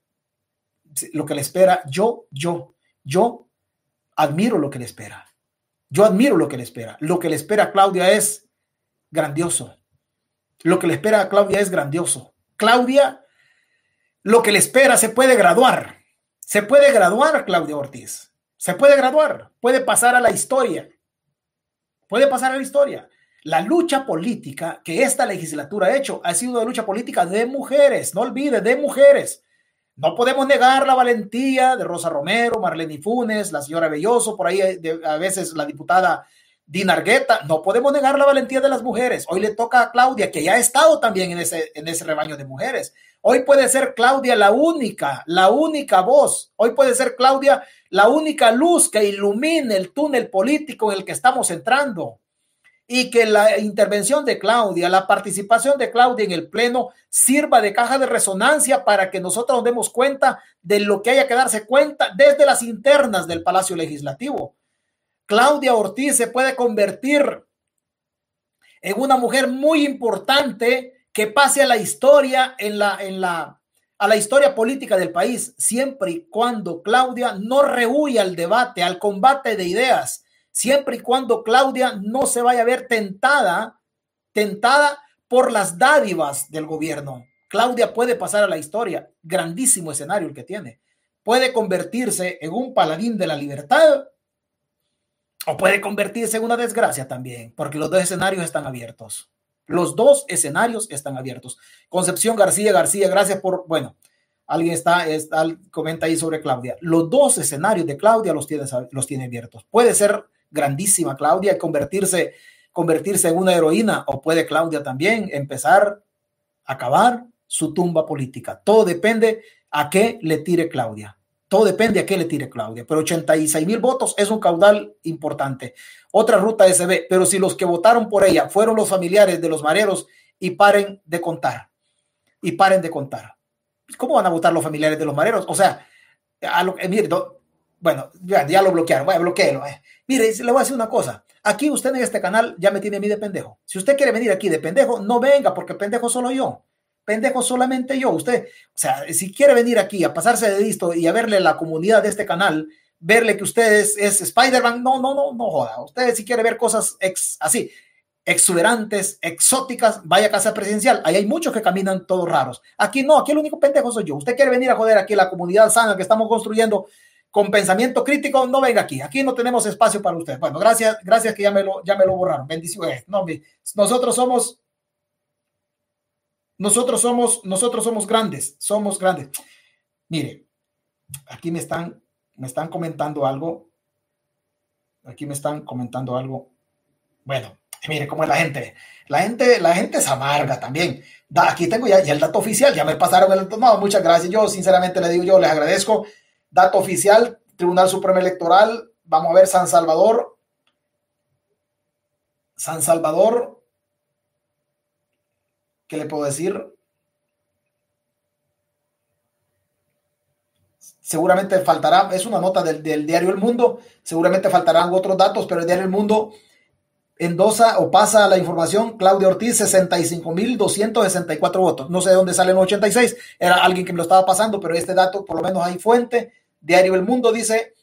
yo admiro lo que le espera. Yo admiro lo que le espera. Lo que le espera a Claudia es grandioso. Lo que le espera a Claudia es grandioso. Claudia, lo que le espera, se puede graduar. Se puede graduar, Claudia Ortiz. Se puede graduar. Puede pasar a la historia. Puede pasar a la historia. La lucha política que esta legislatura ha hecho ha sido una lucha política de mujeres. No olvide, de mujeres. No podemos negar la valentía de Rosa Romero, Marlene Funes, la señora Belloso, por ahí a veces la diputada Dina Argueta. No podemos negar la valentía de las mujeres. Hoy le toca a Claudia, que ya ha estado también en ese rebaño de mujeres. Hoy puede ser Claudia la única voz. Hoy puede ser Claudia la única luz que ilumine el túnel político en el que estamos entrando. Y que la intervención de Claudia, la participación de Claudia en el pleno sirva de caja de resonancia para que nosotros nos demos cuenta de lo que haya que darse cuenta desde las internas del Palacio Legislativo. Claudia Ortiz se puede convertir en una mujer muy importante que pase a la historia, a la historia política del país, siempre y cuando Claudia no rehúya al debate, al combate de ideas, siempre y cuando Claudia no se vaya a ver tentada por las dádivas del gobierno. Claudia puede pasar a la historia. Grandísimo escenario el que tiene. Puede convertirse en un paladín de la libertad o puede convertirse en una desgracia también, porque los dos escenarios están abiertos. Los dos escenarios están abiertos. Concepción García, gracias por, bueno, alguien comenta ahí sobre Claudia. Los dos escenarios de Claudia los tiene abiertos. Puede ser grandísima Claudia y convertirse en una heroína, o puede Claudia también empezar a cavar su tumba política. Todo depende a qué le tire Claudia. Todo depende a qué le tire Claudia. Pero 86,000 votos es un caudal importante. Otra ruta SB, pero si los que votaron por ella fueron los familiares de los mareros y paren de contar. ¿Cómo van a votar los familiares de los mareros? O sea, mire, bueno, ya lo bloquearon, bloquéelo. Mire, le voy a decir una cosa. Aquí usted en este canal ya me tiene a mí de pendejo. Si usted quiere venir aquí de pendejo, no venga, porque pendejo solo yo. Pendejo solamente yo. Usted, o sea, si quiere venir aquí a pasarse de listo y a verle la comunidad de este canal, verle que usted es Spider-Man, no joda. Usted si quiere ver cosas así, exuberantes, exóticas, vaya a Casa Presidencial. Ahí hay muchos que caminan todos raros. Aquí no, aquí el único pendejo soy yo. Usted quiere venir a joder aquí la comunidad sana que estamos construyendo con pensamiento crítico, no venga aquí. Aquí no tenemos espacio para usted. Bueno, gracias que ya me lo borraron. Bendiciones. No, nosotros somos grandes. Somos grandes. Mire, aquí me están comentando algo. Bueno, mire cómo es la gente. La gente es amarga también. Aquí tengo ya el dato oficial. Ya me pasaron el dato. No, muchas gracias. Yo sinceramente le digo, yo les agradezco. Dato oficial, Tribunal Supremo Electoral. Vamos a ver San Salvador. ¿Qué le puedo decir? Seguramente faltará, es una nota del diario El Mundo, seguramente faltarán otros datos, pero el diario El Mundo endosa o pasa la información. Claudia Ortiz, 65,264 votos. No sé de dónde salen los 86, era alguien que me lo estaba pasando, pero este dato por lo menos hay fuente. Diario El Mundo dice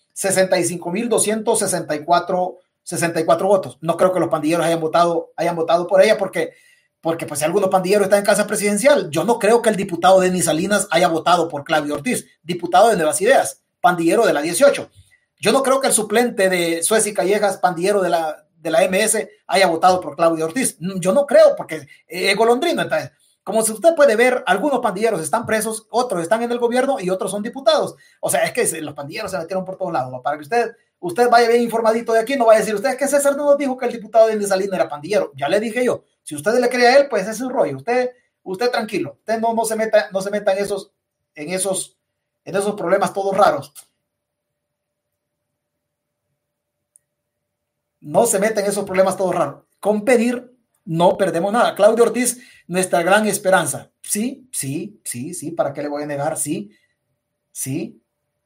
65,264 votos. No creo que los pandilleros hayan votado por ella porque pues si algunos pandilleros están en Casa Presidencial. Yo no creo que el diputado Denis Salinas haya votado por Claudia Ortiz, diputado de Nuevas Ideas, pandillero de la 18. Yo no creo que el suplente de Suez y Callejas, pandillero de la MS, haya votado por Claudia Ortiz. Yo no creo, porque es golondrino. Entonces, como si usted puede ver, algunos pandilleros están presos, otros están en el gobierno y otros son diputados. O sea, es que los pandilleros se metieron por todos lados, ¿no? Para que usted vaya bien informadito de aquí, no vaya a decir usted que César no nos dijo que el diputado de Salinas era pandillero. Ya le dije yo, si usted le cree a él, pues ese es el rollo. Usted Usted tranquilo, usted no se meta, en esos problemas todos raros. No se meta en esos problemas todos raros. Con pedir no perdemos nada. Claudia Ortiz, nuestra gran esperanza. Sí, sí, sí, sí, ¿para qué le voy a negar? Sí, sí.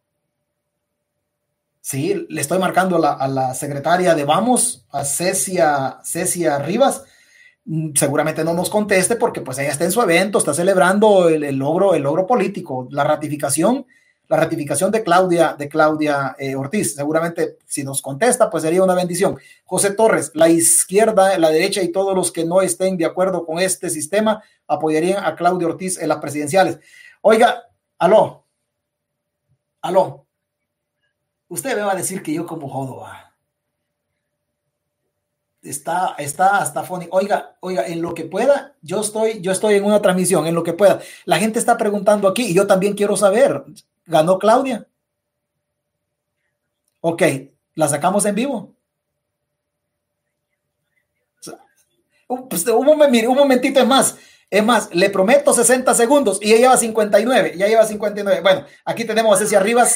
Sí, le estoy marcando a la secretaria de Vamos, a Cecia Rivas. Seguramente no nos conteste porque pues ella está en su evento, está celebrando el logro político, la ratificación de Claudia Ortiz. Seguramente si nos contesta pues sería una bendición. José Torres, la izquierda, la derecha y todos los que no estén de acuerdo con este sistema apoyarían a Claudia Ortiz en las presidenciales. Oiga, aló, usted me va a decir que yo como jodo, está hasta fónico. Oiga, en lo que pueda, yo estoy en una transmisión, en lo que pueda. La gente está preguntando aquí y yo también quiero saber, ¿ganó Claudia? Ok, la sacamos en vivo. Pues, un momentito es más, le prometo 60 segundos y ella lleva 59, ya lleva 59. Bueno, aquí tenemos a Cecia Rivas,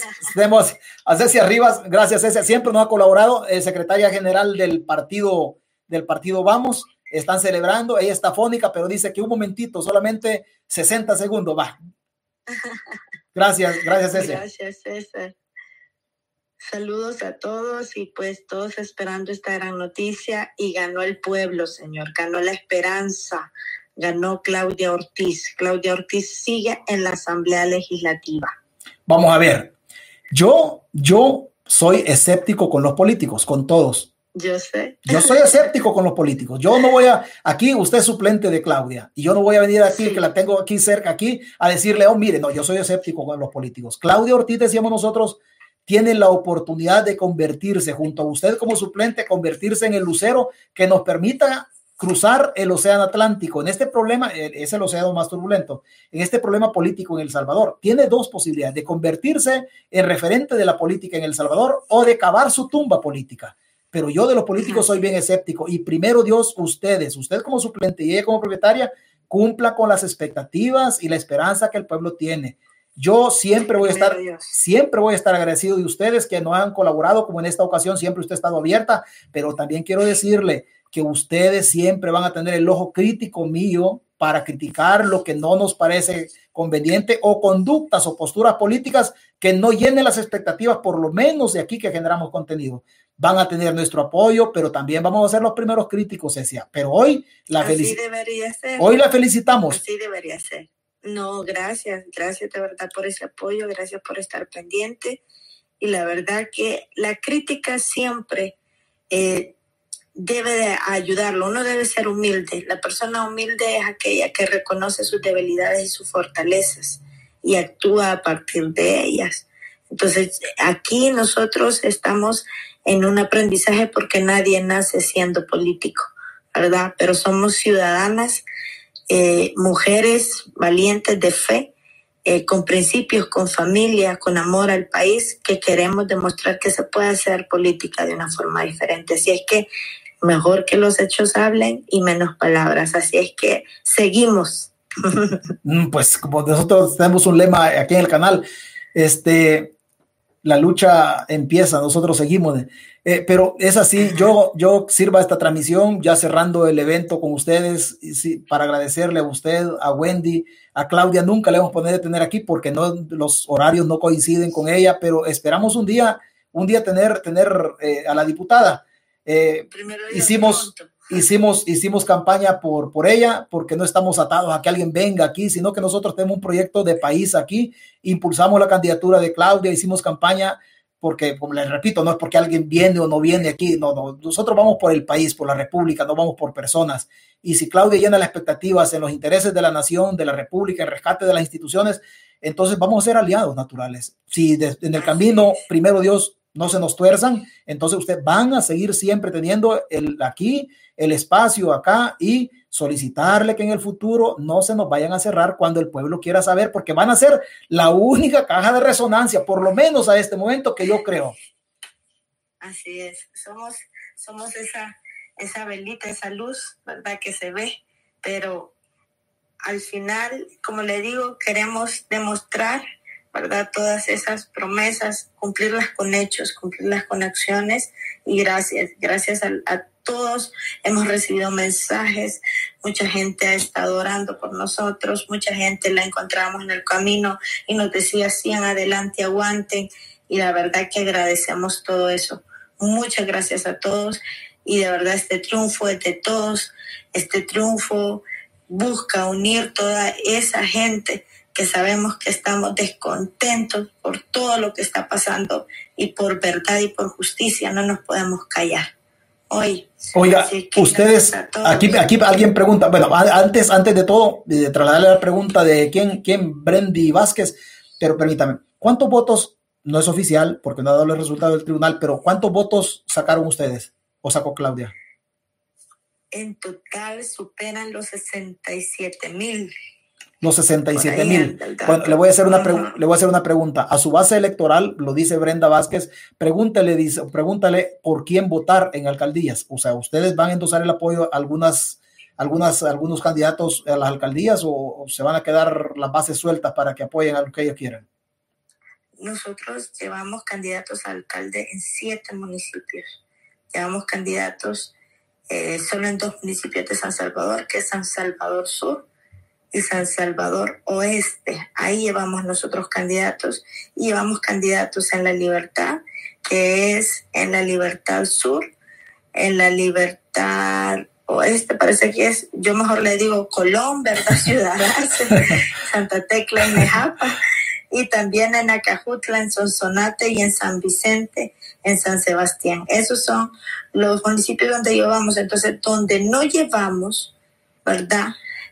gracias Cecia, siempre nos ha colaborado, secretaria general del partido Vamos, están celebrando, ella está fónica, pero dice que un momentito, solamente 60 segundos, va. Gracias Cecia. Gracias César. Saludos a todos y pues todos esperando esta gran noticia y ganó el pueblo, señor, ganó la esperanza, ganó Claudia Ortiz. Claudia Ortiz sigue en la Asamblea Legislativa. Vamos a ver, yo soy escéptico con los políticos, con todos. Yo sé. Yo soy escéptico con los políticos. Yo no voy aquí usted es suplente de Claudia, y yo no voy a venir aquí, sí, que la tengo aquí cerca, aquí, a decirle, oh, mire, no, yo soy escéptico con los políticos. Claudia Ortiz, decíamos nosotros, tiene la oportunidad de convertirse, junto a usted como suplente, convertirse en el lucero que nos permita cruzar el océano Atlántico. En este problema, es el océano más turbulento, en este problema político en El Salvador, tiene dos posibilidades: de convertirse en referente de la política en El Salvador o de cavar su tumba política. Pero yo de los políticos soy bien escéptico, y primero Dios, usted como suplente y ella como propietaria, cumpla con las expectativas y la esperanza que el pueblo tiene. Yo siempre voy a estar agradecido de ustedes que nos han colaborado, como en esta ocasión siempre usted ha estado abierta, pero también quiero decirle que ustedes siempre van a tener el ojo crítico mío para criticar lo que no nos parece conveniente, o conductas o posturas políticas que no llenen las expectativas, por lo menos de aquí que generamos contenido. Van a tener nuestro apoyo, pero también vamos a ser los primeros críticos, Cecia. Pero hoy la felicitamos. Así debería ser. No, gracias de verdad por ese apoyo, gracias por estar pendiente. Y la verdad que la crítica siempre debe de ayudarlo. Uno debe ser humilde. La persona humilde es aquella que reconoce sus debilidades y sus fortalezas y actúa a partir de ellas. Entonces, aquí nosotros estamos en un aprendizaje porque nadie nace siendo político, ¿verdad? Pero somos ciudadanas, mujeres valientes de fe, con principios, con familia, con amor al país, que queremos demostrar que se puede hacer política de una forma diferente. Así es que mejor que los hechos hablen y menos palabras. Así es que seguimos. Pues como nosotros tenemos un lema aquí en el canal, la lucha empieza, nosotros seguimos. Pero es así, yo sirva esta transmisión ya cerrando el evento con ustedes, para agradecerle a usted, a Wendy, a Claudia. Nunca le vamos a poder tener aquí porque los horarios no coinciden con ella, pero esperamos un día tener a la diputada. Hicimos campaña por ella, porque no estamos atados a que alguien venga aquí, sino que nosotros tenemos un proyecto de país aquí. Impulsamos la candidatura de Claudia, hicimos campaña porque, como les repito, no es porque alguien viene o no viene aquí, no, nosotros vamos por el país, por la república, no vamos por personas. Y si Claudia llena las expectativas en los intereses de la nación, de la república, en rescate de las instituciones, entonces vamos a ser aliados naturales. Si en el camino, primero Dios, no se nos tuerzan, entonces ustedes van a seguir siempre teniendo el espacio acá, y solicitarle que en el futuro no se nos vayan a cerrar cuando el pueblo quiera saber, porque van a ser la única caja de resonancia, por lo menos a este momento, que yo creo. Así es, somos esa velita, esa luz, ¿verdad? Que se ve, pero al final, como le digo, queremos demostrar, ¿verdad?, todas esas promesas, cumplirlas con hechos, cumplirlas con acciones. Y gracias a todos hemos recibido mensajes, mucha gente ha estado orando por nosotros, mucha gente la encontramos en el camino y nos decía, sigan adelante, aguanten, y la verdad que agradecemos todo eso. Muchas gracias a todos, y de verdad este triunfo es de todos. Este triunfo busca unir toda esa gente que sabemos que estamos descontentos por todo lo que está pasando, y por verdad y por justicia no nos podemos callar. Hoy. Oiga, ustedes, aquí alguien pregunta, bueno, antes de todo, de trasladarle la pregunta de quién Brendy Vázquez, pero permítame, ¿cuántos votos, no es oficial porque no ha dado el resultado del tribunal, pero cuántos votos sacaron ustedes o sacó Claudia? En total superan los 67,000. Los 67,000. Bueno, le voy a hacer una pregunta. A su base electoral, lo dice Brenda Vázquez, pregúntale por quién votar en alcaldías. O sea, ¿ustedes van a endosar el apoyo a algunos candidatos a las alcaldías o se van a quedar las bases sueltas para que apoyen a lo que ellos quieran? Nosotros llevamos candidatos a alcalde en 7 municipios. Llevamos candidatos solo en 2 municipios de San Salvador, que es San Salvador Sur y San Salvador Oeste. Ahí llevamos nosotros candidatos, y llevamos candidatos en La Libertad, que es en La Libertad Sur, en La Libertad Oeste, parece que es, yo mejor le digo Colón, ¿verdad? Ciudad Arce, Santa Tecla y Mejapa, y también en Acajutla, en Sonsonate, y en San Vicente, en San Sebastián. Esos son los municipios donde llevamos. Entonces, donde no llevamos, ¿verdad?,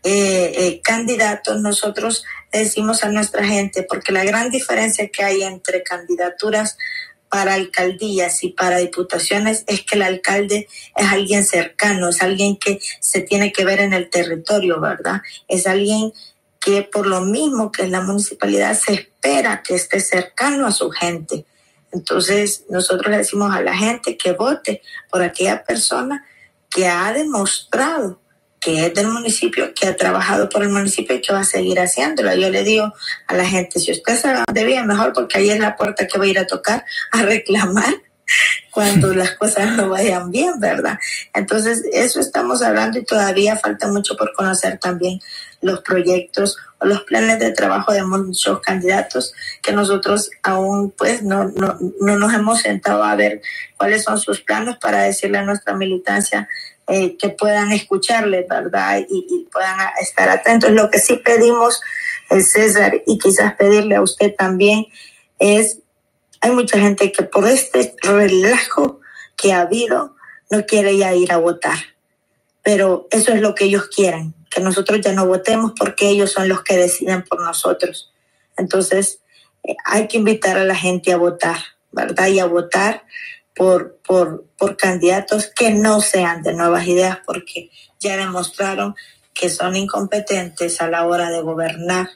candidatos, nosotros decimos a nuestra gente, porque la gran diferencia que hay entre candidaturas para alcaldías y para diputaciones es que el alcalde es alguien cercano, es alguien que se tiene que ver en el territorio, ¿verdad? Es alguien que, por lo mismo que es la municipalidad, se espera que esté cercano a su gente. Entonces, nosotros le decimos a la gente que vote por aquella persona que ha demostrado que es del municipio, que ha trabajado por el municipio y que va a seguir haciéndolo. Yo le digo a la gente, si usted sabe dónde vive, mejor, porque ahí es la puerta que va a ir a tocar, a reclamar cuando las cosas no vayan bien, ¿verdad? Entonces, eso estamos hablando, y todavía falta mucho por conocer también los proyectos o los planes de trabajo de muchos candidatos, que nosotros aún pues no nos hemos sentado a ver cuáles son sus planes, para decirle a nuestra militancia que puedan escucharle, ¿verdad? Y puedan estar atentos. Lo que sí pedimos, César, y quizás pedirle a usted también, es, hay mucha gente que por este relajo que ha habido no quiere ya ir a votar, pero eso es lo que ellos quieren, que nosotros ya no votemos, porque ellos son los que deciden por nosotros. Entonces, hay que invitar a la gente a votar, ¿verdad? Y a votar por candidatos que no sean de Nuevas Ideas, porque ya demostraron que son incompetentes a la hora de gobernar,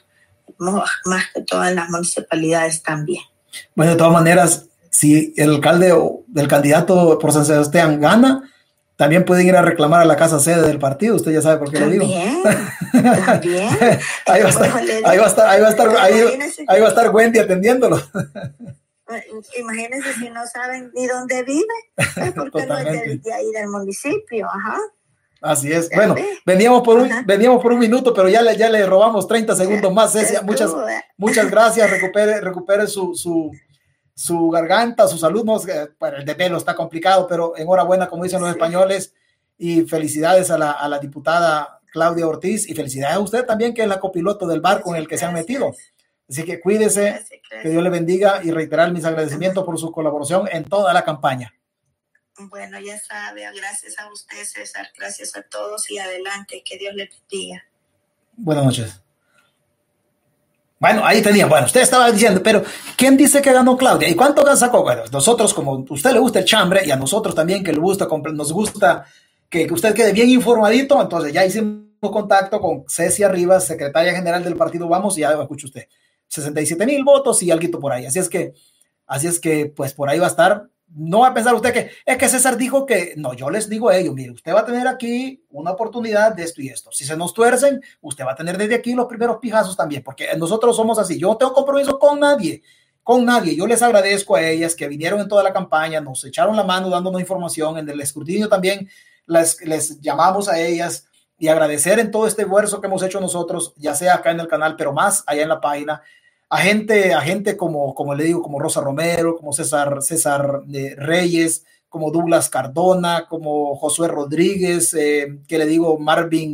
más que todo en las municipalidades también. Bueno, de todas maneras, si el alcalde o el candidato por San Sebastián gana, también pueden ir a reclamar a la casa sede del partido. Usted ya sabe por qué ¿También? lo digo. También. Ahí va a estar Wendy atendiéndolo. Imagínense si no saben ni dónde vive, porque no es de ahí del municipio. Ajá. Así es. Bueno, veníamos por un minuto, pero ya le robamos 30 segundos más, Cecia. Muchas gracias. Recupere su garganta, su salud. No, el de pelo está complicado, pero enhorabuena, como dicen los españoles, y felicidades a la diputada Claudia Ortiz, y felicidades a usted también, que es la copiloto del barco en el que se han metido. Así que cuídese, gracias. Que Dios le bendiga, y reiterar mis agradecimientos por su colaboración en toda la campaña. Bueno, ya sabe, gracias a usted, César, gracias a todos, y adelante, que Dios le bendiga. Buenas noches. Bueno, ahí tenía, usted estaba diciendo, pero ¿quién dice que ganó Claudia? ¿Y cuánto sacó? Bueno, nosotros, como a usted le gusta el chambre, y a nosotros también, que nos gusta que usted quede bien informadito, entonces ya hicimos contacto con Cecia Rivas, secretaria general del partido Vamos, y ya lo escucha usted. 67,000 votos y algo por ahí. Así es que, pues por ahí va a estar. No va a pensar usted que es que César dijo que no. Yo les digo a ellos, mire, usted va a tener aquí una oportunidad de esto y esto. Si se nos tuercen, usted va a tener desde aquí los primeros pijazos también, porque nosotros somos así. Yo no tengo compromiso con nadie, con nadie. Yo les agradezco a ellas que vinieron en toda la campaña, nos echaron la mano dándonos información. En el escrutinio también les llamamos a ellas, y agradecer en todo este esfuerzo que hemos hecho nosotros, ya sea acá en el canal, pero más allá en la página. A gente como le digo, como Rosa Romero, como César Reyes, como Douglas Cardona, como Josué Rodríguez, que le digo Marvin,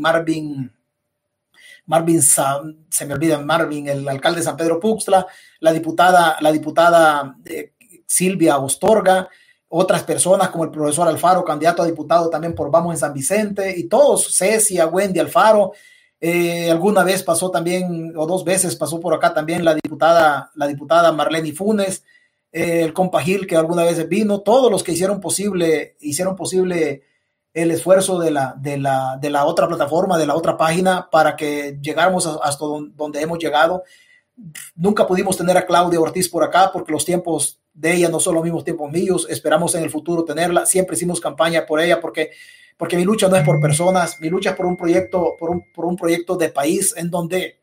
se me olvida Marvin, el alcalde de San Pedro Puxtla, la diputada Silvia Ostorga, otras personas como el profesor Alfaro, candidato a diputado también por Vamos en San Vicente, y todos, Cecia, Wendy Alfaro. Alguna vez pasó también, o 2 veces pasó por acá también la diputada Marlene Funes, el compa Gil, que alguna vez vino. Todos los que hicieron posible el esfuerzo de la otra plataforma, de la otra página, para que llegáramos hasta donde hemos llegado. Nunca pudimos tener a Claudia Ortiz por acá porque los tiempos de ella no son los mismos tiempos míos. Esperamos en el futuro tenerla. Siempre hicimos campaña por ella porque mi lucha no es por personas, mi lucha es por un proyecto, por un proyecto de país en donde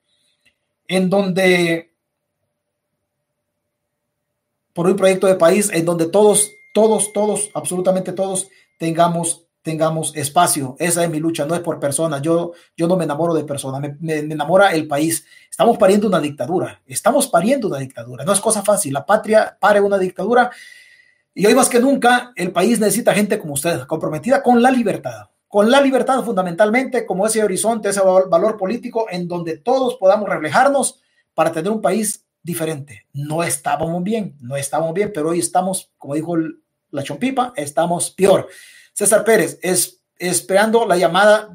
por un proyecto de país en donde todos, absolutamente todos tengamos espacio. Esa es mi lucha, no es por personas. Yo no me enamoro de personas, me enamora el país. Estamos pariendo una dictadura, no es cosa fácil. La patria pare una dictadura. Y hoy más que nunca, el país necesita gente como usted, comprometida con la libertad fundamentalmente, como ese horizonte, ese valor político en donde todos podamos reflejarnos para tener un país diferente. No estábamos bien, pero hoy estamos, como dijo la Chompipa, estamos peor. César Pérez, esperando la llamada,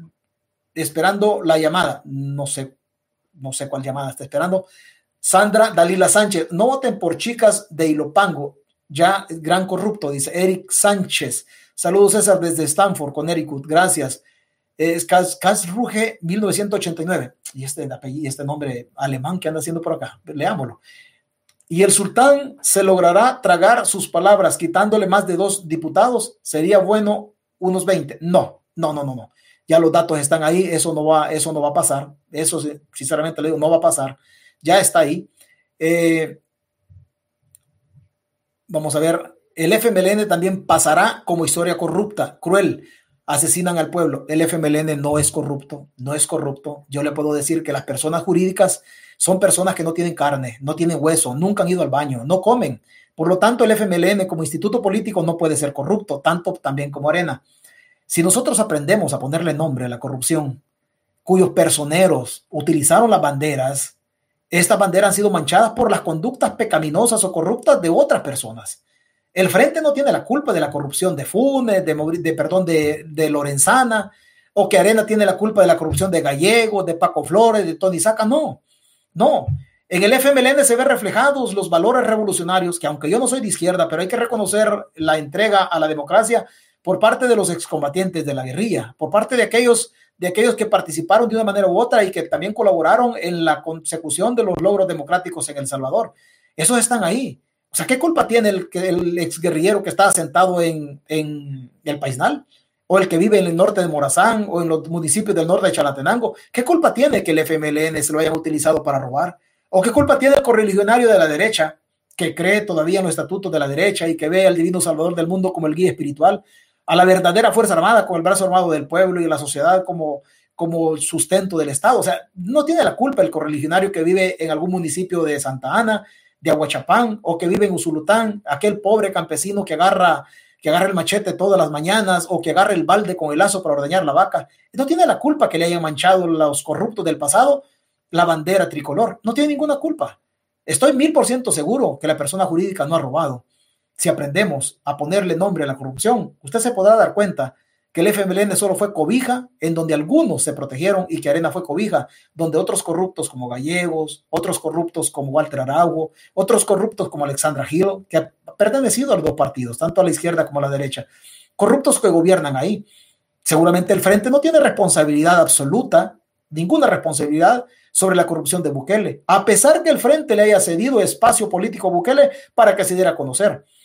no sé cuál llamada está esperando. Sandra Dalila Sánchez, no voten por chicas de Ilopango, ya gran corrupto, dice Eric Sánchez. Saludos, César, desde Stanford, Connecticut. Gracias. Es Kasruge 1989. Y este nombre alemán que anda haciendo por acá. Leámoslo. Y el sultán se logrará tragar sus palabras quitándole más de 2 diputados. Sería bueno unos 20. No. Ya los datos están ahí. Eso no va a pasar. Eso, sinceramente le digo, no va a pasar. Ya está ahí. Vamos a ver, el FMLN también pasará como historia corrupta, cruel, asesinan al pueblo. El FMLN no es corrupto. Yo le puedo decir que las personas jurídicas son personas que no tienen carne, no tienen hueso, nunca han ido al baño, no comen. Por lo tanto, el FMLN como instituto político no puede ser corrupto, tanto también como Arena. Si nosotros aprendemos a ponerle nombre a la corrupción, cuyos personeros utilizaron las banderas, estas banderas han sido manchadas por las conductas pecaminosas o corruptas de otras personas. El Frente no tiene la culpa de la corrupción de Funes, de Lorenzana, o que Arena tiene la culpa de la corrupción de Gallego, de Paco Flores, de Tony Saca. No. En el FMLN se ven reflejados los valores revolucionarios, que aunque yo no soy de izquierda, pero hay que reconocer la entrega a la democracia por parte de los excombatientes de la guerrilla, por parte de aquellos que participaron de una manera u otra y que también colaboraron en la consecución de los logros democráticos en El Salvador. Esos están ahí. O sea, ¿qué culpa tiene el exguerrillero que está asentado en el Paisnal? O el que vive en el norte de Morazán o en los municipios del norte de Chalatenango. ¿Qué culpa tiene que el FMLN se lo hayan utilizado para robar? ¿O qué culpa tiene el correligionario de la derecha que cree todavía en los estatutos de la derecha y que ve al divino salvador del mundo como el guía espiritual, a la verdadera fuerza armada como el brazo armado del pueblo y la sociedad como sustento del Estado? O sea, no tiene la culpa el correligionario que vive en algún municipio de Santa Ana, de Aguachapán, o que vive en Usulután, aquel pobre campesino que agarra el machete todas las mañanas o que agarra el balde con el lazo para ordeñar la vaca. No tiene la culpa que le hayan manchado los corruptos del pasado la bandera tricolor. No tiene ninguna culpa. Estoy 1000% seguro que la persona jurídica no ha robado. Si aprendemos a ponerle nombre a la corrupción, usted se podrá dar cuenta que el FMLN solo fue cobija en donde algunos se protegieron y que Arena fue cobija, donde otros corruptos como Gallegos, otros corruptos como Walter Araujo, otros corruptos como Alexandra Gil, que ha pertenecido a los 2 partidos, tanto a la izquierda como a la derecha, corruptos que gobiernan ahí. Seguramente el Frente no tiene responsabilidad absoluta, ninguna responsabilidad sobre la corrupción de Bukele, a pesar que el Frente le haya cedido espacio político a Bukele para que se diera a conocer.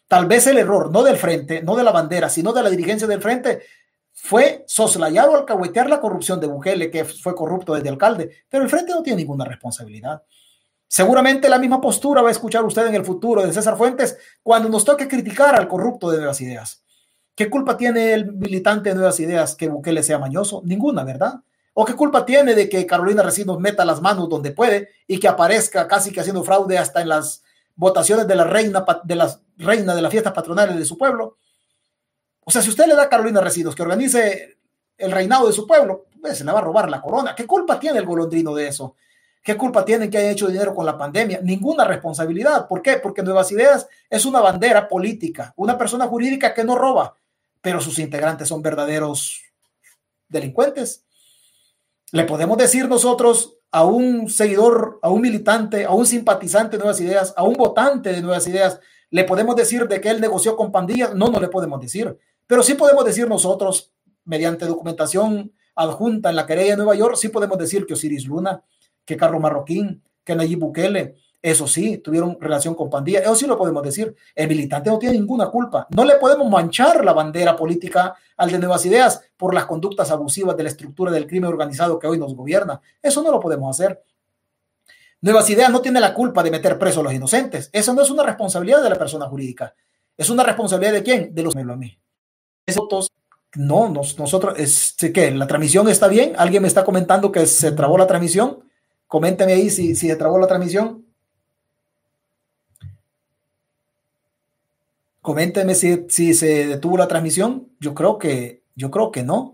Tal vez el error, no del frente, no de la bandera, sino de la dirigencia del frente, fue soslayar o alcahuetear la corrupción de Bukele, que fue corrupto desde alcalde, pero el frente no tiene ninguna responsabilidad. Seguramente la misma postura va a escuchar usted en el futuro de César Fuentes cuando nos toque criticar al corrupto de Nuevas Ideas. ¿Qué culpa tiene el militante de Nuevas Ideas que Bukele sea mañoso? Ninguna, ¿verdad? ¿O qué culpa tiene de que Carolina Recinos meta las manos donde puede y que aparezca casi que haciendo fraude hasta en las votaciones de la reina de las fiestas patronales de su pueblo? O sea, si usted le da a Carolina Recinos que organice el reinado de su pueblo, pues se le va a robar la corona. ¿Qué culpa tiene el golondrino de eso? ¿Qué culpa tienen que haya hecho dinero con la pandemia? Ninguna responsabilidad. ¿Por qué? Porque Nuevas Ideas es una bandera política, una persona jurídica que no roba, pero sus integrantes son verdaderos delincuentes. Le podemos decir nosotros a un seguidor, a un militante, a un simpatizante de Nuevas Ideas, a un votante de Nuevas Ideas, le podemos decir de que él negoció con pandillas. No, no le podemos decir, pero sí podemos decir nosotros, mediante documentación adjunta en la querella de Nueva York, sí podemos decir que Osiris Luna, que Carlos Marroquín, que Nayib Bukele, eso sí, tuvieron relación con pandillas. Eso sí lo podemos decir. El militante no tiene ninguna culpa. No le podemos manchar la bandera política al de Nuevas Ideas por las conductas abusivas de la estructura del crimen organizado que hoy nos gobierna. Eso no lo podemos hacer. Nuevas Ideas no tiene la culpa de meter presos a los inocentes. Eso no es una responsabilidad de la persona jurídica. ¿Es una responsabilidad de quién? De los a mí. No, nosotros, ¿qué? ¿La transmisión está bien? ¿Alguien me está comentando que se trabó la transmisión? Coménteme ahí si se trabó la transmisión. Coménteme si se detuvo la transmisión. Yo creo que no.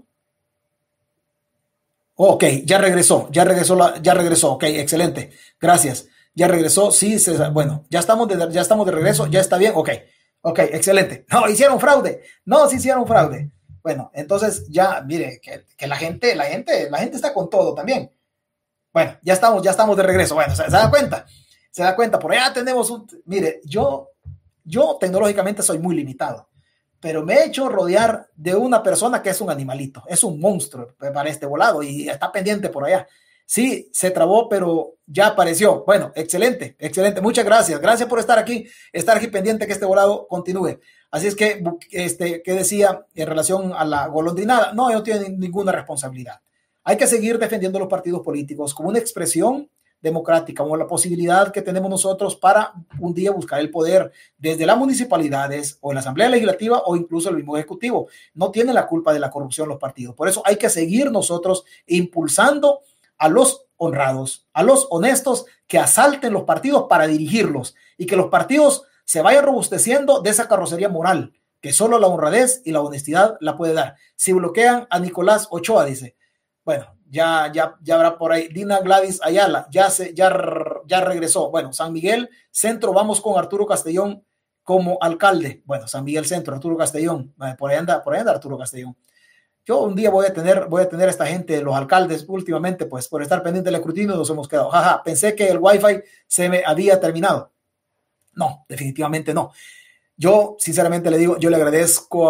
Ok, ya regresó. Ok, excelente. Gracias. Ya regresó. Sí, bueno, ya estamos de regreso. Ya está bien. Ok, excelente. No, hicieron fraude. No, sí hicieron fraude. Bueno, entonces ya, mire, que la gente está con todo también. Bueno, ya estamos de regreso. Bueno, se da cuenta. Por allá tenemos mire, yo tecnológicamente soy muy limitado, pero me he hecho rodear de una persona que es un animalito, es un monstruo para este volado y está pendiente por allá. Sí, se trabó, pero ya apareció. Bueno, excelente. Muchas gracias. Gracias por estar aquí pendiente que este volado continúe. Así es que, ¿qué decía en relación a la golondrinada? No tiene ninguna responsabilidad. Hay que seguir defendiendo los partidos políticos como una expresión democrática, como la posibilidad que tenemos nosotros para un día buscar el poder desde las municipalidades o la Asamblea Legislativa o incluso el mismo Ejecutivo. No tienen la culpa de la corrupción los partidos. Por eso hay que seguir nosotros impulsando a los honrados, a los honestos que asalten los partidos para dirigirlos y que los partidos se vayan robusteciendo de esa carrocería moral que solo la honradez y la honestidad la puede dar. Si bloquean a Nicolás Ochoa, dice, bueno, ya habrá por ahí. Dina Gladys Ayala, ya regresó. Bueno, San Miguel Centro, vamos con Arturo Castellón como alcalde. Bueno, San Miguel Centro, Arturo Castellón, por ahí anda Arturo Castellón. Yo un día voy a tener a esta gente, los alcaldes, últimamente, pues por estar pendiente del escrutinio nos hemos quedado. Pensé que el Wi-Fi se me había terminado. No, definitivamente no. Yo, sinceramente le digo, yo le agradezco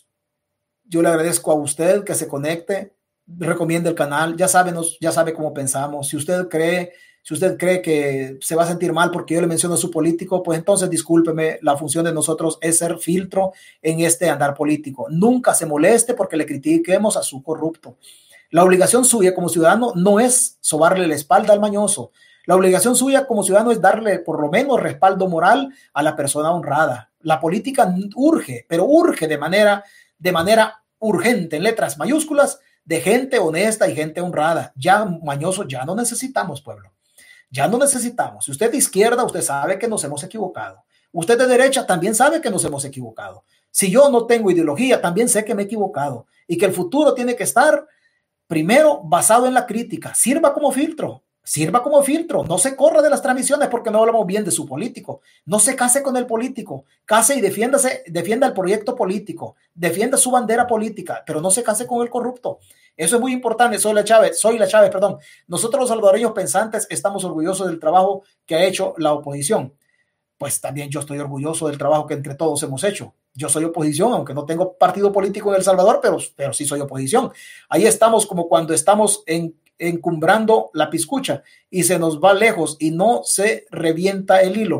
a usted que se conecte, recomiende el canal, ya sabe cómo pensamos. Si usted cree que se va a sentir mal porque yo le menciono a su político, pues entonces discúlpeme, la función de nosotros es ser filtro en este andar político. Nunca se moleste porque le critiquemos a su corrupto. La obligación suya como ciudadano no es sobarle la espalda al mañoso. La obligación suya como ciudadano es darle por lo menos respaldo moral a la persona honrada. La política urge, pero urge de manera urgente, en letras mayúsculas, de gente honesta y gente honrada. Ya mañoso, ya no necesitamos, pueblo. Ya no necesitamos. Si usted de izquierda, usted sabe que nos hemos equivocado. Usted de derecha también sabe que nos hemos equivocado. Si yo no tengo ideología, también sé que me he equivocado y que el futuro tiene que estar primero basado en la crítica. Sirva como filtro. No se corra de las transmisiones porque no hablamos bien de su político. No se case con el político. Case y defienda el proyecto político. Defienda su bandera política, pero no se case con el corrupto. Eso es muy importante. Soy la Chávez. Nosotros los salvadoreños pensantes estamos orgullosos del trabajo que ha hecho la oposición. Pues también yo estoy orgulloso del trabajo que entre todos hemos hecho. Yo soy oposición, aunque no tengo partido político en El Salvador, pero sí soy oposición. Ahí estamos como cuando estamos encumbrando la piscucha y se nos va lejos y no se revienta el hilo.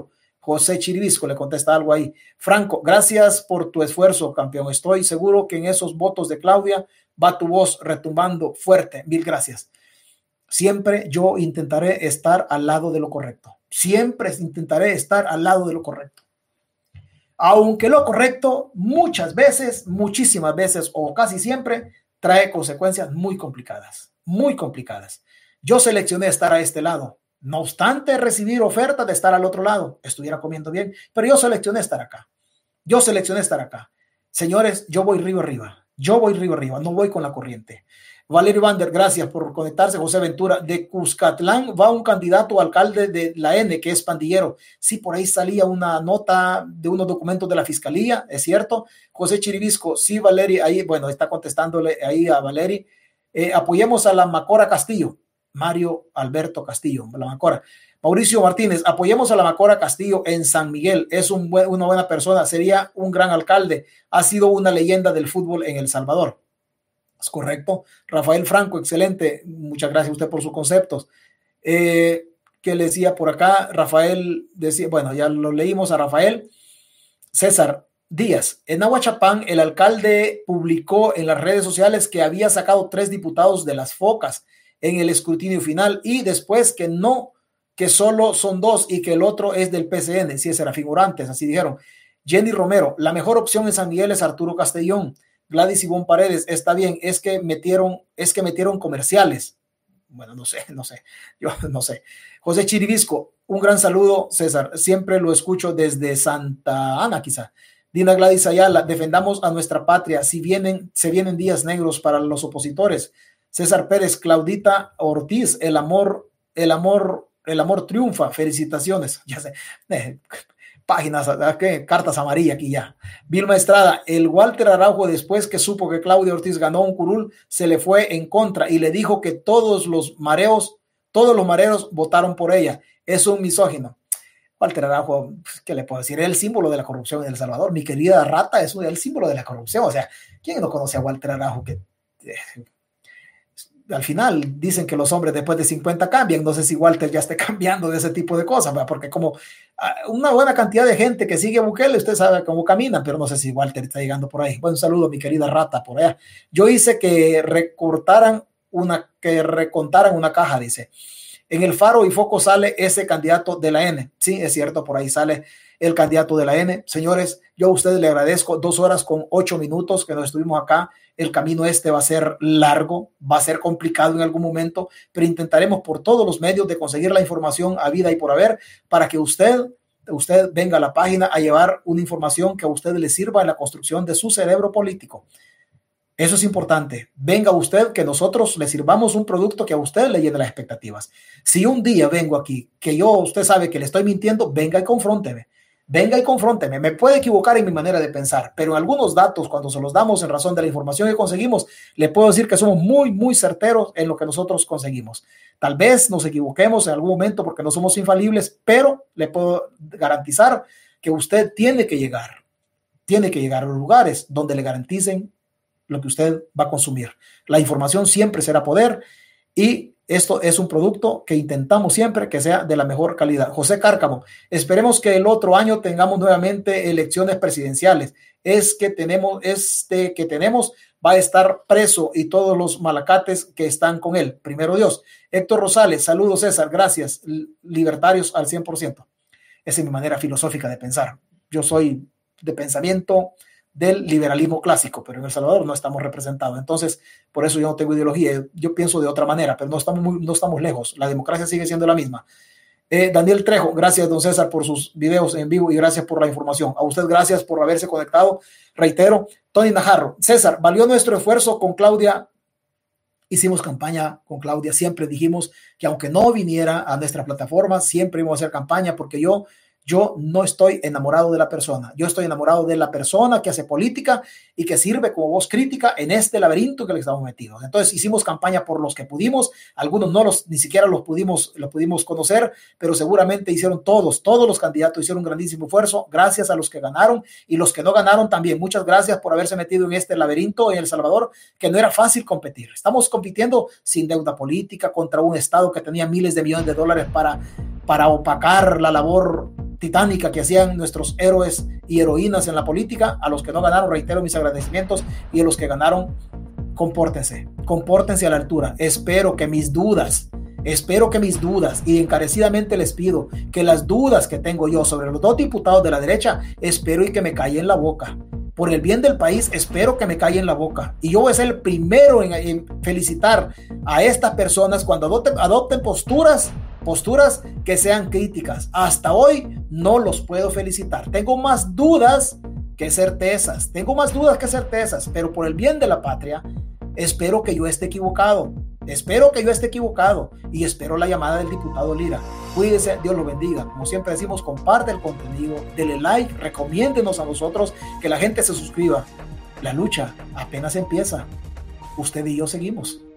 José Chiribisco le contesta algo ahí. Franco, gracias por tu esfuerzo, campeón. Estoy seguro que en esos votos de Claudia va tu voz retumbando fuerte. Mil gracias. Siempre yo intentaré estar al lado de lo correcto. Siempre intentaré estar al lado de lo correcto. Aunque lo correcto muchas veces, muchísimas veces o casi siempre trae consecuencias muy complicadas, muy complicadas. Yo seleccioné estar a este lado. No obstante recibir oferta de estar al otro lado, estuviera comiendo bien, pero yo seleccioné estar acá. Yo seleccioné estar acá. Señores, yo voy río arriba. Yo voy río arriba, no voy con la corriente. Valerio Vander, gracias por conectarse. José Ventura, de Cuscatlán va un candidato a alcalde de la N, que es pandillero. Sí, por ahí salía una nota de unos documentos de la fiscalía, es cierto. José Chiribisco, sí, Valeri, ahí, bueno, está contestándole ahí a Valeri. Apoyemos a la Macora Castillo. Mario Alberto Castillo, la Macora. Mauricio Martínez, apoyemos a la Macora Castillo en San Miguel. Es una buena persona, sería un gran alcalde. Ha sido una leyenda del fútbol en El Salvador. Es correcto. Rafael Franco, excelente. Muchas gracias a usted por sus conceptos. ¿Qué le decía por acá? Rafael decía, bueno, ya lo leímos a Rafael. César Díaz, en Ahuachapán, el alcalde publicó en las redes sociales que había sacado 3 diputados de las focas en el escrutinio final y después que no, que solo son 2 y que el otro es del PCN. Sí, era figurantes, así dijeron. Jenny Romero, la mejor opción en San Miguel es Arturo Castellón. Gladys Ivonne Paredes, está bien, es que metieron comerciales. Bueno, no sé, yo no sé. José Chiribisco, un gran saludo, César, siempre lo escucho desde Santa Ana, quizá. Dina Gladys Ayala, defendamos a nuestra patria, se vienen días negros para los opositores. César Pérez, Claudita Ortiz, el amor triunfa, felicitaciones. Ya sé, páginas, cartas amarillas aquí ya. Vilma Estrada, el Walter Araujo, después que supo que Claudia Ortiz ganó un curul, se le fue en contra y le dijo que todos los mareros votaron por ella. Es un misógino. Walter Araujo, ¿qué le puedo decir? Es el símbolo de la corrupción en El Salvador. Mi querida rata es el símbolo de la corrupción. O sea, ¿quién no conoce a Walter Araujo? Al final dicen que los hombres después de 50 cambian. No sé si Walter ya esté cambiando de ese tipo de cosas, ¿verdad? Porque como una buena cantidad de gente que sigue a Bukele, usted sabe cómo caminan, pero no sé si Walter está llegando por ahí. Buen saludo, mi querida rata, por allá. Yo hice que recontaran una caja, dice. En el Faro y Foco sale ese candidato de la N. Sí, es cierto, por ahí sale el candidato de la N. Señores, yo a ustedes le agradezco 2 horas con 8 minutos que nos estuvimos acá. El camino va a ser largo, va a ser complicado en algún momento, pero intentaremos por todos los medios de conseguir la información a vida y por haber para que usted venga a la página a llevar una información que a usted le sirva en la construcción de su cerebro político. Eso es importante. Venga usted, que nosotros le sirvamos un producto que a usted le llene las expectativas. Si un día vengo aquí, que usted sabe que le estoy mintiendo, venga y confrónteme. Venga y confrónteme. Me puede equivocar en mi manera de pensar, pero en algunos datos, cuando se los damos en razón de la información que conseguimos, le puedo decir que somos muy, muy certeros en lo que nosotros conseguimos. Tal vez nos equivoquemos en algún momento porque no somos infalibles, pero le puedo garantizar que usted tiene que llegar a los lugares donde le garanticen lo que usted va a consumir. La información siempre será poder y esto es un producto que intentamos siempre que sea de la mejor calidad. José Cárcamo, esperemos que el otro año tengamos nuevamente elecciones presidenciales. Que tenemos va a estar preso y todos los malacates que están con él. Primero Dios. Héctor Rosales, saludos César, gracias. Libertarios al 100%. Esa es mi manera filosófica de pensar. Yo soy de pensamiento del liberalismo clásico, pero en El Salvador no estamos representados. Entonces, por eso yo no tengo ideología. Yo pienso de otra manera, pero no estamos lejos. La democracia sigue siendo la misma. Daniel Trejo, gracias, don César, por sus videos en vivo y gracias por la información. A usted, gracias por haberse conectado. Reitero, Tony Najarro, César, ¿valió nuestro esfuerzo con Claudia? Hicimos campaña con Claudia. Siempre dijimos que aunque no viniera a nuestra plataforma, siempre íbamos a hacer campaña porque yo no estoy enamorado de la persona. Yo estoy enamorado de la persona que hace política y que sirve como voz crítica en este laberinto que le estamos metidos. Entonces hicimos campaña por los que pudimos. Algunos ni siquiera los pudimos conocer, pero seguramente hicieron todos los candidatos hicieron un grandísimo esfuerzo. Gracias a los que ganaron y los que no ganaron también. Muchas gracias por haberse metido en este laberinto en El Salvador, que no era fácil competir. Estamos compitiendo sin deuda política contra un Estado que tenía miles de millones de dólares para opacar la labor titánica que hacían nuestros héroes y heroínas en la política. A los que no ganaron, reitero mis agradecimientos, y a los que ganaron, compórtense a la altura. Espero que mis dudas, y encarecidamente les pido que las dudas que tengo yo sobre los 2 diputados de la derecha, espero y que me callen la boca. Por el bien del país, espero que me callen la boca. Y yo voy a ser el primero en felicitar a estas personas cuando adopten posturas que sean críticas. Hasta hoy no los puedo felicitar. Tengo más dudas que certezas, pero por el bien de la patria, espero que yo esté equivocado. Y espero la llamada del diputado Lira. Cuídese, Dios lo bendiga. Como siempre decimos, comparte el contenido, dele like, recomiéndenos a nosotros, que la gente se suscriba. La lucha apenas empieza. Usted y yo seguimos.